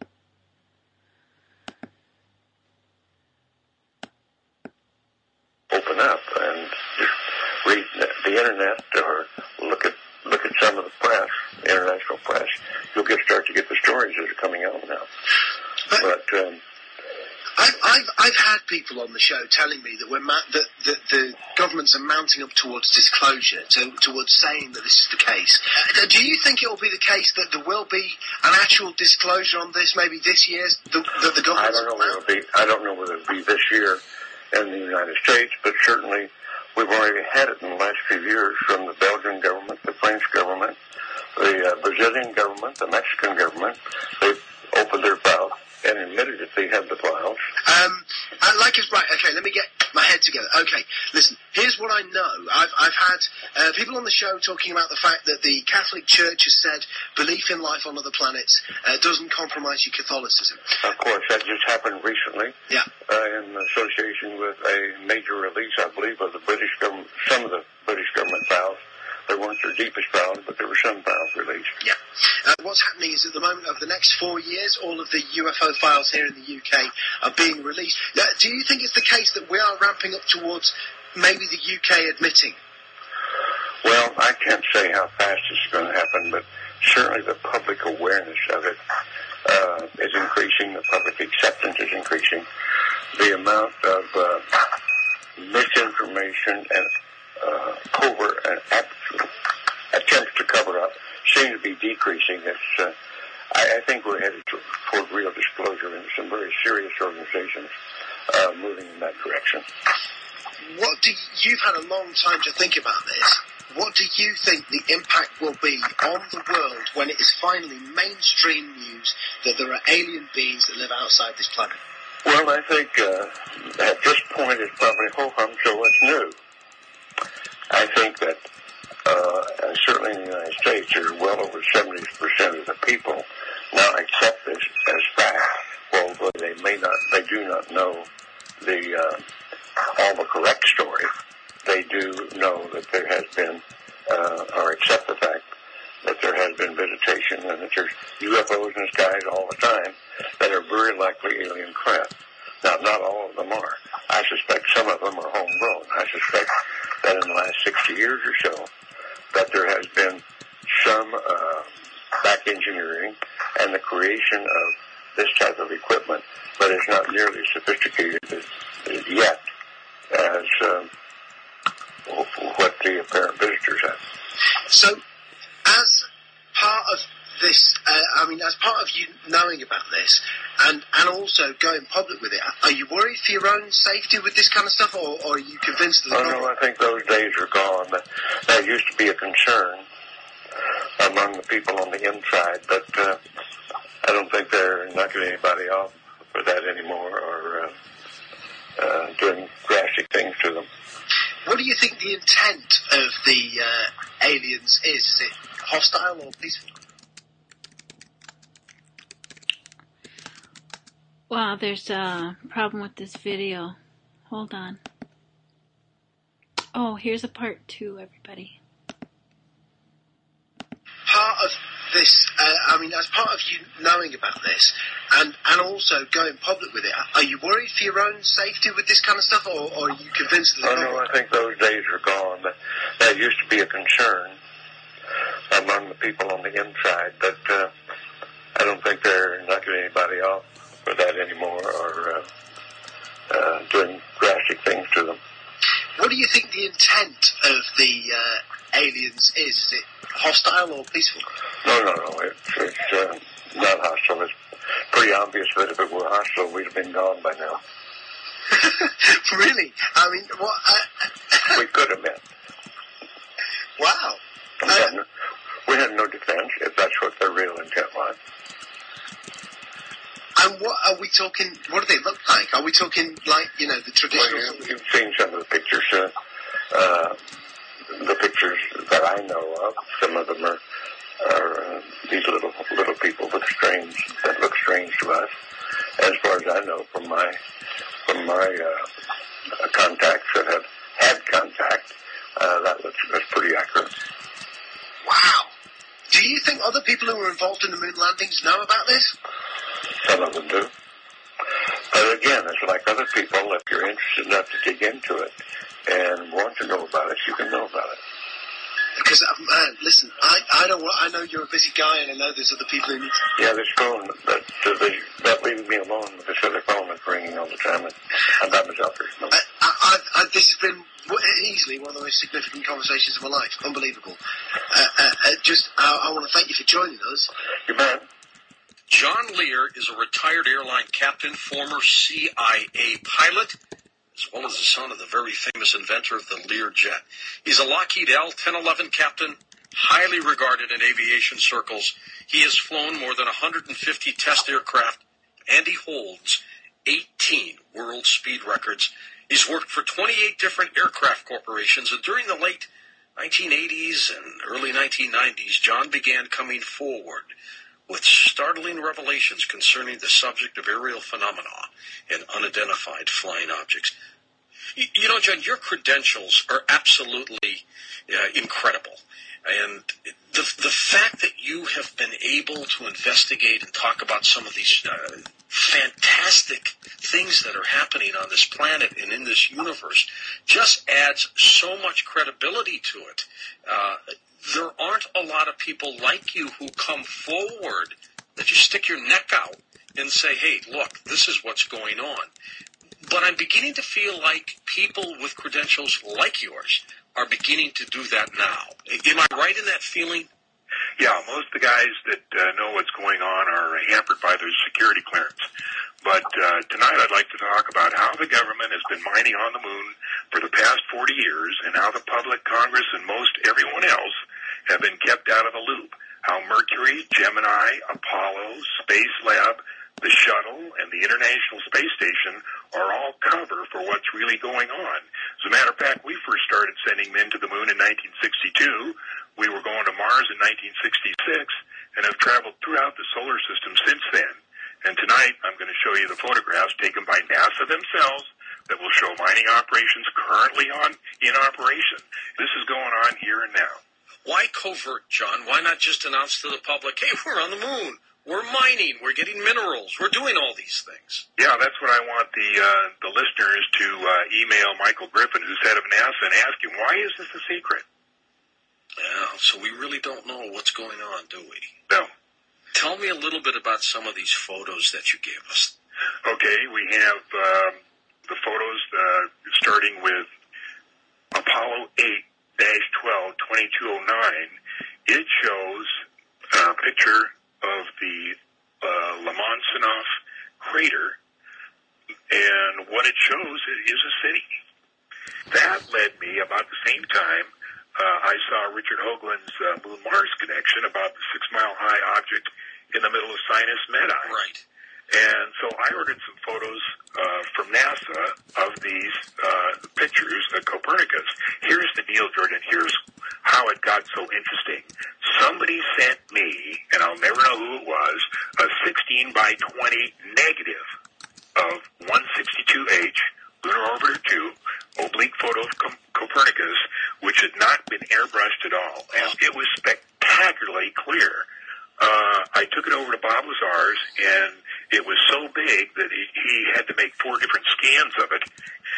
Open up and just read the internet or look at look at some of the press, international press. You'll get start to get the stories that are coming out now. But, but um, I've, I've I've had people on the show telling me that we're ma- that, that the governments are mounting up towards disclosure, to, towards saying that this is the case. Uh, do you think it will be the case that there will be an actual disclosure on this, maybe this year, that the, the government? I don't know whether it'll be. I don't know whether it'll be this year in the United States, but certainly we've already had it in the last few years from the Belgian government, the French government, the uh, Brazilian government, the Mexican government. They've opened their mouth and admitted that they have the files. Um, I like it, right, okay, let me get my head together. Okay, listen, here's what I know. I've, I've had uh, people on the show talking about the fact that the Catholic Church has said belief in life on other planets uh, doesn't compromise your Catholicism. Of course, that just happened recently. Yeah. Uh, in association with a major release, I believe, of the British government, some of the British government files. They weren't their deepest files, but there were some files released. Yeah. Uh, what's happening is at the moment, over the next four years, all of the U F O files here in the U K are being released. Uh, do you think it's the case that we are ramping up towards maybe the U K admitting? Well, I can't say how fast it's going to happen, but certainly the public awareness of it uh, is increasing. The public acceptance is increasing. The amount of uh, misinformation and uh, covert and absolute attempts to cover up seem to be decreasing. It's, uh, I, I think we're headed to, toward real disclosure, and some very serious organizations uh, moving in that direction. What do you, you've had a long time to think about this. What do you think the impact will be on the world when it is finally mainstream news that there are alien beings that live outside this planet? Well, I think uh, at this point it's probably ho hum, so what's new? I think that uh, and certainly in the United States, there's well over seventy percent of the people now accept this as fact. Although they may not, they do not know the uh, all the correct story. They do know that there has been, uh, or accept the fact that there has been visitation and that there's U F Os in the skies all the time that are very likely alien craft. Now, not all of them are. I suspect some of them are homegrown. I suspect that in the last sixty years or so, that there has been some uh, back engineering and the creation of this type of equipment, but it's not nearly as sophisticated as, as yet as uh, what the apparent visitors have. So, as part of this, uh, I mean, as part of you knowing about this, and, and also going public with it, are you worried for your own safety with this kind of stuff, or, or are you convinced that... Oh, no, I think those days are gone. That, that used to be a concern among the people on the inside, but uh, I don't think they're knocking anybody off for that anymore, or uh, uh, doing drastic things to them. What do you think the intent of the uh, aliens is? Is it hostile or peaceful? Wow, there's a problem with this video. Hold on. Oh, here's a part two, everybody. Part of this, uh, I mean, as part of you knowing about this and, and also going public with it, are you worried for your own safety with this kind of stuff, or, or are you convinced that... Oh, no, I think those days are gone. That, that used to be a concern among the people on the inside, but uh, I don't think they're knocking anybody off for that anymore, or uh, uh, doing drastic things to them. What do you think the intent of the uh, aliens is? Is it hostile or peaceful? No, no, no. It's, it's uh, not hostile. It's pretty obvious that if it were hostile, we'd have been gone by now. Really? I mean, what? Uh, we could have been. Wow. We had, no, we had no defense, if that's what their real intent was. And what are we talking, what do they look like? Are we talking like, you know, the traditional... Well, you, you've seen some of the pictures, uh, uh, the pictures that I know of. Some of them are, are uh, these little little people look strange, that look strange to us. As far as I know from my, from my uh, contacts that have had contact, uh, that looks that's pretty accurate. Wow. Do you think other people who were involved in the moon landings know about this? Some of them do. But again, it's like other people, if you're interested enough to dig into it and want to know about it, you can know about it. Because, uh, man, listen, I, I don't want, I know you're a busy guy and I know there's other people who need to... Yeah, this phone, that, that, that leaving me alone with this other phone that's ringing all the time. And I'm by myself. No. I, I, I, this has been easily one of the most significant conversations of my life. Unbelievable. Uh, uh, uh, just, uh, I want to thank you for joining us. You bet. John Lear is a retired airline captain, former C I A pilot, as well as the son of the very famous inventor of the Lear jet. He's a Lockheed L ten eleven captain, highly regarded in aviation circles. He has flown more than one hundred fifty test aircraft, and he holds eighteen world speed records. He's worked for twenty-eight different aircraft corporations, and during the late nineteen eighties and early nineteen nineties, John began coming forward with startling revelations concerning the subject of aerial phenomena and unidentified flying objects. You, you know, John, your credentials are absolutely uh, incredible. And the the fact that you have been able to investigate and talk about some of these uh, fantastic things that are happening on this planet and in this universe just adds so much credibility to it. Uh, there aren't a lot of people like you who come forward that you stick your neck out and say, hey, look, this is what's going on. But I'm beginning to feel like people with credentials like yours are beginning to do that now. Am I right in that feeling? Yeah, most of the guys that uh, know what's going on are hampered by their security clearance. But uh, tonight I'd like to talk about how the government has been mining on the moon for the past forty years and how the public, Congress, and most everyone else have been kept out of the loop. How Mercury, Gemini, Apollo, Space Lab, the shuttle, and the International Space Station are all cover for what's really going on. As a matter of fact, we first started sending men to the moon in nineteen sixty-two. We were going to Mars in nineteen sixty-six and have traveled throughout the solar system since then. And tonight, I'm going to show you the photographs taken by NASA themselves that will show mining operations currently on in operation. This is going on here and now. Why covert, John? Why not just announce to the public, hey, we're on the moon, we're mining, we're getting minerals, we're doing all these things? Yeah, that's what I want the uh, the listeners to uh, email Michael Griffin, who's head of NASA, and ask him, why is this a secret? Yeah, so we really don't know what's going on, do we? No. Tell me a little bit about some of these photos that you gave us. Okay, we have um, the photos uh, starting with Apollo eight dash twelve twenty-two oh nine. It shows a picture of the uh, Lemonsinoff crater, and what it shows is a city. That led me, about the same time, uh, I saw Richard Hoagland's uh, Moon-Mars connection about the six-mile-high object in the middle of Sinus Medai. Right. And so I ordered some photos uh, from NASA of these uh, pictures of Copernicus. Here's the deal, Jordan. Here's how it got so interesting. Somebody sent me, and I'll never know who it was, a sixteen by twenty negative Copernicus, which had not been airbrushed at all, and it was spectacularly clear. Uh, I took it over to Bob Lazar's, and it was so big that he, he had to make four different scans of it,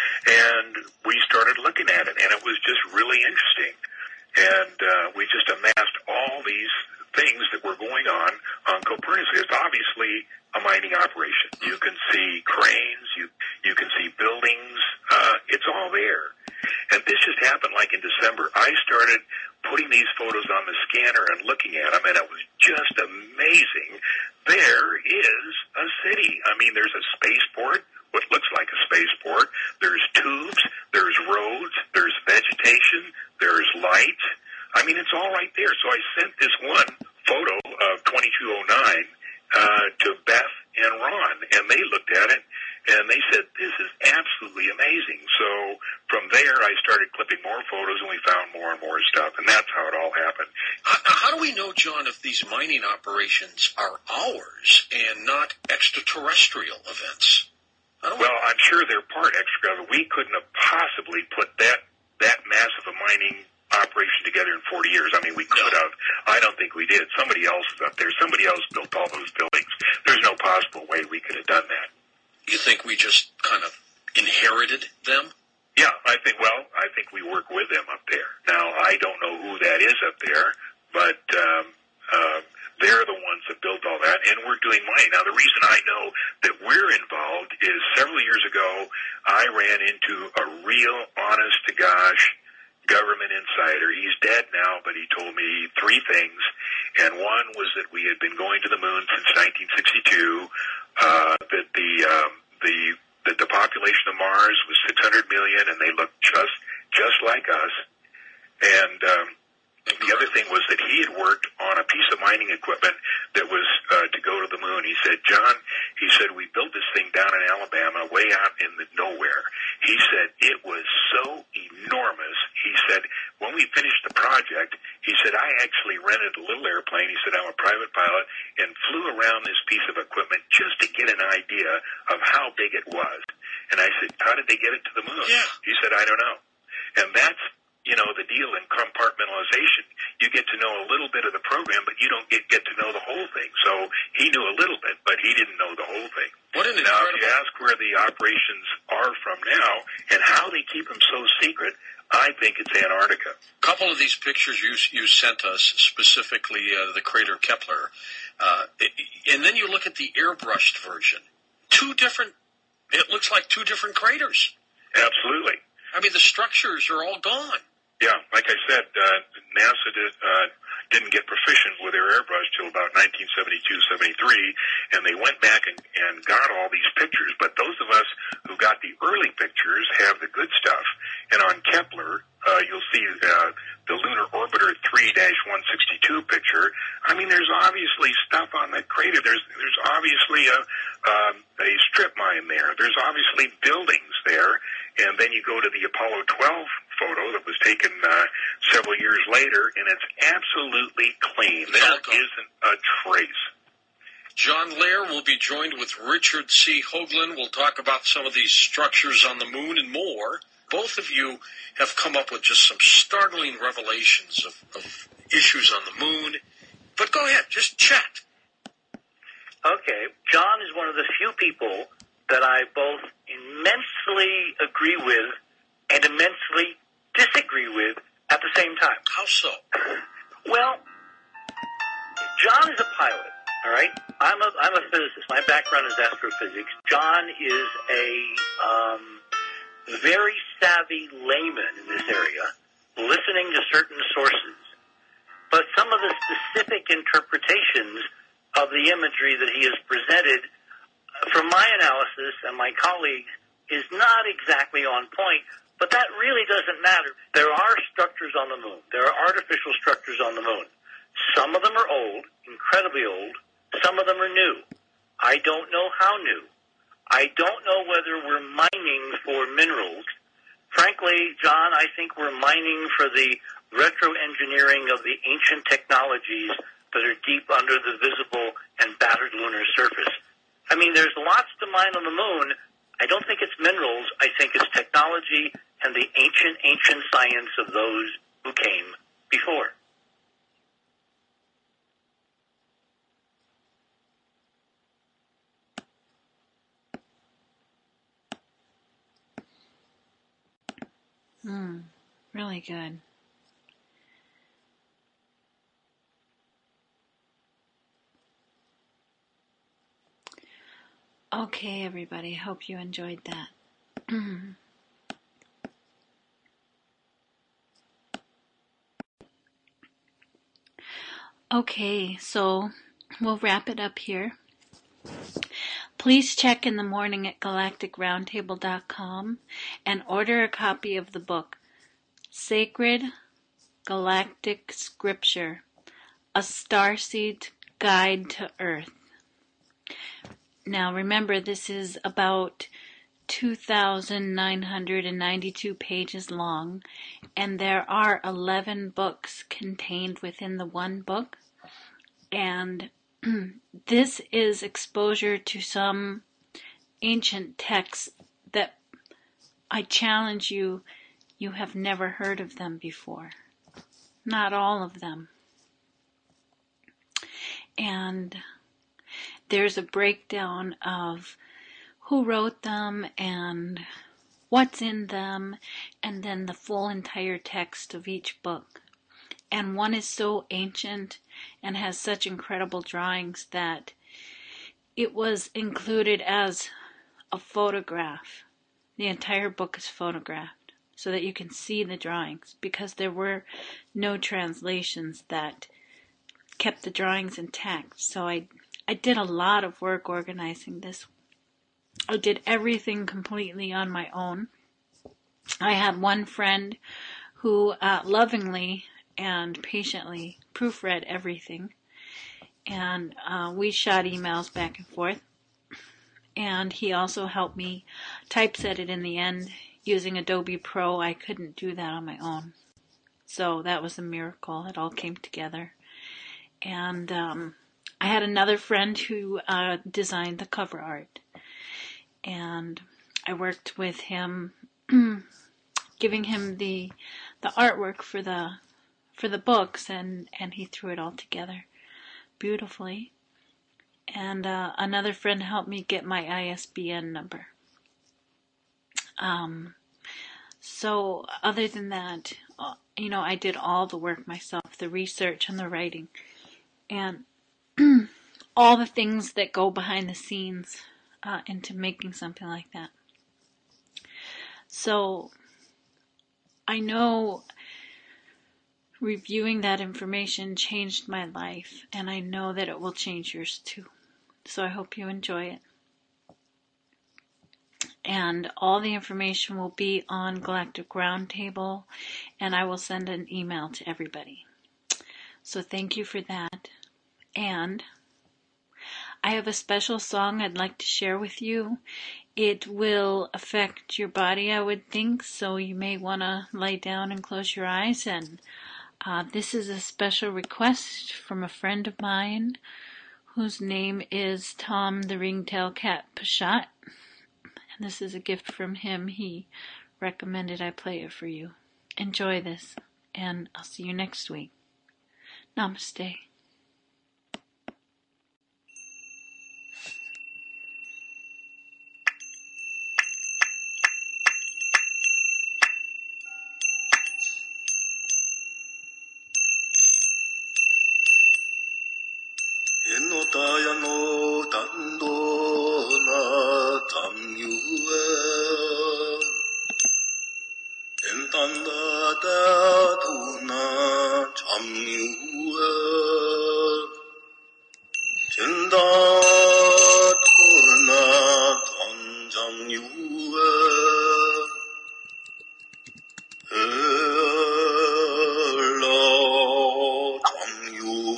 and we started looking at it, and it was just really interesting. And uh, we just amassed all these things that were going on on Copernicus. It's obviously a mining operation. You can see cranes, you you can see buildings. Uh, it's all there. And this just happened like in December. I started putting these photos on the scanner and looking at them, and it was just amazing. There is a city. I mean, there's a spaceport, what looks like a spaceport. There's tubes, there's roads, there's vegetation, there's lights. I mean, it's all right there. So I sent this one photo of twenty-two oh nine uh, to Beth and Ron, and they looked at it, and they said, this is absolutely amazing. So from there, I started clipping more photos, and we found more and more stuff, and that's how it all happened. How, how do we know, John, if these mining operations are ours and not extraterrestrial events? Well, I'm sure they're part extra. We couldn't have possibly put that that massive a mining operation together in forty years. I mean, we could have. I don't think we did. Somebody else is up there. Somebody else built all those buildings. There's no possible way we could have done that. You think we just kind of inherited them? Yeah, I think, well, I think we work with them up there. Now, I don't know who that is up there, but um, uh, they're the ones that built all that, and we're doing mining. Now, the reason I know that we're involved is several years ago, I ran into a real honest-to-gosh government insider. He's dead now, but he told me three things, and one was that we had been going to the moon since nineteen sixty-two, uh, that the um, the that the population of Mars was six hundred million, and they looked just just like us. And um, the other thing was that he had worked on a piece of mining equipment that was uh, to go to the moon. He said, John, he said, we built this thing down in Alabama, way out in the nowhere. He said, it was so enormous. He said, when we finished the project, he said, I actually rented a little airplane. He said, I'm a private pilot, and flew around this piece of equipment just to get an idea of how big it was. And I said, how did they get it to the moon? Yeah. He said, I don't know. And that's, you know, the deal in compartmentalization. You get to know a little bit of the program, but you don't get, get to know the whole thing. So he knew a little bit, but he didn't know the whole thing. What an now, incredible... if you ask where the operations are from now and how they keep them so secret, I think it's Antarctica. A couple of these pictures you you sent us, specifically uh, the crater Kepler, uh, and then you look at the airbrushed version. Two different, it looks like two different craters. Absolutely. I mean, the structures are all gone. Yeah, like I said, uh, NASA did, uh, didn't get proficient with their airbrush till about nineteen seventy-two, seventy-three, and they went back and, and got all these pictures. But those of us who got the early pictures have the good stuff. And on Kepler, uh, you'll see uh, the Lunar Orbiter three dash one sixty-two picture. I mean, there's obviously stuff on that crater. There's there's obviously a, um, a strip mine there. There's obviously buildings there. And then you go to the Apollo twelve photo that was taken uh, several years later, and it's absolutely clean. There isn't a trace. John Lehr will be joined with Richard C. Hoagland. We'll talk about some of these structures on the moon and more. Both of you have come up with just some startling revelations of, of issues on the moon. But go ahead, just chat. Okay, John is one of the few people that I both immensely agree with and immensely disagree with at the same time. How so? Well, John is a pilot, all right? I'm a, I'm a physicist. My background is astrophysics. John is a um, very savvy layman in this area, listening to certain sources. But some of the specific interpretations of the imagery that he has presented, from my analysis and my colleagues, is not exactly on point, but that really doesn't matter. There are structures on the moon. There are artificial structures on the moon. Some of them are old, incredibly old. Some of them are new. I don't know how new. I don't know whether we're mining for minerals. Frankly, John, I think we're mining for the retro-engineering of the ancient technologies that are deep under the visible and battered lunar surface. I mean, there's lots to mine on the moon. I don't think it's minerals. I think it's technology and the ancient, ancient science of those who came before. Hmm, really good. Okay, everybody, hope you enjoyed that. Okay, so we'll wrap it up here. Please check in the morning at galactic roundtable dot com and order a copy of the book, Sacred Galactic Scripture, A Starseed Guide to Earth. Now remember, this is about two thousand nine hundred ninety-two pages long, and there are eleven books contained within the one book. And this is exposure to some ancient texts that I challenge you, you have never heard of them before. Not all of them. And there's a breakdown of who wrote them and what's in them, and then the full entire text of each book. And one is so ancient and has such incredible drawings that it was included as a photograph. The entire book is photographed so that you can see the drawings, because there were no translations that kept the drawings intact. So I, I did a lot of work organizing this. I did everything completely on my own. I had one friend who uh, lovingly and patiently proofread everything, and uh, we shot emails back and forth, and he also helped me typeset it in the end using Adobe Pro. I couldn't do that on my own, so that was a miracle. It all came together. And um, I had another friend who uh, designed the cover art, and I worked with him giving him the the artwork for the for the books, and, and he threw it all together beautifully. And uh, another friend helped me get my I S B N number. Um, so other than that, uh, you know, I did all the work myself, the research and the writing, and all the things that go behind the scenes uh, into making something like that. So I know reviewing that information changed my life, and I know that it will change yours too. So I hope you enjoy it. And all the information will be on Galactic Roundtable, and I will send an email to everybody. So thank you for that. And I have a special song I'd like to share with you. It will affect your body, I would think, so you may want to lay down and close your eyes. And uh, this is a special request from a friend of mine whose name is Tom the Ringtail Cat Pashat. And this is a gift from him. He recommended I play it for you. Enjoy this, and I'll see you next week. Namaste. Enotaya no tando na tamyue entanda da tuna tamyue tenda tuna tanjamyue ela tamyue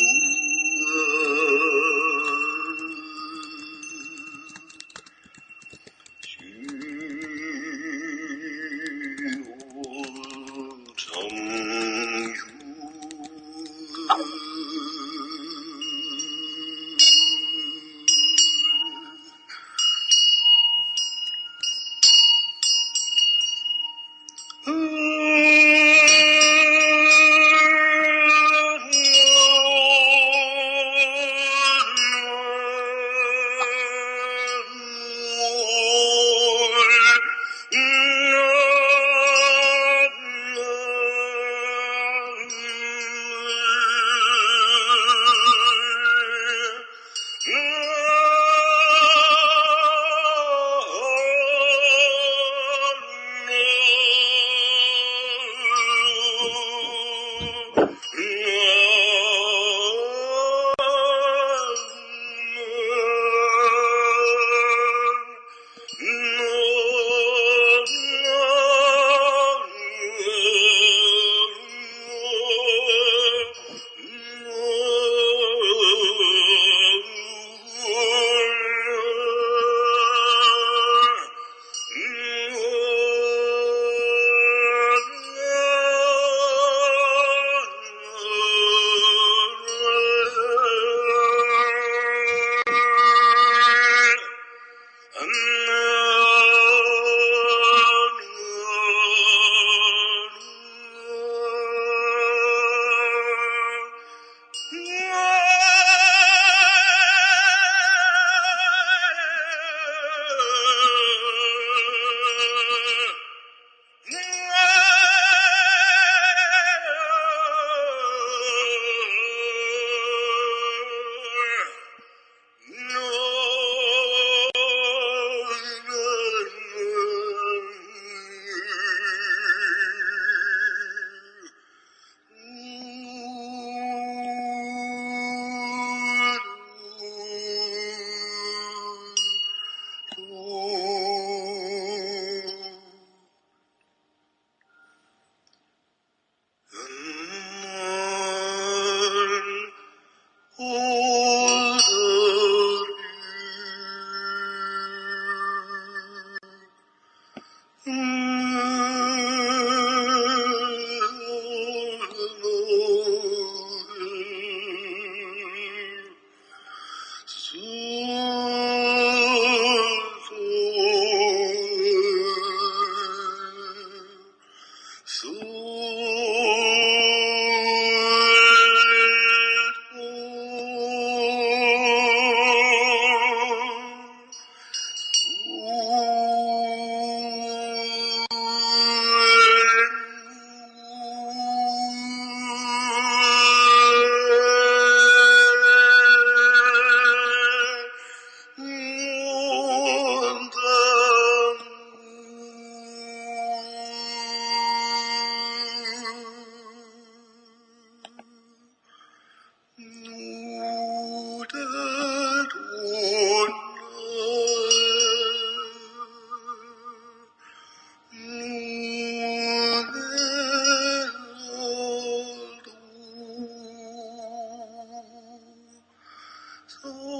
So